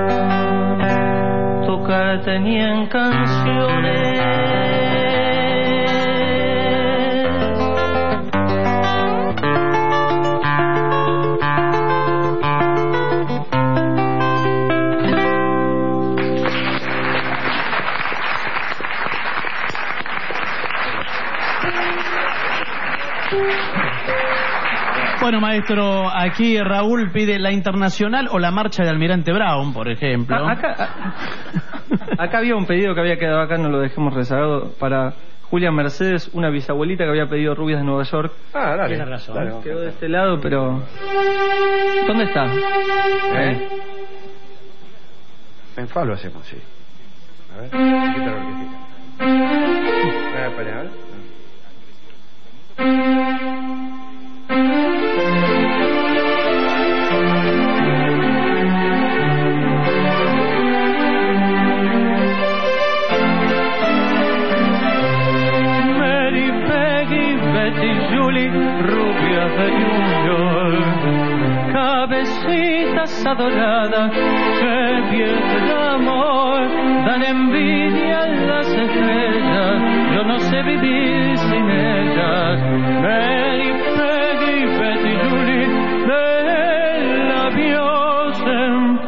tocarte ni en canciones. Bueno, maestro, aquí Raúl pide la Internacional o la marcha de Almirante Brown, por ejemplo. Ah, acá, a- acá había un pedido que había quedado acá, no lo dejemos rezagado, para Julia Mercedes, una bisabuelita que había pedido rubias de Nueva York. Ah, dale. Tiene razón. Dale, Quedó de este lado, pero... ¿Dónde está? ¿Eh? En fa lo hacemos, sí. A ver, quita la orquestita. A ver, para, a ver. Mary, Peggy, Betty, Julie, rubias de New York, cabecitas adoradas que pierden el amor, dan envidia a las estrellas, yo no sé vivir sin ellas. Mary, Peggy, Betty, Julie, del labios en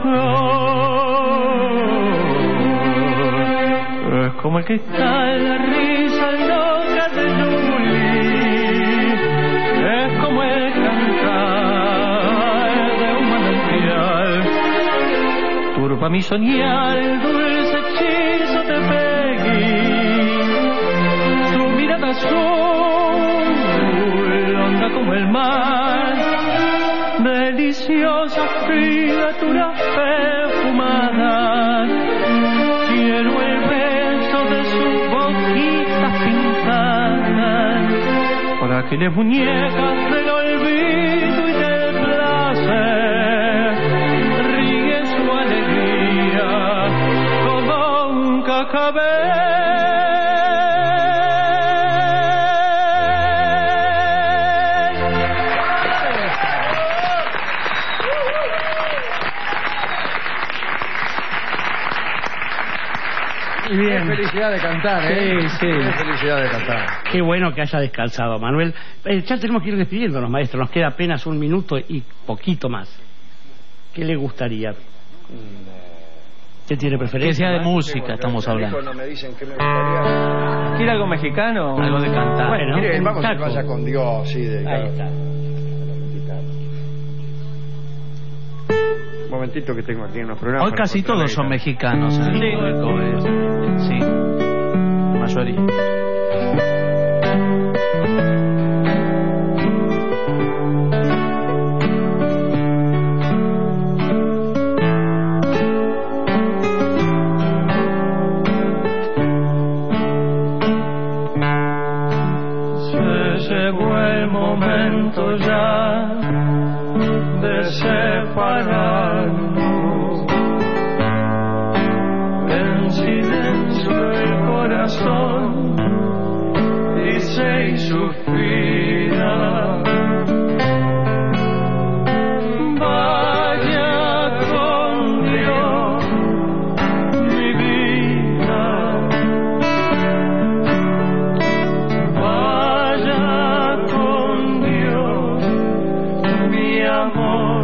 flor. Es como el cristal, la risa loca de Julie, es como el cantar de un manantial, turba mi soñar el dulce hechizo de Peggy, su mirada azul, honda como el mar, deliciosa criatura perfumada, quiero el beso de sus boquitas pintadas, por aquellas muñecas del olvido y del placer, ríe su alegría como un cascabel. Bien. Qué felicidad de cantar, ¿eh? Sí, sí. Qué felicidad de cantar. Qué bueno que haya descansado, Manuel. Eh, ya tenemos que ir despidiéndonos, maestro. Nos queda apenas un minuto y poquito más. ¿Qué le gustaría? ¿Usted tiene preferencia? Que sea de música, estamos hablando. No me dicen que me gustaría. ¿Quiere algo mexicano? Algo de cantar. Bueno, Mire, un vamos a que taco. vaya con Dios, sí. De, Ahí está. Un momentito que tengo aquí en los programas. Hoy casi todos son mexicanos. En el público, eh, sí, la mayoría. Se llegó el momento ya de separarnos. En silencio el corazón dice y suspira. Vaya con Dios, mi vida. Vaya con Dios, mi amor.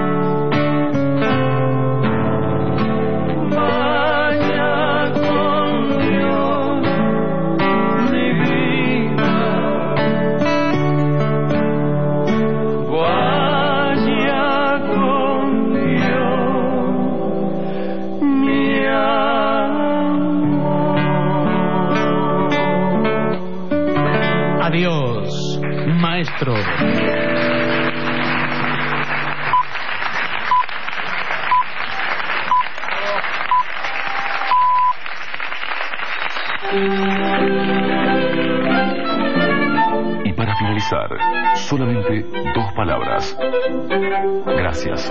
Vaya con Dios, mi vida. Vaya con Dios, mi amor. Adiós, maestro. Y para finalizar, solamente dos palabras. Gracias.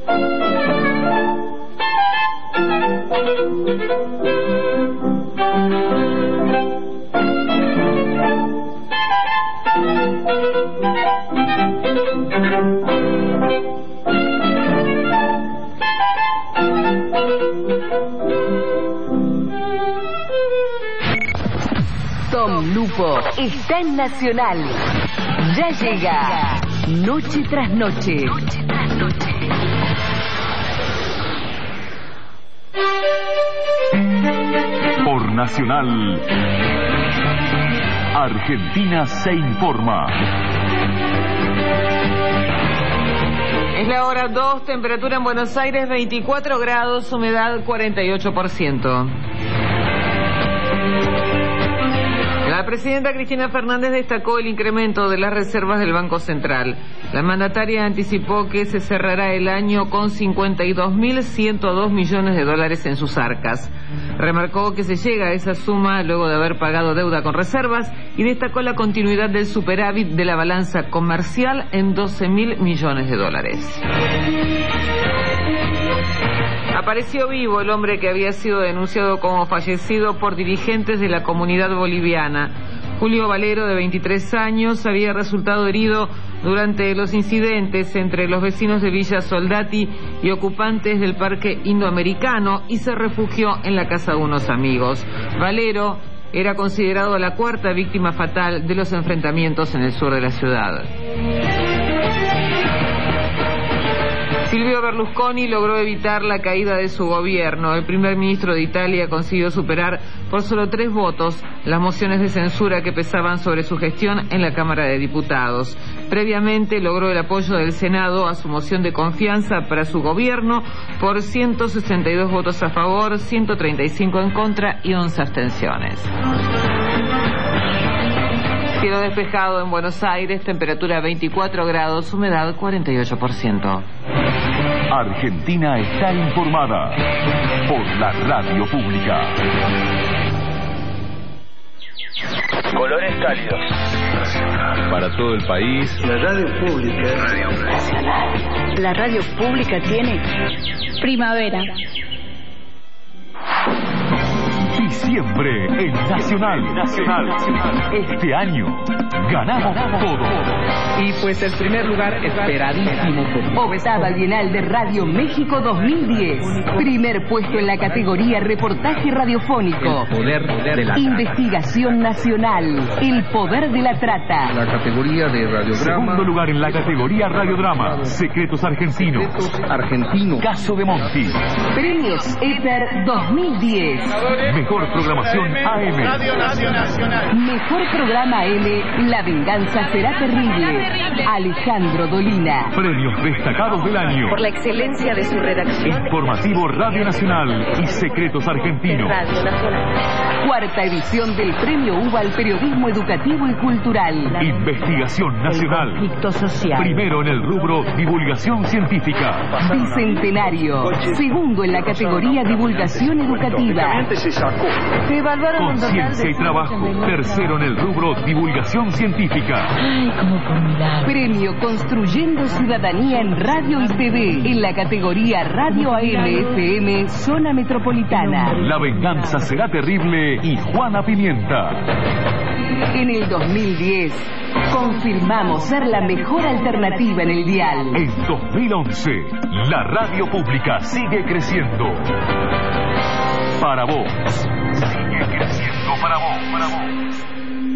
Tom Lupo está en Nacional. Ya llega Noche tras Noche. Noche tras Noche. Por Nacional, Argentina se informa. Es la hora dos, temperatura en Buenos Aires veinticuatro grados, humedad cuarenta y ocho por ciento. La presidenta Cristina Fernández destacó el incremento de las reservas del Banco Central. La mandataria anticipó que se cerrará el año con cincuenta y dos mil ciento dos millones de dólares en sus arcas. Remarcó que se llega a esa suma luego de haber pagado deuda con reservas y destacó la continuidad del superávit de la balanza comercial en doce mil millones de dólares. Apareció vivo el hombre que había sido denunciado como fallecido por dirigentes de la comunidad boliviana. Julio Valero, de veintitrés años, había resultado herido durante los incidentes entre los vecinos de Villa Soldati y ocupantes del Parque Indoamericano y se refugió en la casa de unos amigos. Valero era considerado la cuarta víctima fatal de los enfrentamientos en el sur de la ciudad. Silvio Berlusconi logró evitar la caída de su gobierno. El primer ministro de Italia consiguió superar por solo tres votos las mociones de censura que pesaban sobre su gestión en la Cámara de Diputados. Previamente logró el apoyo del Senado a su moción de confianza para su gobierno por ciento sesenta y dos votos a favor, ciento treinta y cinco en contra y once abstenciones. Cielo despejado en Buenos Aires, temperatura veinticuatro grados, humedad cuarenta y ocho por ciento. Argentina está informada por la radio pública. Colores cálidos. Para todo el país. La radio pública. Radio Nacional. La radio pública tiene primavera. Diciembre en Nacional. Nacional. Este año ganamos todo. Y pues el primer lugar esperadísimo. Octava Bienal de Radio México dos mil diez. Primer puesto en la categoría reportaje radiofónico. El poder de la Investigación nacional. El poder de la trata. La categoría de radiodrama. Segundo lugar en la categoría radiodrama. Secretos argentinos. Secretos argentinos. Caso de Monti. Premios Éter dos mil diez. Mejor programación A M. Radio Nacional. Mejor programa A M. La venganza será terrible. Alejandro Dolina. Premios destacados del año. Por la excelencia de su redacción. Informativo Radio Nacional y Secretos Argentinos. Radio Nacional. Cuarta edición del Premio U B A al Periodismo Educativo y Cultural. Investigación Nacional. Conflicto social. Primero en el rubro Divulgación Científica. Bicentenario. Segundo en la categoría Divulgación Educativa. Se evaluaron un total Conciencia de y Trabajo. Tercero en el rubro Divulgación Científica. Ay, como formidable. Premio Construyendo Ciudadanía en Radio y T V en la categoría Radio A M F M Zona Metropolitana. La venganza será terrible y Juana Pimienta. En el dos mil diez confirmamos ser la mejor alternativa en el dial. En dos mil once la radio pública sigue creciendo. Para vos. Sigue creciendo para vos, para vos.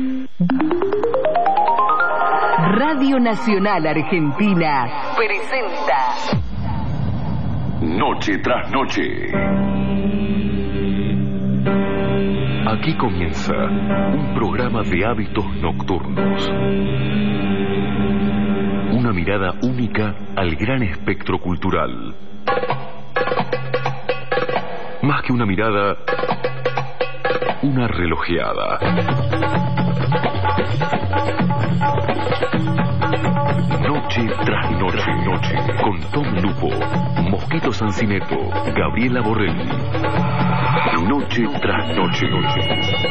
Radio Nacional Argentina presenta Noche tras noche. Aquí comienza un programa de hábitos nocturnos. Una mirada única al gran espectro cultural. Más que una mirada, una relojeada. Noche tras noche, noche, con Tom Lupo, Mosquito Sancineto, Gabriela Borrelli. Noche tras noche, noche.